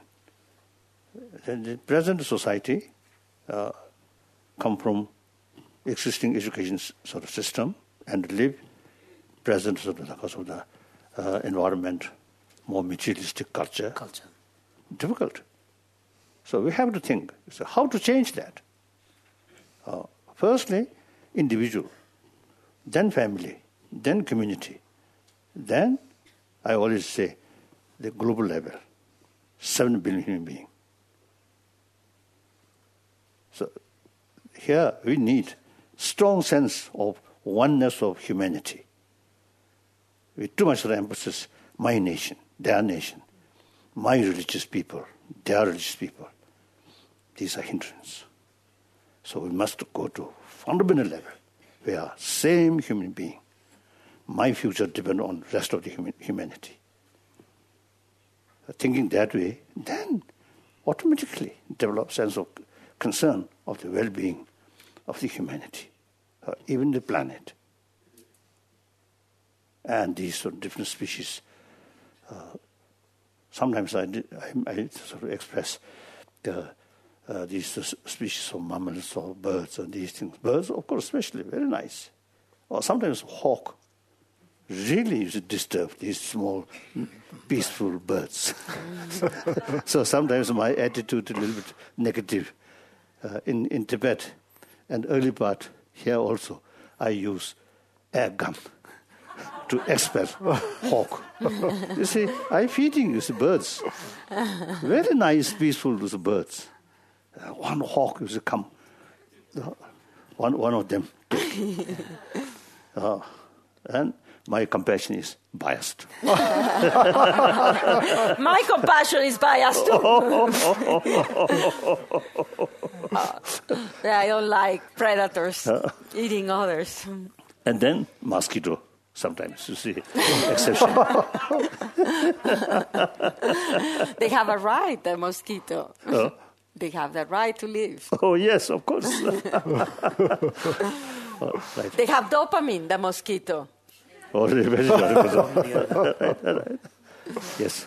And the present society uh, come from existing education sort of system and live present sort of because of the uh, environment, more materialistic culture. Culture. Difficult. So we have to think, so how to change that? Uh, firstly, individual, then family, then community, then, I always say, the global level, seven billion human beings. So here we need strong sense of oneness of humanity. With too much emphasis, my nation, their nation, my religious people, their religious people. These are hindrance. So we must go to fundamental level where same human being, my future depends on rest of the human, humanity. Thinking that way, then automatically develop sense of concern of the well-being of the humanity, uh, even the planet. And these sort of different species, uh, sometimes I, I, I sort of express the, uh, these species of mammals or birds and these things. Birds, of course, especially, very nice. Or sometimes hawk really disturb these small, peaceful birds. So sometimes my attitude is a little bit negative. Uh, in, in Tibet, and early part here also, I use air gun to expel hawk. You see, I'm feeding these birds. Very nice, peaceful these birds. Uh, one hawk used to come. Uh, one, one of them. uh, and my compassion is biased. My compassion is biased too. uh, I don't like predators uh, eating others. And then mosquito, sometimes, you see, exception. They have a right, the mosquito. Uh, They have the right to live. Oh, yes, of course. Oh, right. They have dopamine, the mosquito. Oh, very good. Yes.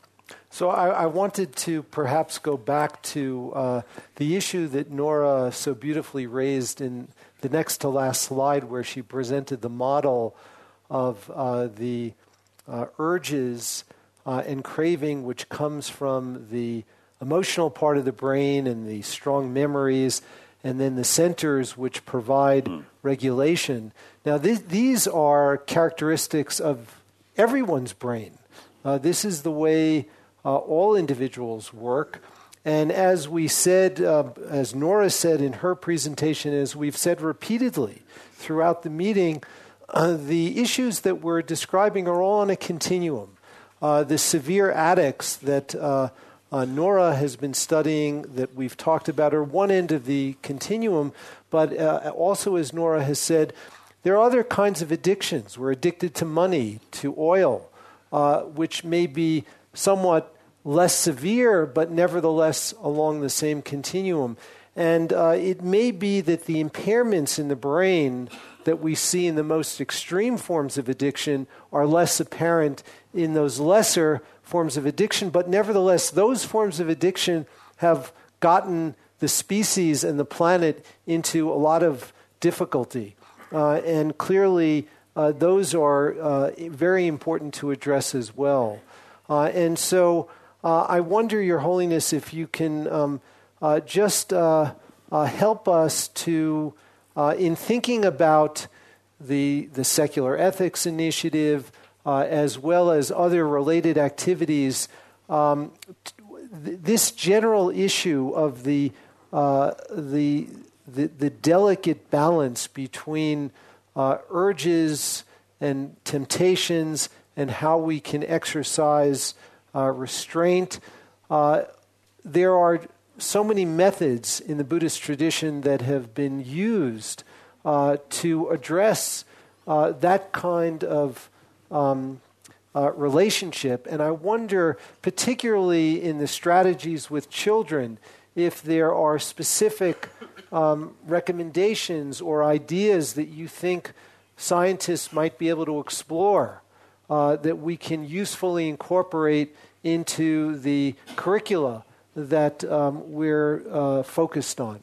So I, I wanted to perhaps go back to uh, the issue that Nora so beautifully raised in the next to last slide, where she presented the model of uh, the uh, urges uh, and craving, which comes from the emotional part of the brain and the strong memories, and then the centers which provide mm. regulation. Now, th- these are characteristics of everyone's brain. Uh, this is the way uh, all individuals work. And as we said, uh, as Nora said in her presentation, as we've said repeatedly throughout the meeting, uh, the issues that we're describing are all on a continuum. Uh, the severe addicts that uh, uh, Nora has been studying, that we've talked about, are one end of the continuum, but uh, also, as Nora has said, there are other kinds of addictions. We're addicted to money, to oil, uh, which may be somewhat less severe, but nevertheless along the same continuum. And uh, it may be that the impairments in the brain that we see in the most extreme forms of addiction are less apparent in those lesser forms of addiction, but nevertheless, those forms of addiction have gotten the species and the planet into a lot of difficulty. Uh, and clearly, uh, those are uh, very important to address as well. Uh, and so uh, I wonder, Your Holiness, if you can um, uh, just uh, uh, help us to, uh, in thinking about the, the Secular Ethics Initiative, uh, as well as other related activities, um, t- this general issue of the, uh, the, the, the delicate balance between uh, urges and temptations and how we can exercise uh, restraint. Uh, there are so many methods in the Buddhist tradition that have been used uh, to address uh, that kind of um, uh, relationship. And I wonder, particularly in the strategies with children, if there are specific um, recommendations or ideas that you think scientists might be able to explore uh, that we can usefully incorporate into the curricula that um, we're uh, focused on.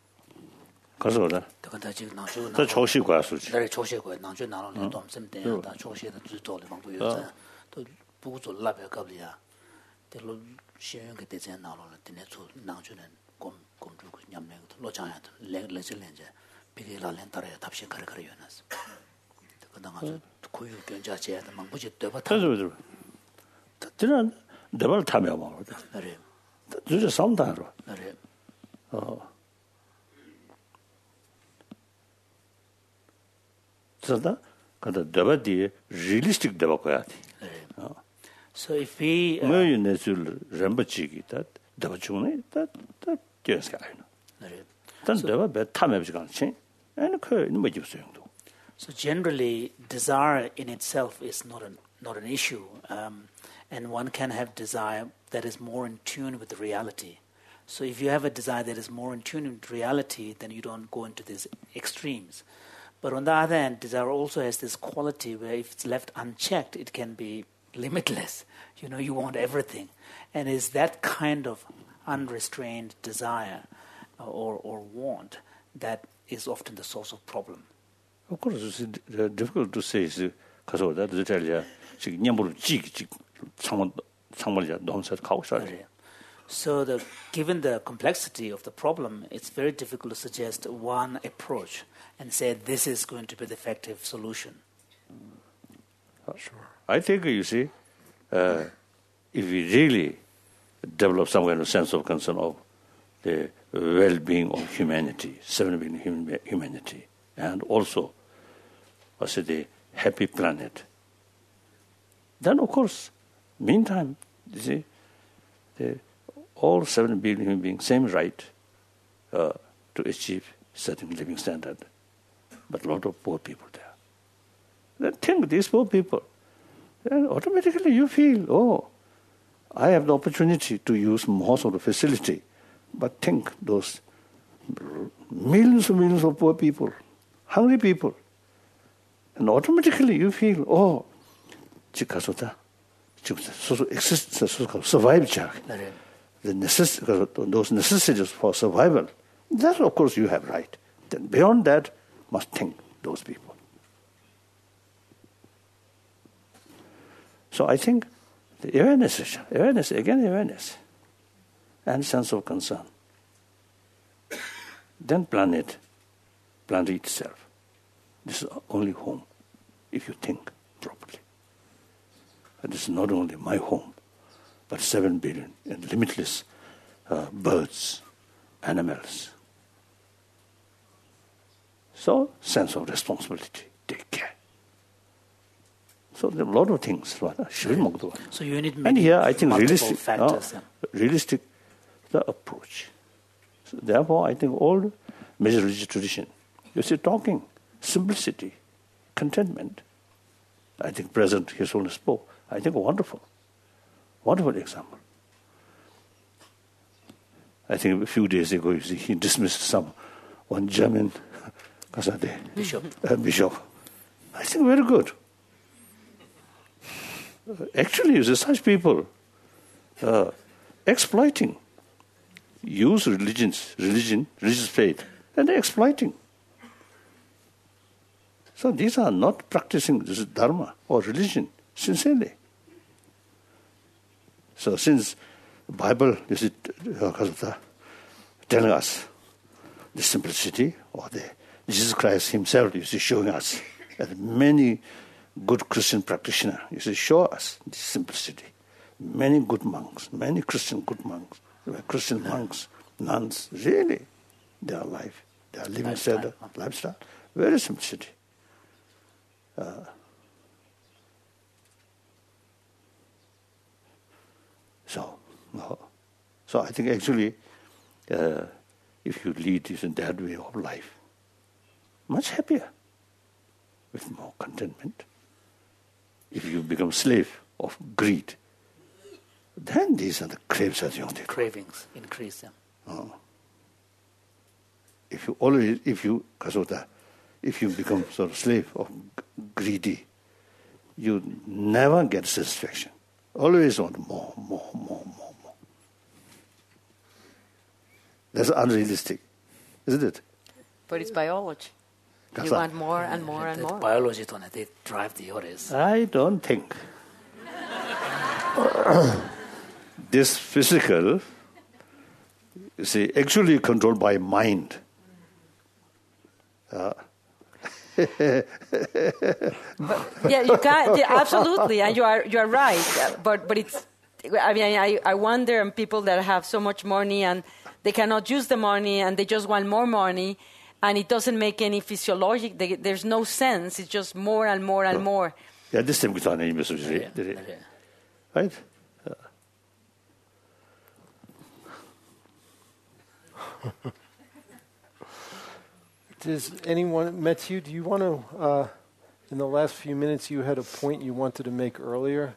그래서 더 조시 과수지. 네, 조시 과 나주 나로는 좀 셈대야. 다 조시의 주도를 방법 요새 또 부구조 라베가리아. 대로 시행게 되지 나로는 되네서 나주는 곰 곰주고 냠내고 로장야 레레질렌제 비게라렌 따라야 답시 가르가르 요나스. 그다음에 고유 견자제야 막 무지 되바. 그래서 저는 내발 타면 말거든. 네. 주저 상담으로. 네. 어. 그래서 근데 대바디 realistic 대바 거야. 어. So if we 뭐 유네줄 렘버치기다 대바 중에 다다 계속 가요. 네. 단 대바 배 타면 않지. 아니 그 뭐 집소용도. So generally desire in itself is not an not an issue. Um, and one can have desire that is more in tune with the reality. So if you have a desire that is more in tune with reality, then you don't go into these extremes. But on the other hand, desire also has this quality where if it's left unchecked, it can be limitless. You know, you want everything. And it's that kind of unrestrained desire or, or want that is often the source of problem. Of course, it's difficult to say. Because that is the So, the, given the complexity of the problem, it's very difficult to suggest one approach and say this is going to be the effective solution. Sure. I think, you see, uh, if we really develop some kind of sense of concern of the well-being of humanity, seven billion human, humanity, and also, I say, the happy planet, then, of course, meantime, you see, the, all seven billion human beings, same right uh, to achieve certain living standard. But a lot of poor people there. Then think these poor people. Then automatically you feel, oh, I have the opportunity to use most of the facility But think those millions and millions of poor people, hungry people, and automatically you feel, oh, jikasota, so exist, survive, the necess- those necessities for survival. That, of course, you have right. Then beyond that, must think those people. So I think the awareness, awareness, again awareness, and sense of concern. Then planet, planet itself. This is only home, if you think properly. And this is not only my home, but seven billion and limitless uh, birds, animals. So, sense of responsibility, take care. So there are a lot of things. So you need and here I think realistic, factors, uh, realistic the approach. So therefore, I think all major religious tradition, you see, talking, simplicity, contentment. I think President His Holiness spoke. I think wonderful, wonderful example. I think a few days ago, you see, he dismissed some one German bishop. Uh, bishop. I think very good. Actually, you see, such people uh, exploiting, use religions, religion, religious faith, and they're exploiting. So these are not practicing this dharma or religion sincerely. So since the Bible is telling us the simplicity, or the Jesus Christ himself is showing us, and many good Christian practitioners, you see, show us this simplicity. Many good monks, many Christian good monks, Christian monks, nuns, really, their life, their living Lifestyle. lifestyle, lifestyle, very simplicity. Uh, so, no. so I think actually, uh, if you lead this in that way of life, much happier, with more contentment. If you become slave of greed, then these are the cravings. Cravings increase them. Oh. If you always, if you, kasota, if you become sort of slave of greedy, you never get satisfaction. Always want more, more, more, more, more. That's unrealistic, isn't it? But it's biology. That's You a- want more and more and The more. biology, they drive the others. I don't think. This physical, you see, actually controlled by mind. Uh, Yeah, you can yeah, absolutely, and you are you are right. Uh, But but it's, I mean, I I wonder, and people that have so much money and they cannot use the money and they just want more money, and it doesn't make any physiologic. They, there's no sense. It's just more and more and more. yeah, this time kita na imbes Yeah, diri, yeah. right? Does anyone, Matthew, do you want to, uh, in the last few minutes, you had a point you wanted to make earlier?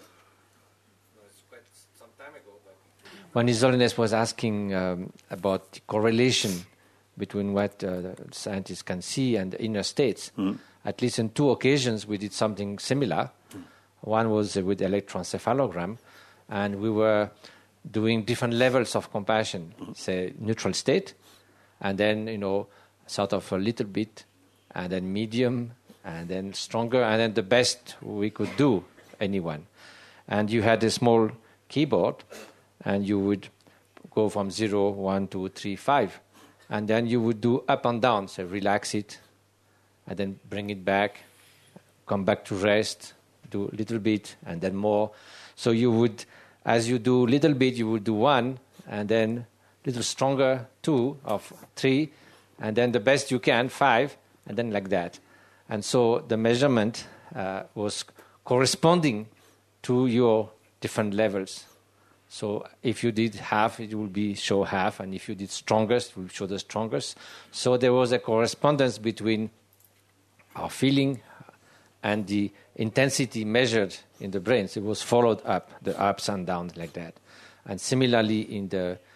When His Holiness was asking um, about the correlation between what uh, the scientists can see and the inner states, Mm. at least on two occasions we did something similar. Mm. One was uh, with electroencephalogram, and we were doing different levels of compassion, Mm. say neutral state, and then, you know, sort of a little bit, and then medium, and then stronger, and then the best we could do, anyone. And you had a small keyboard, and you would go from zero, one, two, three, five. And then you would do up and down, so relax it, and then bring it back, come back to rest, do a little bit, and then more. So you would, as you do little bit, you would do one, and then little stronger, two, of three, and then the best you can, five, and then like that. And so the measurement uh, was corresponding to your different levels. So if you did half, it will be show half, and if you did strongest, it will show the strongest. So there was a correspondence between our feeling and the intensity measured in the brain. So it was followed up, the ups and downs like that. And similarly in the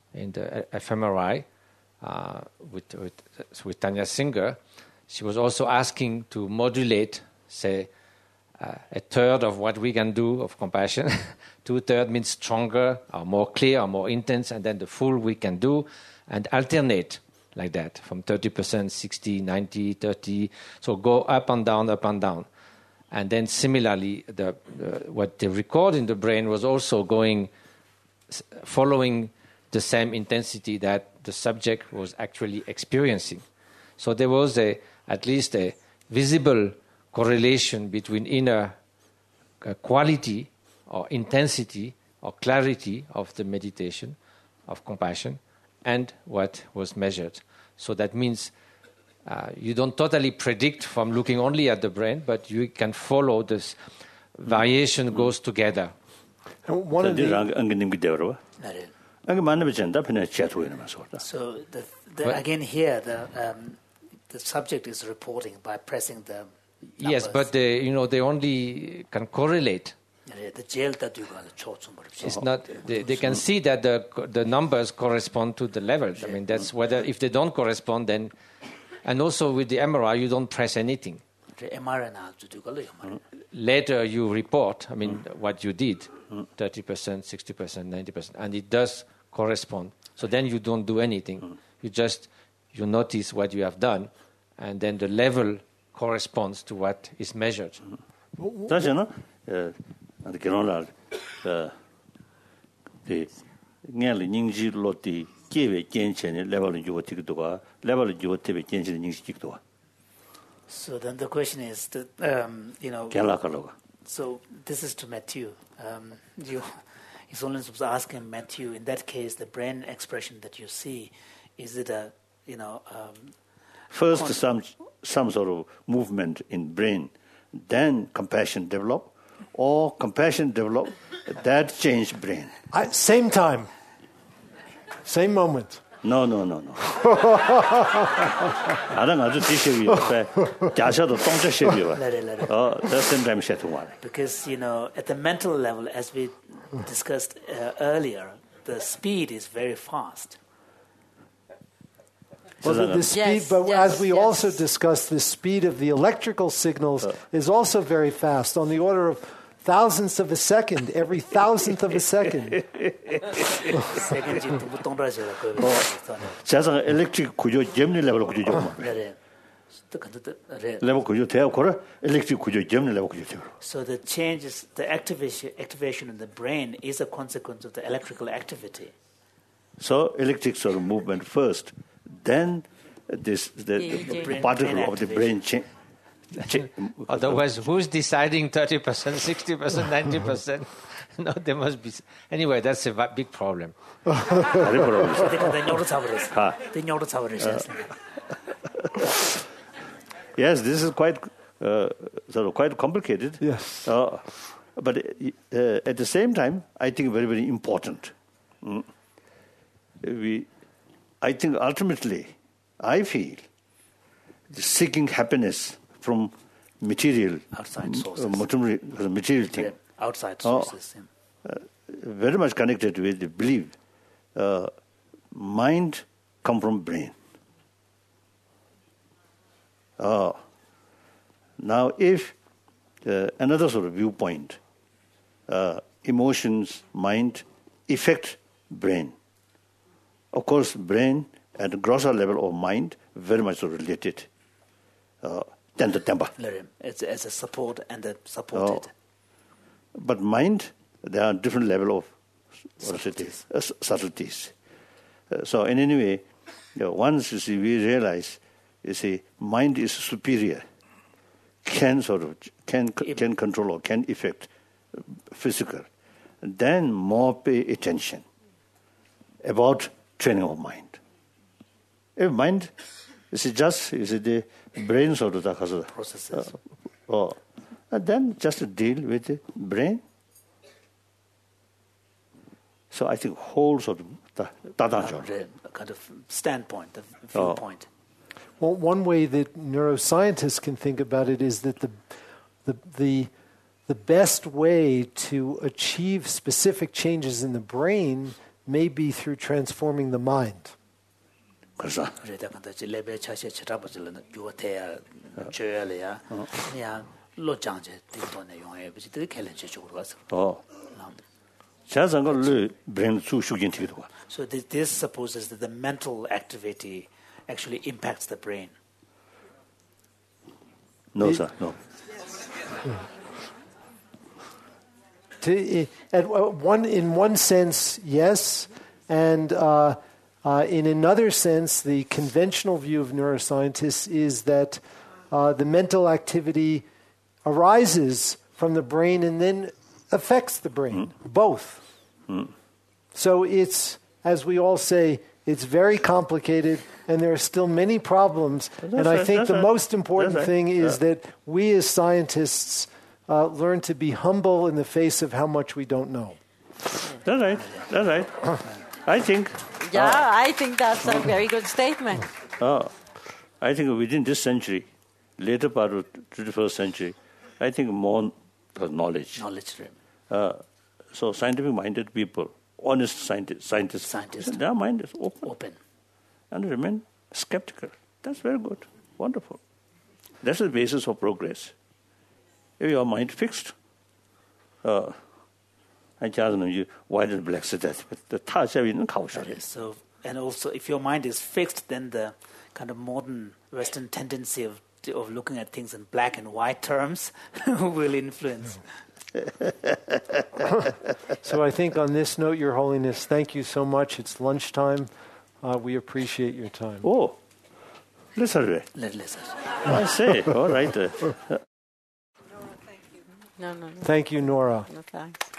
in the fMRI uh, with, with, with Tanya Singer. She was also asking to modulate, say, uh, a third of what we can do of compassion. Two-thirds means stronger, or more clear, or more intense, and then the full we can do, and alternate like that, from thirty percent, sixty, ninety, thirty. So go up and down, up and down. And then similarly, the, uh, what they record in the brain was also going, following the same intensity that the subject was actually experiencing. So there was a, at least a visible correlation between inner uh, quality or intensity or clarity of the meditation, of compassion, and what was measured. So that means uh, you don't totally predict from looking only at the brain, but you can follow this variation mm-hmm. goes together. And one of the So the, the, again here the um, the subject is reporting by pressing the numbers. Yes, but they, you know, they only can correlate. It's not. They, they can see that the the numbers correspond to the levels. I mean, that's whether if they don't correspond, then, and also with the M R I, you don't press anything. Later, you report. I mean, what you did, thirty percent, sixty percent, ninety percent, and it does correspond. So then you don't do anything. You just you notice what you have done, and then the level corresponds to what is measured. That's enough. And the uh, the nearly Ningji Loti gave a Jensen level in your ticket to level in your ticket Jensen in. So then the question is that, um, you know, so this is to Matthew. Um, you, it's only supposed to ask him, Matthew, in that case, the brain expression that you see, is it a, you know, um, first con- some some sort of movement in brain, then compassion develop. Or compassion develop, that changed brain. I, same time, same moment. No, no, no, no. I don't know. Just this year, oh, that's same time set one. Because you know, at the mental level, as we discussed uh, earlier, the speed is very fast. Well, the, the speed, yes, but yes, as we yes. also discussed, the speed of the electrical signals uh, is also very fast, on the order of thousandths of a second, every thousandth of a second. 자상 electric 구조 gemni level 구조 좀. level 구조 돼요. 그래 electric 구조 gemni level 구조 돼요. So the changes, the activation, activation in the brain is a consequence of the electrical activity. So electric sort of movement first. Then this the, the, the, the particle of the brain change. Ch- Otherwise, who's deciding thirty percent, sixty percent, ninety percent? No, there must be. Anyway, that's a big problem. Yes, this is quite uh, sort of quite complicated. Yes, uh, but uh, at the same time, I think very very important. Mm. We. I think ultimately, I feel seeking happiness from material, outside sources, uh, material, material thing, yeah, outside sources, oh, uh, very much connected with the belief. Uh, mind come from brain. Uh, now, if uh, another sort of viewpoint, uh, emotions, mind affect brain. Of course, brain at the grosser level of mind very much related. Uh, it's as a support and a supported. Uh, but mind, there are different level of subtleties. Uh, subtleties. Uh, so in any way, you know, once you see, we realize, you see, mind is superior, can sort of can can control or can affect physical. Then more pay attention about training of mind. If mind is just is the brain sort of the processes, uh, oh, and then just deal with the brain. So I think whole sort of the a kind of standpoint, the viewpoint. Oh. Well, one way that neuroscientists can think about it is that the the the the best way to achieve specific changes in the brain may be through transforming the mind. 그래서 그래다 간다 레벨 차시 치라버질은 요태야 줘야래야 그냥 로장제 띵도네 용에 비지 되게 캘렌지 쪽으로 가서 어 자상을 브레인 수슈긴 되기도 와. So this, this supposes that the mental activity actually impacts the brain. No, sir, no. To, at one, in one sense, yes, and uh, uh, in another sense, the conventional view of neuroscientists is that uh, the mental activity arises from the brain and then affects the brain, mm. both. Mm. So it's, as we all say, it's very complicated, and there are still many problems. That's and I right, think the right. most important that's thing right. is yeah. that we as scientists uh, learn to be humble in the face of how much we don't know. That's right. That's right. I think. Yeah, uh, I think that's a very good statement. Uh, I think within this century, later part of the twenty-first century, I think more knowledge. Knowledge. Uh, so scientific-minded people, honest scientists, scientists, Scientists. their mind is open. Open. And remain skeptical. That's very good. Wonderful. That's the basis of progress. If your mind fixed, uh, I just know you, why did black say that? The touch of it. So, and also, if your mind is fixed, then the kind of modern Western tendency of of looking at things in black and white terms will influence. So I think on this note, Your Holiness, thank you so much. It's lunchtime. Uh, we appreciate your time. Oh, listen. Let, listen. I say, all right. Uh, No, no, no. Thank you, Nora. No thanks.